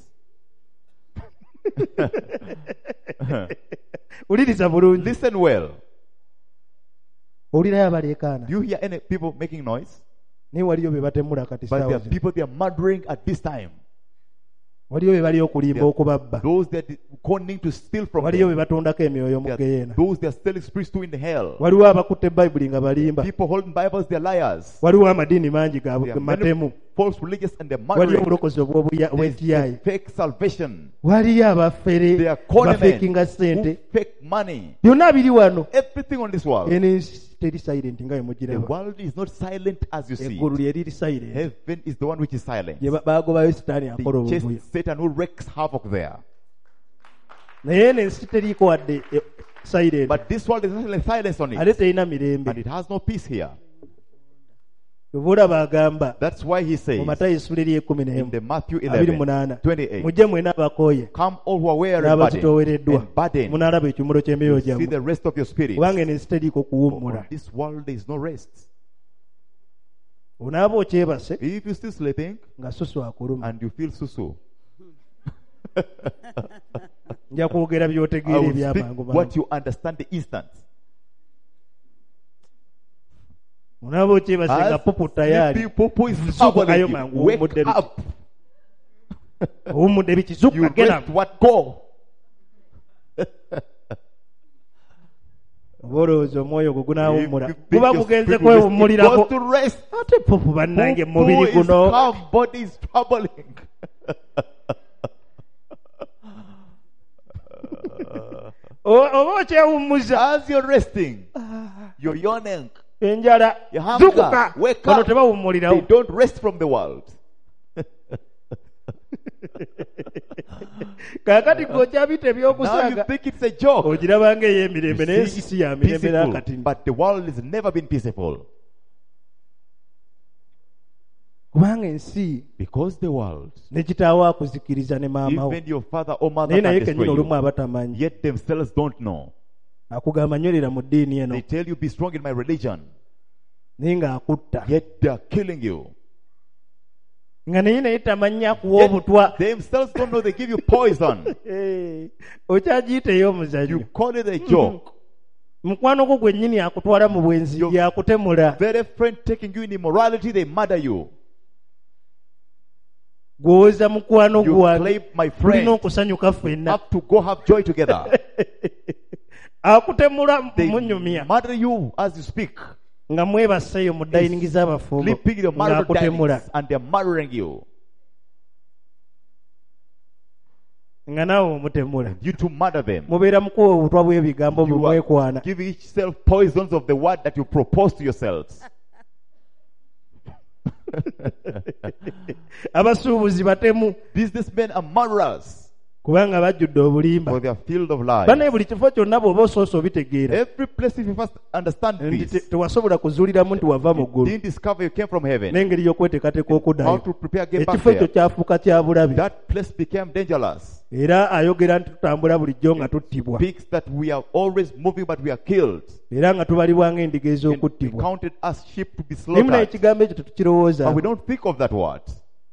wuliriza bulungi Listen well. owulirayo abaleekaana Do you hear any people making noise? naye waliyo be batemula kati But there saawa are zino people they are murdering at this time. waliyo be bali okulimba Yeah. okubabba Those that are conning to steal from waliyo be them. batondako emyoyo mu There are geyeena those they are selling spirits to in hell. waliwo abakutte bayibuli nga balimba People holding Bibles, they're liars. waliwo amadiini mangi ga There are matemu many false religious and they're waliyo murdering. obulokozi obw'obuya- There's obw'ekiyaayi the fake salvation. waliyo abafere They are con men bafeekinga who ssente fake money. byonna biri wano Everything on this world. eno ensi teri silent nga The bwemugiraba world is not silent as you see eggulu it. lye riri silent Heaven is the one which is silent. gye ba- bagobayo sitaani akola They obuvuyo chase Satan who wreaks havoc there. naye eno ensi teriiko wadde eh, silent But this world is not silence on ate it. terina mirembe And it has no peace here. obulaba agamba That's why he says mu matayo essula ery'ekumi in n'emu the Matthew abiri eleven munaana twenty-eight, mujje mwena abakooye come all who are weary and burdened, n'abazitoowereddwa and burdened, munaalaba ekimuro ky'emyoyo see gyammwe the rest of your spirit. kubanga eno ensi teriiko kuwummula On this world there is no rest. onaaba okyebase If you're still sleeping nga susu akuluma and you feel susu, nja kwogera I by'otegeera will speak ebyamangu what mangu you understand the instant. onaaba okyebase nga As pupu sleepy tayali popo is Zukukayo troubling mangu, you. Wake uwummudde biki? up. owummudde biki You zukuka gera rest what go. oba olowooza omwoyo gwo gunaawummula If you think guba your gugenze spirit will rest, it kwewummulirako goes to rest. ate pupu bannange Popo mubiri is guno calm, body is troubling. O- oba okyewummuza As you're resting, you're yawning. enjala You hunger. zukuka Wake bano up. tebawummulirawo They don't rest from the world. kaakati gweokyabita Now you ebyokusaaga think it's a joke. ogiraba ng'ey'emirembe You naye see, si ya it's mirembe peaceful, n'akatini but the world has never been peaceful. kubanga ensi Because the world, ne kitaawo akuzikiriza ne maama wo even your father or mother naye can naye destroy kennyini olumu you. abatamanyi Yet themselves don't know. akugamba nywerera mu ddiini eno They tell you be strong in my religion. naye ng'akutta Yet they are killing you. nga naye naye tamanya kuwa Yet obutwa they themselves don't know they give you poison. Eh, okyagiyita ey'omuzannyo You call it a joke. mukwano gwo gwennyini akutwala mu bwenzi Yo- yakutemula Very friend taking you in immorality, they murder you. gwowoza mukwano You gwange claim my tulina friend. okusanyuka ffenna Have to go have joy together. akutemula They munyumya murder you as you speak. nga mwebaseeyo mu dayiningi z'abafumbo Sleeping in your marital ng'akutemula dinings and they're murdering you. nga naawe omutemula You to murder them. mubeera mukuwa obutwa bw'ebigambo bwe You are mwekwana giving each self poisons of the word that you propose to yourselves. abasuubuzi batemu Businessmen are murderers kubanga bajjudde obulimba. for their field of life. Banaye buli kifo kyonna bw'oba osoosa obitegeera Every place, if you first understand nti te- this, tewasobola kuzuuliramu nti wava mu you ggulu didn't discover you came from heaven. n'engeri y'okweteekateeka How okuddayo. to prepare, get back Ekifo ekyo there. kyafuuka kya bulabe That place became dangerous. era ayogera nti tutambula bulijjo nga tuttibwa Speaks that we are always moving, but we are killed. era nga tubalibwa ng'endiga And we ez'okuttibwa. counted as sheep to be Naye naye slaughtered. ekigambo ekyo tetukirowooza. But we don't think of that word.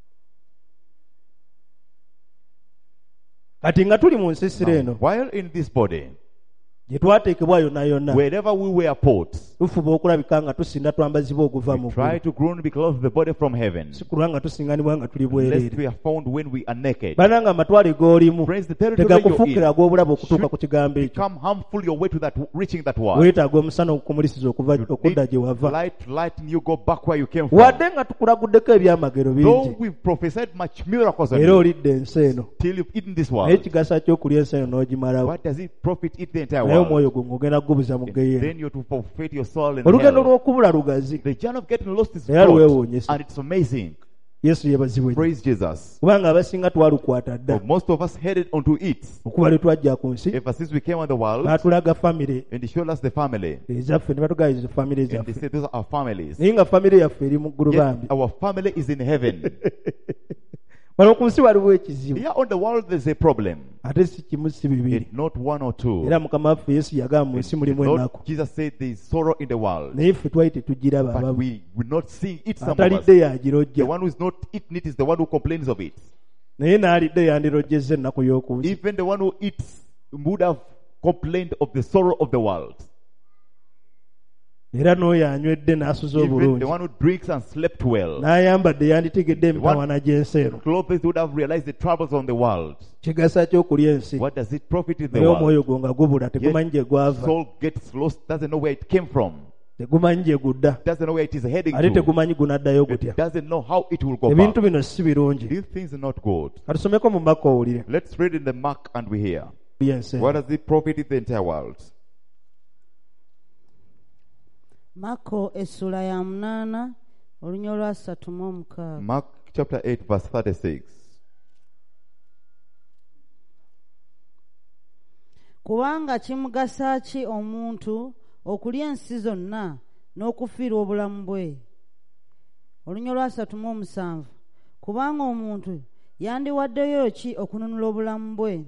Kati nga tuli mu nsisiro Now, eno while in this body, gye twateekebwa yonna yonna wherever we were put, tufuba okulabika nga tusinda twambazibwa okuva mu we try ggulu, to grow and be clothed the body from heaven, si kulwa nga tusinganibwa nga tuli lest bwereere. we are found when we are naked. Bannange amatwale g'olimu Friends, the territory you're tegakufuukira in ag'obulabe okutuuka should ku kigambo ekyo. become harmful your way to that, reaching that word. Weetaaga omusana okukumulisiza okuva You okudda need gye wava. light to lighten you, go back where you came from. Wadde nga tukulaguddeko ebyamagero Though bingi we've prophesied much miracles on era you, olidde ensi eno, till you've eaten this naye world, ekigasa ky'okulya ensi eno n'ogimalawo, what does it profit eat the entire naye world? omwoyo gwo ng'ogenda kugubuza mu And geyeena. then you're to forfeit your soul in Olugendo hell. lw'okubula lugazi. The journey of getting lost is Era broad, lwewuunyisa. and it's amazing. Yesu yeebazibwe nnyo. Praise Jesus. Kubanga abasinga twalukwata dda For most of us headed onto it. okuva lwe twajja ku nsi, Ever since we came on the world, baatulaga famire and they showed us the family, ezaffe ne batugayiza famire and they zaffe, said those are our families. naye nga famire yaffe eri mu ggulu Yet bambi. our family is in heaven. Wano ku nsi waliwo ekizibu, Here on the world there's a problem. ate si kimu si bibiri. It's not one or two. Era mukama waffe Yesu yagamba mu nsi mulimu Lord ennaku, Jesus said there is sorrow in the world, naye ffe twali tetugiraba. but abamu we will not see it. Some of us. atalidde The yagirojja, one who is not eating it is the one who complains of it. naye n'alidde yandirojjezza ennaku y'oku nsi. Even the one who eats would have complained of the sorrow of the world. Era n'oyo anywedde n'asuza Even obulungi, the one who drinks and slept well. n'ayambadde yanditegedde The one- emitawaana gy'ensi eno. Clothes would have realized the troubles on the world. Kigasa ky'okulya ensi, What does it profit in the naye world? omwoyo gwo nga gubula, tegumanyi gye gwava, Soul gets lost, doesn't know where it came from, tegumanyi gye gudda, doesn't know where it is heading ate to, tegumanyi gunaddayo gutya. it doesn't know how it will go Ebintu back. bino si birungi. These things are not good. Katusomeko mu Maka owulire Let's read in the Mark and we hear. yensi. What does it profit in the entire world? Mako essula ya munaana olunya olwasatu mu omukaaga. Mark chapter eight, verse thirty-six. Kubanga kimugasa ki omuntu okulya ensi zonna n'okufiirwa obulamu bwe? Olunya olwasatu mu omusanvu. Kubanga omuntu yandiwaddeyo ki okununula obulamu bwe?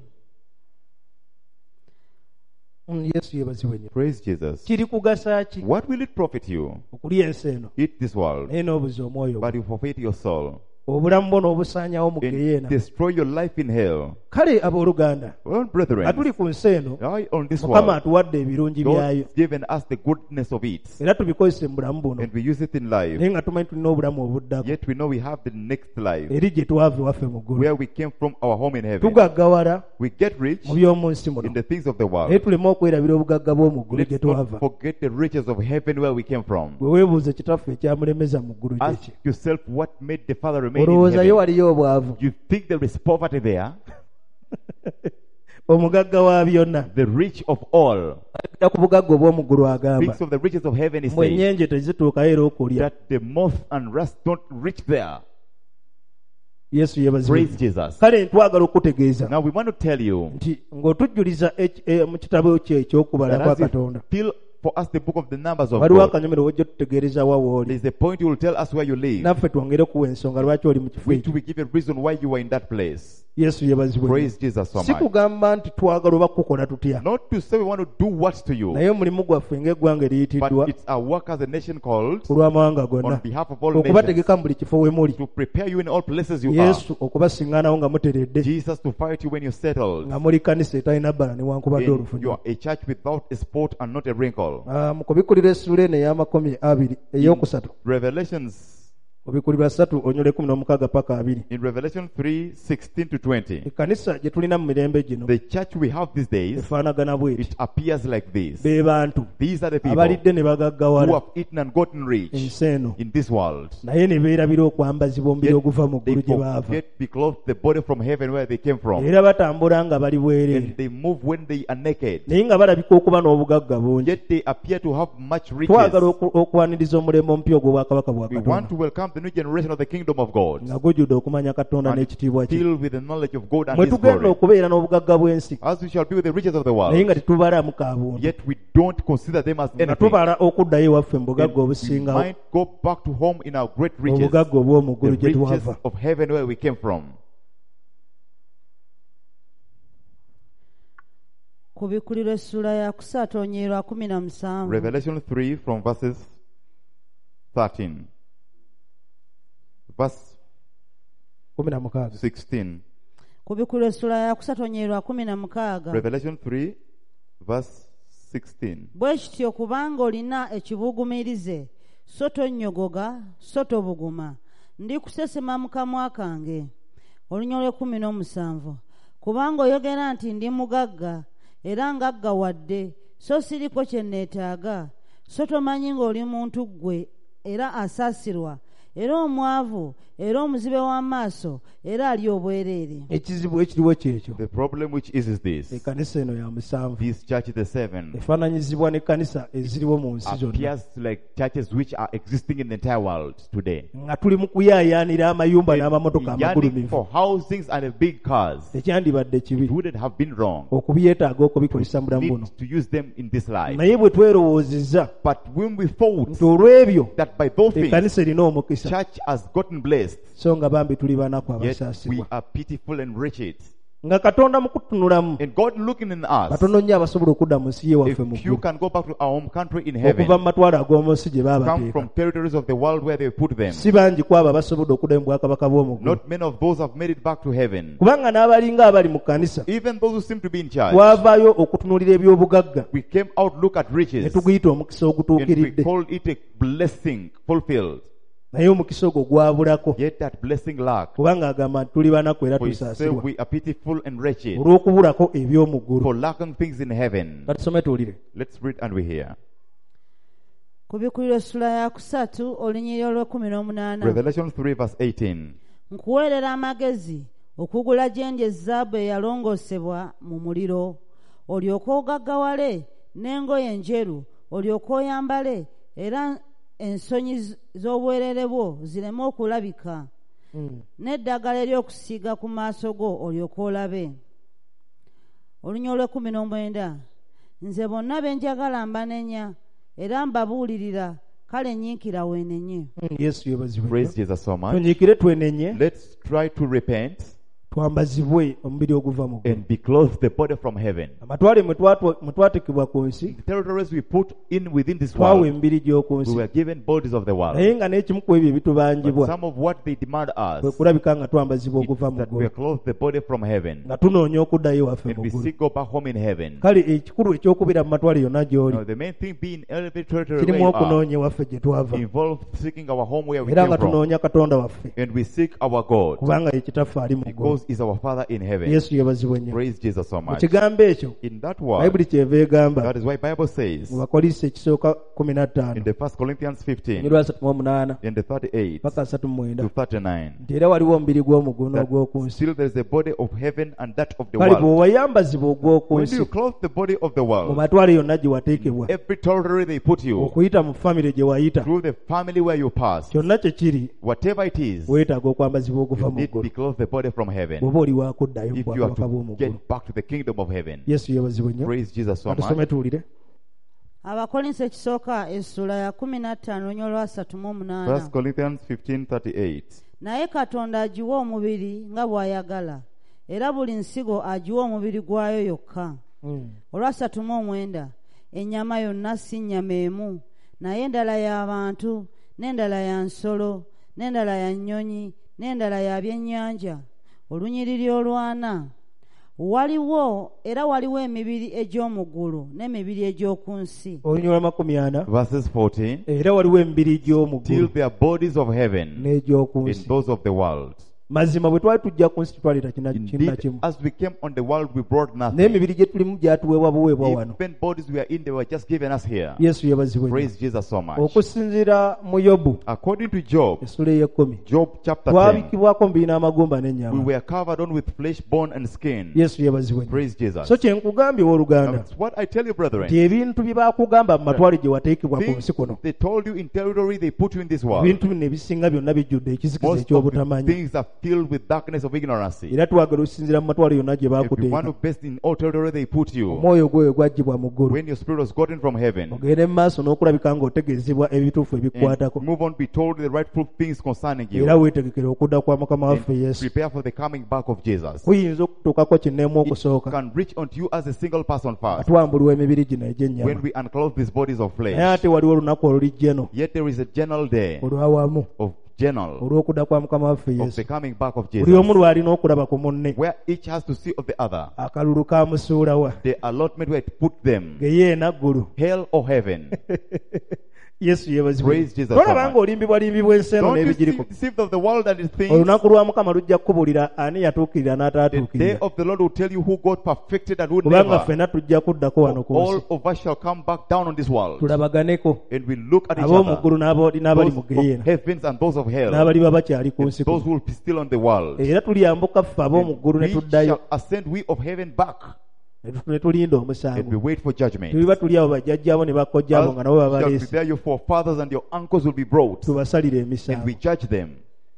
Mm, Yesu yeebazibwe nnyo. Praise Jesus. Kiri kugasa ki What will it profit you? okulya ensi eno Eat this world, naye n'obuza omwoyo but you forfeit your soul obulamu bwo n'obusaanyawo mu and geyeena. destroy your life in hell. Kale abooluganda, Well, brethren, nga tuli ku nsi eno, I on this Mukama world, atuwadde ebirungi byayo God's given us the goodness of it, era tubikozese mu bulamu buno, and we use it in life. naye nga tumanyi tulina obulamu obuddako Yet we know we have the next life, eri gye twava waffe mu ggulu. where we came from, our home in heaven. Tugaggawala We get rich mu by'omu nsi muno, in the things of the world. naye tuleme okwerabira obugagga bw'omu ggulu gye Let's not twava. forget the riches of heaven where we came from. Bwe weebuuze kitaffe ekyamulemeza mu ggulu Ask gyeki, yourself what made the Father remain in olowooza yo heaven. waliyo obwavu? You think there is poverty there? Omugagga wa byonna The rich of all. ayogera ku bugagga obw'omu ggulu agamba Speaks of the riches of heaven. He mwe says ennyenje tezituukayo era okulya. that the moth and rust don't reach there. Yesu yeebazibwe. Praise Jesus. Kale twagala okutegeeza Now we want to tell you nti ng'otujjuliza eki- eh, mu kitabo kye eky'okubala that kwa as you Katonda, fill for us the book of the numbers of waliwo God, akanyomero wojja tutegeereza wa wooli, there's a point you will tell us where you live, naffe twongere kuwa ensonga lwaki oli mu kifo which ekyo. will give a reason why you are in that place. Yesu yeebazibwe. Praise Jesus so Si much. kugamba nti twagala oba kukola tutya, Not to say we want to do what to you, naye omulimu gwaffe ng'eggwanga eriyitiddwa but it's our work as a nation called ku lw'amawanga on gonna behalf of all nations okubategeka mu buli kifo we muli, to prepare you in all places you are. Yesu okubasiŋŋaanawo nga muteredde, Jesus to fight you when you're settled. nga muli kanisa etalina bbala newankubadde And you olufunyo. are a church without a spot and not a wrinkle. Ah, mu kubikulira essula eno ey'amakumi abiri ey'okusatu, Revelations, kubikulirwa ssatu onyole kumi n'omukaaga paka abiri. in Revelation three, sixteen to twenty, Ekkanisa gye tulina mu mirembe gino the church we have these days, efaanagana bw'eti. it appears like this. Be bantu These are the people abalidde ne who bagaggawala have eaten and gotten rich ensi eno, in this world. naye ne beerabira okwambazibwa omubiri Yet oguva mu they ggulu gye baava, forget be clothed the body from heaven where they came from. era batambula nga bali bwereere, And they move when they are naked. naye nga balabika okuba n'obugagga bungi. Yet they appear to have much riches. Twagala oku- okwaniriza omulembe omupya ogw'obwakabaka bwa We want Katonda. to welcome the new generation of the kingdom of God, nga gujjudde okumanya Katonda and n'ekitiibwa kye. filled with the knowledge of God and Mwe His tugenda glory, okubeera n'obugagga bw'ensi, as we shall be with the riches of the naye world, nga tetubalaamu kabuntu, yet we don't consider them as nga anything. tubala okuddayo ewaffe mu And bugagga we obusingawo, might go back to home in our great riches, obugagga obw'omuggulu the gye riches twava. of heaven where we came from. ku bikuliro essula ya kusatu onyerwa kumi na musanvu. Revelation three from verses thirteen. Verse kumi na mukaaga. sixteen. ku bikuliro essula ya kusatu onyerwa kumi na mukaaga. Revelation three, verse sixteen. bwe kityo kubanga olina ekibuugumirize, so tonnyogoga so tobuguma, ndikusesema mu kamwa kange. Olunya lw'ekkumi n'omusanvu. Kubanga oyogera nti ndi mugagga era ngaggawadde, so siriko kye neetaaga, so tomanyi ng'oli muntu ggwe era asaasirwa, era omwavu, era omuzibe w'amaaso, era ali obwereere. Ekizibu ekiriwo kyekyo, The problem which is is this. ekkanisa eno ya musanvu This church, the seven, efaananyizibwa n'ekkanisa eziriwo mu nsi zonna, appears like churches which are existing in the entire world today. nga tuli mu kuyaayaanira amayumba And n'amamotoka yearning amagulumivu. for housings and big cars. Tekyandibadde kibi It wouldn't have been wrong okubyetaaga okubikozesa mu bulamu buno, need to use them in this life. naye bwe twerowoozezza But when we thought nti olw'ebyo that by those things ekkanisa erina omukisa, church has gotten blessed, so nga bambi tuli banaku yet we abasaasibwa. are pitiful and wretched. Nga Katonda mu kutunulamu And God looking in us, batono nnyo abasobola okudda mu nsi ye waffe mu if you ggulu, can go back to our home country in heaven, okuva mu matwalo ag'omu nsi gye come baabateeka. from territories of the world where they put them. Si bangi ku abo abasobodde okuddayo mu bwakabaka bw'omu ggulu, Not many of those have made it back to heaven. kubanga n'abalinga abali mu kkanisa Even those who seem to be in church, twavaayo okutunuulira eby'obugagga we came out, look at ne riches, tuguyita omukisa and we ogutuukiridde, called it a blessing fulfilled. naye omukisa ogwo gwabulako, Yet that blessing lacked. kubanga agamba nti tuli banaku era For he said tusaasirwa we are pitiful and wretched olw'okubulako eby'omu ggulu. for lacking things in heaven. Katusome tuwulire. Let's read and we hear. ku bikuliro essula ya kusatu olunyiriri olw'ekkumi n'omunaana. Revelation three verse eighteen. Nkuweerera amagezi okugula gye ndi ezaabu eyalongoosebwa mu muliro, olyoke ogaggawale n'engoye enjeru, olyoke oyambale, era ensonyi z- z'obwereere bwo zireme okulabika, Mm. n'eddagala ery'okusiiga ku maaso go olyoke olabe. Olunya olw'ekkumi n'omwenda. Nze bonna be njagala mbanenya era mbabuulirira, kale nyiikira weenenye. Mm, Yesu yeebazibwe. Praise Jesus so much. Tunyiikire twenenye, Let's try to repent twambazibwe omubiri oguva mu ggulu. and be clothed the body from heaven. Amatwale mwe twatwa- mwe twatekebwa ku nsi, The territories we put in within this twawa world, emibiri gy'oku we nsi, were given bodies of the naye world. nga n'ekimu ku ebyo But ebitubanjibwa some of what they demand kwe us kulabika nga twambazibwa is okuva mu that we are ggulu, clothed the body from heaven, nga tunoonya okuddayo waffe and mu we ggulu. seek go back home in heaven. Kale ekikulu ekyokubira mu matwale yonna gy'oli Now, the main thing being elevated territory where kirimu you are okunoonya ewaffe gye twava, involved seeking our home where we era came nga from, tunoonya Katonda waffe, and we seek our God kubanga ye kitaffe ali mu ggulu. because He's our Father in heaven. Yesu yeebazibwe nnyo. Praise Jesus so Mu much. kigambo ekyo In that word, bayibuli kyeva egamba that is why Bible says mu bakolisi ekisooka kumi na in ttaano the First Corinthians fifteen, nyirwa asatu mu omunaana in the thirty-eight paka asatu mu mwenda to thirty-nine, nti era waliwo omubiri gw'omugulu that n'ogw'oku nsi. still there is a body of heaven and that of the Kale world. bw'owayambazibwa ogw'oku When nsi you clothe the body of the mu world, matwale yonna gye wateekebwa, every territory they put you, okuyita mu famire gye wayita, through the family where you pass, kyonna kye kiri whatever it is, weetaaga okwambazibwa okuva you mu need to ggulu be clothed the body from heaven bw'oba oli wakuddayo mu if you are bwakabaka to bw'omu ggulu. get back to the kingdom of heaven. Yesu yeebazibwe nnyo. Praise Jesus so Katusome much. tuwulire. Abakolinso ekisooka essula ya kumi na ttaano olunya olwasatu mu omunaana. First Corinthians fifteen thirty-eight. Naye Katonda agiwa omubiri nga bw'ayagala, era buli nsigo agiwa omubiri gwayo yokka. Mm. Olwasatu mu omwenda. Ennyama yonna si nnyama emu, naye endala y'abantu, n'endala ya nsolo, n'endala ya nnyonyi, n'endala ya byennyanja. Olunyiriri olwana. Waliwo era waliwo emibiri egy'omu ggulu n'emibiri egy'oku nsi. Olunyiriri lwa makumi ana. Verses fourteen. Era waliwo emibiri gy'omu Till ggulu there are bodies of heaven n'egy'oku and nsi. those of the world. mazima bwe twali tujja ku nsi twaleeta kina kinna Indeed, kimu as we came on the world, we brought nothing. n'emibiri gye tulimu gyatuweebwa buweebwa wano. Even bodies we are in, they were just given us here. yesu yeebazibwe. Praise Jesus so much. okusinziira mu yobu According to Job, essula ey'ekkumi Job chapter ten, twabikibwako mu biina amagumba we n'ennyama. were covered on with flesh, bone, and skin. yesu yeebazibwe. Praise Jesus. so kye nkugambye Now, owooluganda it's what I tell you, brethren. nti ebintu bye baakugamba mu matwale gye wateekebwa ku Things nsi kuno, they told you in territory, they put you in this world. ebintu bino ebisinga byonna bijjudde ekizikiza Most of the eky'obutamanyi. things are filled with darkness of ignorance. era twagala okusinziira mu matwale yonna gye If you want baakuteeka, to best in all territory they put you, omwoyo gwe gwaggyibwa mu ggulu, when your spirit was gotten from heaven, ogende mu maaso n'okulabika ng'otegeezebwa ebituufu and ebikukwatako, move on, be told the rightful things concerning you, era weetegekere okudda kwa mukama waffe and yesu. prepare for the coming back of Jesus. kuyinza okutuukako kinneemu It okusooka can reach unto you as a single person first, atwambulwa emibiri gino when egy'ennyama, we unclothe these bodies of naye flesh. ate waliwo olunaku olulijjeno Yet there is a general day olwawamu of general olw'okudda kwa mukama waffe of yesu, the coming back of buli omu Jesus, lw'alina okulaba ku munne, where each has to see of the other akalulu kamusuulawa the allotment where it put them, ge yeena ggulu. hell or heaven. yesu yeebazibwe. Praise Jesus so tolaba much. ng'olimbibwalimbibwa ensi eno Don't you n'ebigiriko. see deceived of the world and its things? olunaku lwa mukama lujja kukubuulira ani yatuukirira The day n'ataatuukirira, of the Lord will tell you who God perfected and who kubanga never. ffenna tujja kuddako wano ku All nsi, of us shall come back down on this world, tulabaganeko and we look at each ab'omu other, ggulu n'abo- n'abali mu those geyeena of heavens and those of hell, n'abali baba bakyali ku and nsi those kuno. who will be still on the world. era tuliyambuka ffe ab'omu ggulu ne We tuddayo shall ascend, we of heaven, back, ne tu- ne tulinda and we omusango. wait for judgment. tuliba tuli abo bajjajjaabo ne bakkojjaabo nga nabo Else shall babaleese, prepare you for fathers, and your uncles will be brought, tubasalire and we emisango. judge them.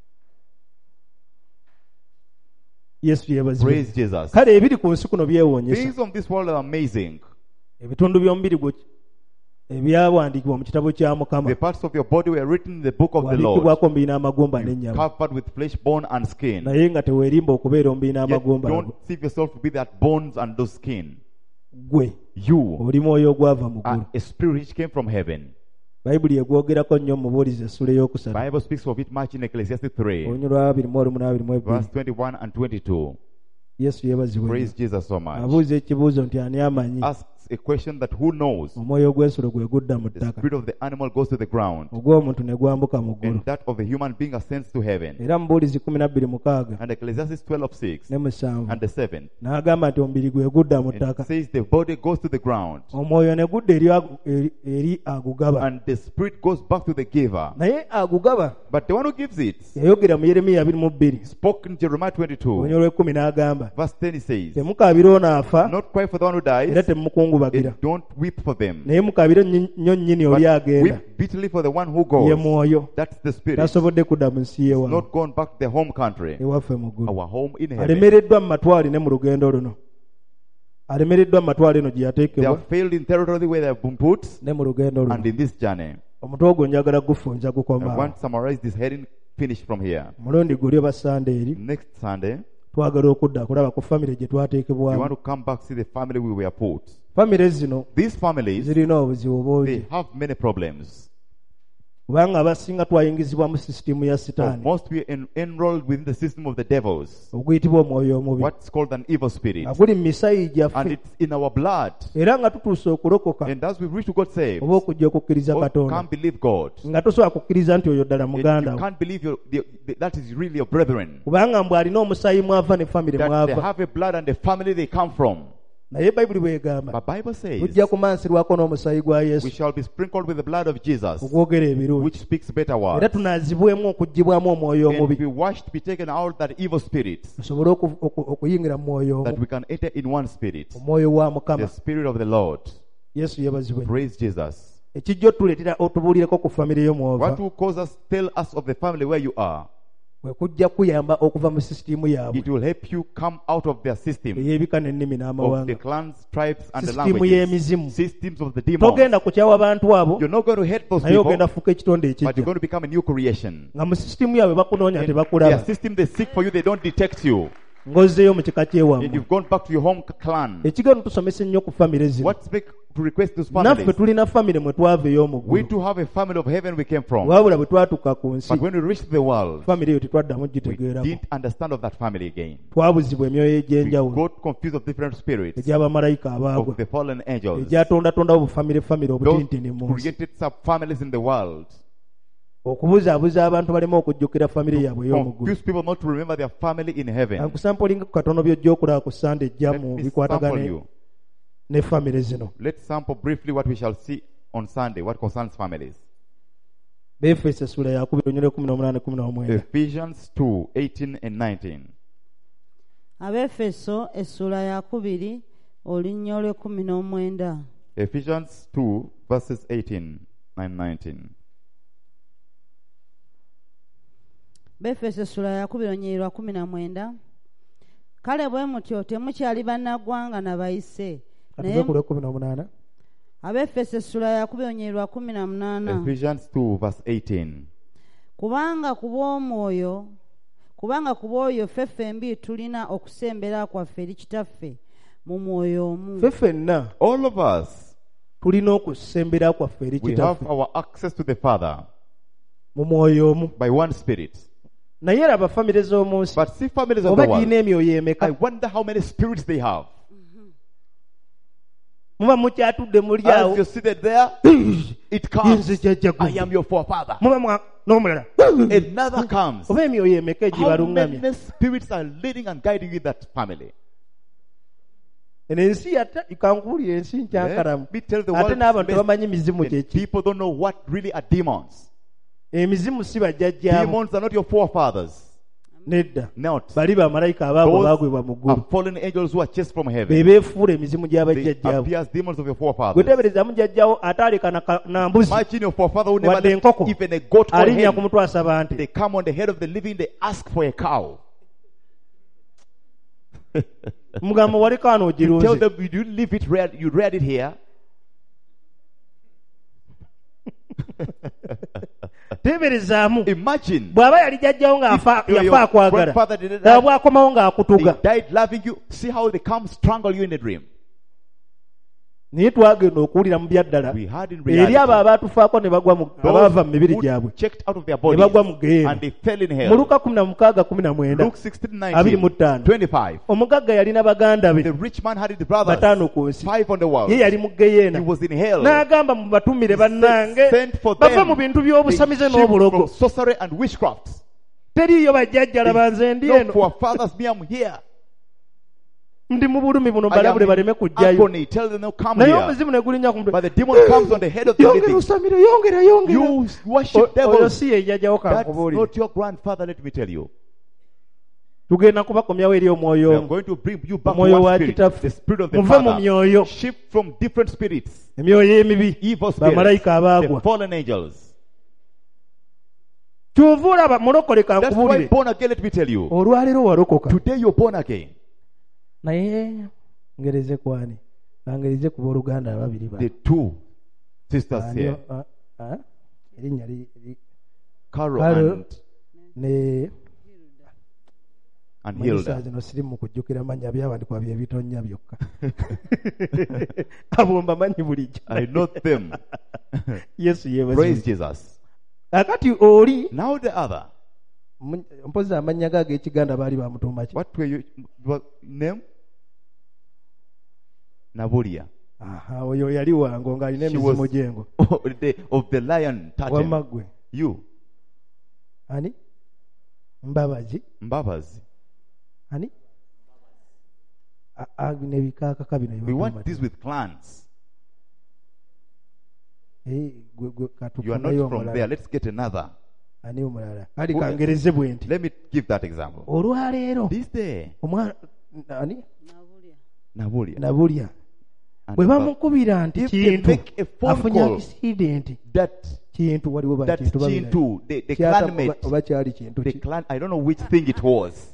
yesu yeebazibwe. Praise Jesus. kale ebiri ku nsi kuno byewuunyisa, Things on this world are amazing. ebitundu by'omubiri gwo ebyawandiikibwa mu kitabo kya mukama, The parts of your body were written in the book of the Lord, wandiikibwako mu biina amagumba n'ennyama, covered with flesh, bone, and skin. naye nga teweerimba okubeera omu biina Yet amagumba ago. don't see yourself to be that bones and those skin. gwe You oli mwoyo ogwava mu ggulu. are a spirit which came from heaven. bayibuli egwogerako nnyo mu bubuulizi essula ey'okusatu Bible speaks of it much in Ecclesiastes three, olunyi lwa abiri mu olumu n'abiri mu ebbiri. verse twenty-one and twenty-two. yesu yeebazibwe. Praise Jesus so much. abuuza ekibuuzo nti ani amanyi, Asks a question that who knows? omwoyo ogw'ensolo gwe gudda mu The ttaka, spirit of the animal goes to the ground, ogw'omuntu ne gwambuka mu ggulu. and that of the human being ascends to heaven. era mu bubuulizi kumi na bbiri mukaaga And Ecclesiastes twelve six ne musanvu and the seventh, n'agamba nti omubiri gwe gudda mu it ttaka, says the body goes to the ground, omwoyo ne gudda eri agu- eri- eri agugaba, and the spirit goes back to the giver. naye agugaba But the one who gives it yayogera mu yeremiya abiri mu bbiri spoke in Jeremiah twenty-two, olunyi olw'ekkumi n'agamba, verse ten. He says, temukaabira ono afa not cry for the one who era dies, temukungubagira, and don't weep for them, naye mukaabire nnyo nnyo nnyini oli but agenda, weep bitterly for the one who ye goes. mwoyo That's the spirit. tasobodde kudda mu nsi It's yewamu, not gone back to their home country, ewaffe mu ggulu. our home in heaven. alemereddwa mu matwale ne mu lugendo luno, alemereddwa mu matwale eno gye They yateekebwa have failed in territory where they have been put, ne mu lugendo luno. and in this journey. omutwe ogwo njagala gufunza I gukoma want to summarize this heading, finish from here. mulundi guli oba sande eri Next Sunday, twagala okudda kulaba ku famire gye we want twateekebwamu. to come back see the family we were put. famire zino These families, zirina obuzibu they bungi, have many problems. kubanga abasinga twayingizibwa mu sisitimu ya So sitaani most we en- enrolled within the system of the devils, oguyitibwa omwoyo omubi, what's called an evil spirit, nga guli mu misayi and gyaffe, it's in our blood. era nga tutuuse okulokoka And as we reach to God saved, oba okujja okukkiriza or katonda, can't believe God, nga tosobola kukkiriza nti oyo ddala and muganda you wo, can't believe your, the, the, that is really your brethren, kubanga mbw alina omusayi mwava ne famire that they mwava. have a blood and the family they come from. naye bayibuli bwegamba But Bible says tujja kumansirwako n'omusayi gwa we yesu shall be sprinkled with the blood of Jesus, ogwogera ebirungi, which speaks better era words, tunaazibwemu okuggibwamu omwoyo and omubi, be washed, be taken out that evil spirit, tusobole oku- oku- okuyingira mu mwoyo that omu, we can enter in one spirit, omwoyo wa the mukama. spirit of the Lord. yesu yebazibwe. Praise Jesus. ekijja otuleetera otubuulireko ku famire yo mwova, What will cause us, tell us of the family where you are. bwe kujja kuyamba okuva mu sisitimu yaabwe It will help you come out of their system, ey'ebika n'ennimi of the n'amawanga, clans, tribes, and the sisitimu languages, y'emizimu. systems of the demons. togenda kukyawa abantu abo, You're not going to hate those naye people, ogenda fuuka ekitonde but you're ekijja, going to become a new creation. nga mu sisitimu yaabwe bakunoonya In their tebakulaba, system, they seek for you, they don't detect you. ng'ozzeeyo mu kika And kyewammwe. you've gone back to your home clan. ekigenda tusomesa ennyo ku famire zino. What's make to request those naffe families? tulina famire mwe twava ey'omu We ggulu, too have a family of heaven we came from. wabula bwe twatuuka ku nsi, But when we reached the world, famire eyo tetwaddamu we gitegeerako. didn't understand of that family again. twabuzibwa emyoyo We egy'enjawulo got confused of different spirits, egy'abamalayika of abaagwa, the fallen angels. egyatondatondawo bufamire famire Those obutintini mu nsi. created sub families in the world. okubuzaabuza abantu balema okujjukira famire yaabwe ey'omuggulu. Confuse people not to remember their family in heaven. Ankusampulinga ku katono by'ojja okulaba ku Sande ejja Let mu me bikwatagane sample you. ne famire zino. Let's sample briefly what we shall see on Sunday, what concerns families. Befeso essula ya kubiri onyole kumi n'omunaana kumi n'omwenda. Ephesians two, eighteen and nineteen. Abefeso essula ya kubiri olunya olw'ekkumi n'omwenda. Ephesians two, verses eighteen and nineteen. Befeso essula ya kubiri olunya lwa kumi na mwenda. Kale bwe mutyo temukyali bannaggwanga na bayise. Katuve ku lw'ekkumi n'omunaana. Abefeso essula ya kubiri olunya lwa kumi na munaana. Ephesians two, verse eighteen. Kubanga ku bw'omwoyo kubanga ku bw'oyo ffe ffembi tulina okusembera kwaffe eri kitaffe mu mwoyo omu. Ffe ffenna All of us, tulina okusembera kwaffe eri we have kitaffe our access to the Father mu mwoyo omu. by one Spirit. Naye laba famire z'omu nsi But see families of oba the world, girina emyoyo I emeka? wonder how many spirits they have. Muba mukyatudde As mulyawo you're seated there, it comes. yenze jjajja I gwe. am your forefather. Muba mwa- n'omulala Another comes. oba emyoyo emeka How egibalungamya? many spirits are leading and guiding you in that family? Eno ensi yata ikankubuulira ensi nkyankalamu Let me tell the ate world, n'abantu bamanyi mizimu and kyeki. people don't know what really are demons. Emizimu si bajjajjaamu Demons are not your forefathers. nedda, Not. bali bamalayika abaabwe Those baagwebwa mu ggulu, are fallen angels who are chased from be heaven. beefuula emizimu They gy'abajjajjaabu. appear as demons of your Gwe forefathers. teeberezaamu jjajjaawo ate aleka na ka- na mbuzi Imagine your forefather who never wadde left enkoko even a goat or alinnya ku hen. mutwe asaba nti They come on the head of the living, they ask for a cow. mugamba waleko ano You tell ogirunze. them you didn't leave it reared, you reared it here. Teeberezaamu Imagine bw'aba yali jjajjawo ng'afa If your yafa akwagala grandfather did aba that, bw'akomawo they ng'akutuga. died loving you. See how they come strangle you in a dream. Naye twagenda okuwulira mu byaddala We had in eri abo reality abatufaako ne bagwa mu abaava mu mibiri who gyabwe checked out of their ne bodies bagwa mu geyeena. and they fell in Mu hell. Luka kumi na mukaaga kumi na mwenda Luke sixteen, abiri mu nineteen, ttaano twenty-five. omugagga yalina baganda The be rich man had his brothers, bataano ku nsi, five on the world. ye yali mu He geyeena. was in hell. N'agamba mubatumire bannange Sent for bava them. mu bintu They by'obusamize shift from n'obulogo. sorcery and witchcraft. Teriiyo bajjajja laba nze ndi No, eno for fathers, me, I'm here. ndi mu bulumi buno I am balabule baleme in kujjayo. agony. Tell them no, come Naye here. omuzimu ne gulinnya ku mutwe. But the demon comes on the head of the Yongera living. osamire, yongera yongera. You worship O- oyo devils. si ye jjajjawo That's kankubuulire. not your grandfather, let me tell you. Tugenda kubakomyawo eri We are omwoyo going to bring you back to omwoyo wa one spirit, kitaffe. the spirit of the Muve mu Father. myoyo Shift from different spirits, emyoyo emibi evil spirits, bamalayika the abaagwa. fallen angels. Kyova olaba mulokole That's why kankubuulire born again, let me tell you. olwaleero walokoka Today you're born again. naye ngereze kwani angereze ku booluganda ababiri ba The two sisters Ani- here, ah, ah, erinnya li- li- Carol Carol. and, ne and Melissa Hilda. zino siri mu kujjukira mannya byawandikwa bye bitonnya byokka abo mbamanyi bulijjo. I know them. Yesu Praise yeebazibwe. Jesus. Akati oli Now the other. mu- mpozi amannya ge ag'ekiganda baali bamutuuma ki? What were your what name? Nabulia. Aha, oyo yali wango ng'alina She emizimu was gy'engo. the, of the lion totem. Wamaggwe You, ani mbabazi Mbabazi. ani A- a- bino ebikaakaka bino We bye want batuuma. this with clans. Eh, gwe- gwe You are katufunayo not from omulala. there. Let's get another. Ani omulala kali Who- kangereze bwe nti Let me give that example. olwaleero This day, omwana ani Nabulia. nabulya and bwe Mba- bamukubira nti If they kintu make a phone afunye call akisidenti that kintu waliwo ba that kintu babiri. Chintu, the, the Kyata clanmate, oba- oba kyali kintu the ki? clan, I don't know which thing it was.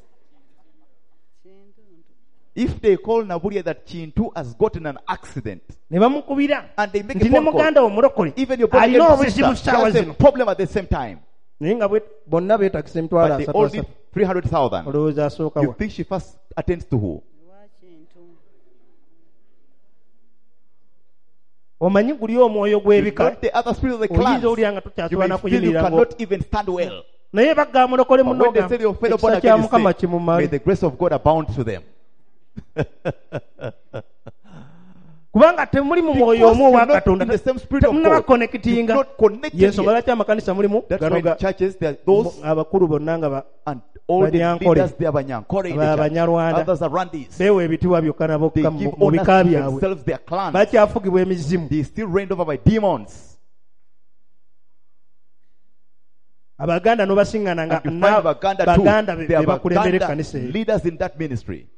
If they call Nabulia that Chintu has gotten an accident, ne bamukubira and they make nti a ne phone call, muganda wo mulokole even your brother alina and obuzibu sister ssaawa has a zino problem at the same time, naye nga bwe- bonna beetakisa emitwalo but they asatu all asatu. need three hundred thousand. olowooza asooka You wa think she first attends to who? omanyi guli omwoyo gw'ebika Not the other spirit of the clans. oyinza olya nga You tukyasobola may feel you kuyimirira ngo cannot even stand well. naye bagga mulokole But muno when they say your fellow born ekisa again kya is mukama saved, may kimumale the grace of God abound to them. kubanga temuli mu mwoyo Because omu you're owa not Katonda in the same spirit of temunaba God. You've connectinga not connected yensonga yet. lwaki amakanisa mulimu That's gano why in ga- churches there are those abakulu bonna nga ba- and all the Banyankole. leaders they are Banyankole in the Aba- church. Abanyarwanda. Others are Rwandese. beewa ebitiibwa byokka They nabokka mu give mu honor bika to byabwe themselves, their clans. bakyafugibwa emizimu They still reigned over by demons. abaganda n'obasiŋŋana nga And you find na- Baganda baganda too. be They are be bakulembera Baganda ekkanisa eyo leaders in that ministry.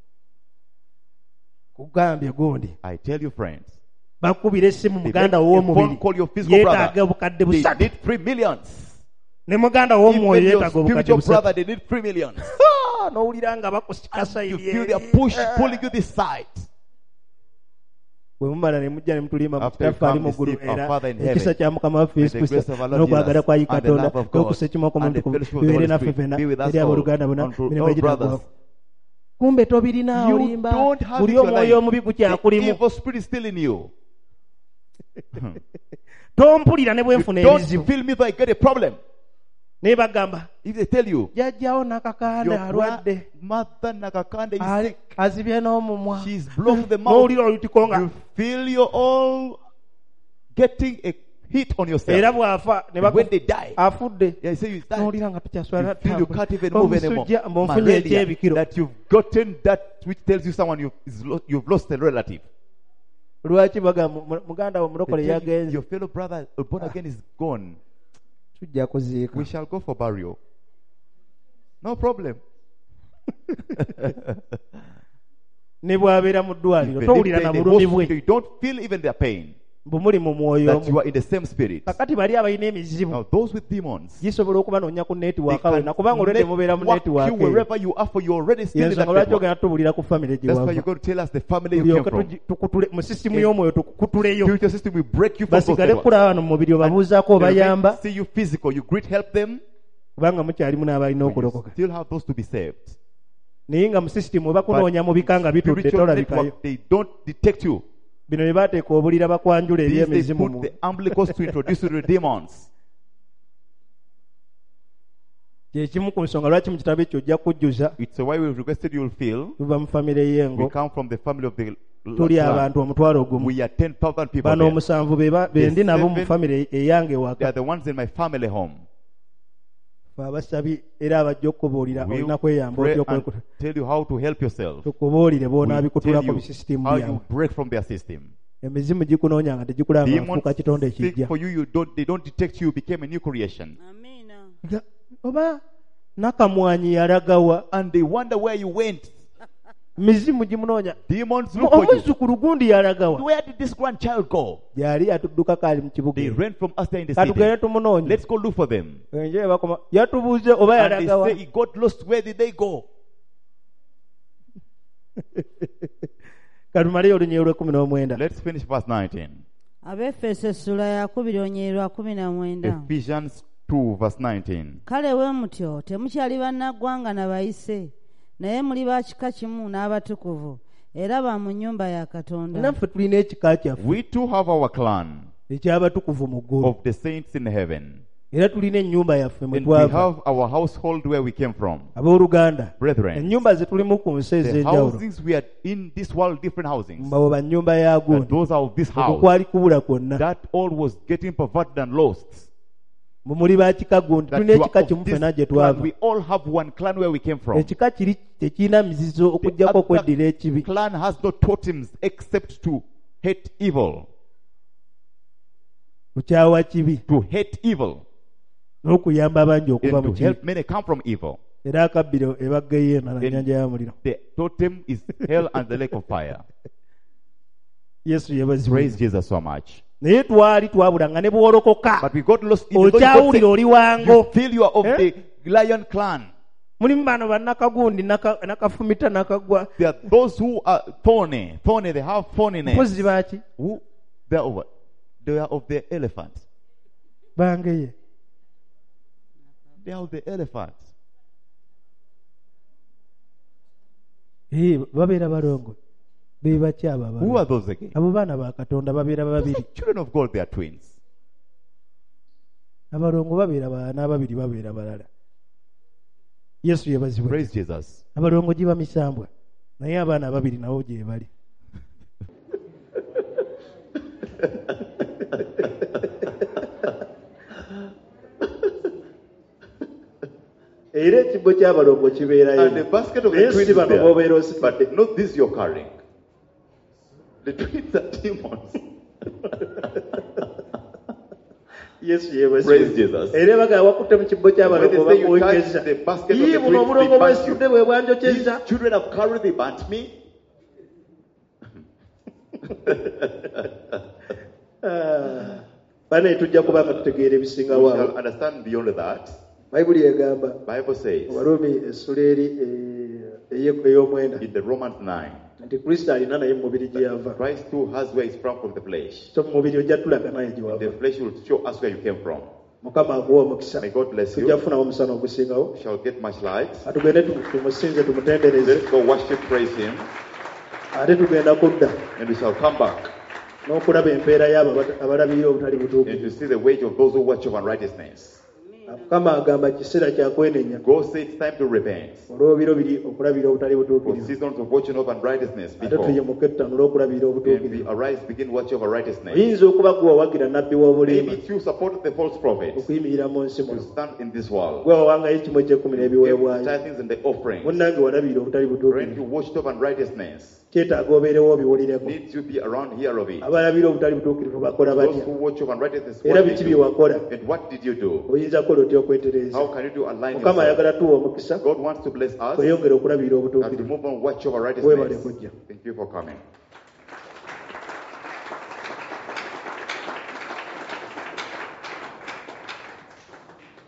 kugambye gundi I tell you, friends, bakubira essimu they muganda make a phone w'ow'omubiri call your physical brother. yeetaaga obukadde They busatu need three millions. ne muganda w'omwoyo Even your yeetaaga obukadde spiritual busatu brother, they need three millions. Ah, n'owulira nga bakusikasa You feel they are push pulling you this side. bwe mumala ne mujja ne mutulimba mu After you kitaffe ali come, mu ggulu receive our era Father in heaven, ekisa kya mukama waffe with yesu the kristo grace of our Lord n'okwagala Jesus kwa and the katonda love of God n'okussa ekima and the kw'omutukuvu fellowship of the bibeere Holy naffe Spirit ffenna be with us eri all, abooluganda bonna unto mirimo all egitagwawo brothers. kumbe tobirina You olimba don't have buli it in your omwoyo life. omubi The gukyakulimu evil spirit is still in you. tompulira ne bwe You nfuna don't ebizibu feel me if I get a problem. naye bagamba If they tell you, jjajjawo nakakanda your alwadde mother Nakakanda is Ali- sick, azibye n'omumwa she's blocked the mouth, n'owulira olutiko nga you feel you're all getting a hit on era yourself. bw'afa ne And baku- when they die, afudde yeah, you say you died. n'owulira nga tukyaswala You feel you can't even move anymore. omusujja mbonfunye Malaria, ekyebikiro that you've gotten that which tells you someone you've, is lo- you've lost a relative. lwaki bagamba mu- muganda wo They mulokole tell you, yagenze your fellow brother uh, born again is gone. tujja kuziika We shall go for burial. No problem. ne bw'abeera mu ddwaliro Even towulira if na they- they bulumi host- bwe you don't feel even their pain. mbu muli mu mwoyo That you omu are in the same spirit. kakati bali abalina emizimu Now those with demons, gisobola okubanoonya ku they netiwaaka can wena kubanga olwedde mubeera mu network you netiwaaka eyo wherever you are, for you're already still in that yensonga lwaki network. ogenda tubuulira ku famire gye That's why wava you're going to tell us the family you came tulyoke from. tugi- tukutule mu sisitimu In- y'omwoyo tukutuleyo Spiritual system will break you from those basigale networks. kulaba wano mu mubiri obabuuzaako They obayamba will see you physical, you greet, help them. kubanga mukyalimu n'abalina You okulokoka still have those to be saved. naye nga mu sisitimu we bakunoonya mu bika nga bitudde Spiritual tolabikayo network, they don't detect you. bino ne bateeka obulira bakwanjula These they eby'emizimu put mu the umbilicals to introduce you to the demons. kyekimu ku nsonga lwaki mu kitabo ekyo ojja kujjuza It's why we've requested you'll feel. tuva mu famire We y'engo come from the family of the tuli clan. abantu omutwalo gumu We are ten thousand people bano there. omusanvu be ba- be The ndi nabo mu seven- famire eyange They are waka the ones in my family home. fe abasabi era abajja okukubuulira We'll olina kweyamba pray otya and okwekuta tell you how to help yourself. tukubuulire We'll bw'onaabikutulako tell mu you sisitimu how byabwe you break from their system. emizimu gikunoonya nga tegikulaba nga Demons nfuuka kitonde seek ekijja for you, you don't, they don't detect you, you became a new creation. Amiina. Nga- oba nakamwanyi yalagawa And they wonder where you went. mizimu gimunoonya Demons look for you. omuzukulu gundi yalagawa Where did this grandchild go? gyali atuddukako ali mu kibuga They eyo. ran from us there in the city. katugende tumunoonye Let's go look for them. enje bakoma yatubuuze oba And they yalagawa say he got lost. Where did they go? katumaleyo olunyiro lw'ekumi n'omwenda Let's finish verse nineteen. Abefeso essula yakubiri olunyiriri lwa kumi na mwenda. Ephesians two verse nineteen. Kale bwe mutyo temukyali bannaggwanga na bayise naye muli ba kika kimu n'abatukuvu era ba mu nnyumba ya Katonda. naffe tulina ekika kyaffe We too have our clan ekyabatukuvu mu ggulu of the saints in heaven. era tulina ennyumba yaffe mwe And we twava have our household where we came from. abooluganda Brethren, ennyumba ze tulimu ku nsi the ez'enjawulo housings we are in this world, different housings. mbawe bannyumba ya And gundi those are of this okwo house. kwali kubula kwonna That all was getting perverted and lost. mu muli ba kika gundi That tulina you are ekika of kimu this ffena gye clan. twava We all have one clan where we came from. ekika kiri tekirina mizizo The okugjako okweddira other ekibi clan has no totems except to hate evil. kukyawa kibi To hate evil. n'okuyamba abangi okuva And mu to kibi help many come from evil. era akabbiro ebaggeyeena na And- nnyanja y'omuliro The totem is hell and the lake of fire. yesu yebazibwe Praise Jesus so much. naye twali twabula nga ne bw'olokoka But we got lost in the okyawulira oli wango You feel you are of Eh? the lion clan. mulimu bano bannakagundi naka- nakafumita nakagwa There are those who are thorny. Thorny, they have thorny names. mpozi baaki Who? They are over. They are of the elephant. bangeye They are of the elephant. Eh, babeera balongo be baki abo Who abalongo? are those again? abo baana ba katonda babeera babiri Children of God, they are twins. abalongo babeera balala n'ababiri babeera balala yesu yebazibwe Praise Jesus. abalongo giba misambwa naye abaana ababiri nabo gye bali era ekibbo ky'abalongo And the kibeerayo basket of the naye twins si is bano b'obeera there. ositudde But not this you're carrying. The twins are demons. yesu Praise yeebazibwe Jesus. era baga wakutte mu kibbo When ky'abalongo they say you touch bakuwekeza the basket of the ii buno twins, obulongo they burnt bwesitudde you. bwe bwanjokyeza These children have carried, they burnt me. Ah, bane tujja kuba nga tutegeera We ebisingawo shall awo understand beyond that. bayibuli egamba Bible says abaruumi essula eri eh, eye- ey'omwenda in the Romans nine, nti kristo alina naye mu mubiri gye yava Christ too has where he sprung from the flesh. so mu mubiri ojja tulaga naye gye wava The flesh will show us where you came from. mukama aguwa omukisa May God bless tujja you. kufunawo omusana ogusingawo We shall get much light. atugende tu- tumusinze tumutendereze Let's go worship, praise him, ate tugenda kudda and we shall come back n'okulaba empeera y'abo abata- abalabirira obutali and butuukirivu to see the wage of those who watch over unrighteousness. mukama agamba kiseera kyakwenenya God said it's time to repent. olw'obiro biri okulabira obutali For butuukirivu seasons of watching over unrighteousness ate before. tuyimuke tutanule okulabira When we obutuukirivu arise, begin watching over righteousness. oyinza okuba gwe wawagira nabbi Maybe w'obulimba it's you supported the false prophets okuyimirira mu nsi to muno stand in this world. gwe wawangayo ekimu ekyekumi Give n'ebiweebwayo tithings and the offerings. munnange walabira obutali When butuukirivu you watched over unrighteousness, kyetaaga obeerewo obiwulireko needs you be around here of it. abalabira obutali butuukirivu bakola Those batya who watch over unrighteousness, era what did biki you bye do? wakola And what did you do? oyinza kukola otya okwetereeza How can you do align mukama yourself? ayagala tuwa omukisa God wants to bless us tweyongere okulabira as we obutuukirivu move on, watch over Webale righteousness. kujja. Thank you for coming.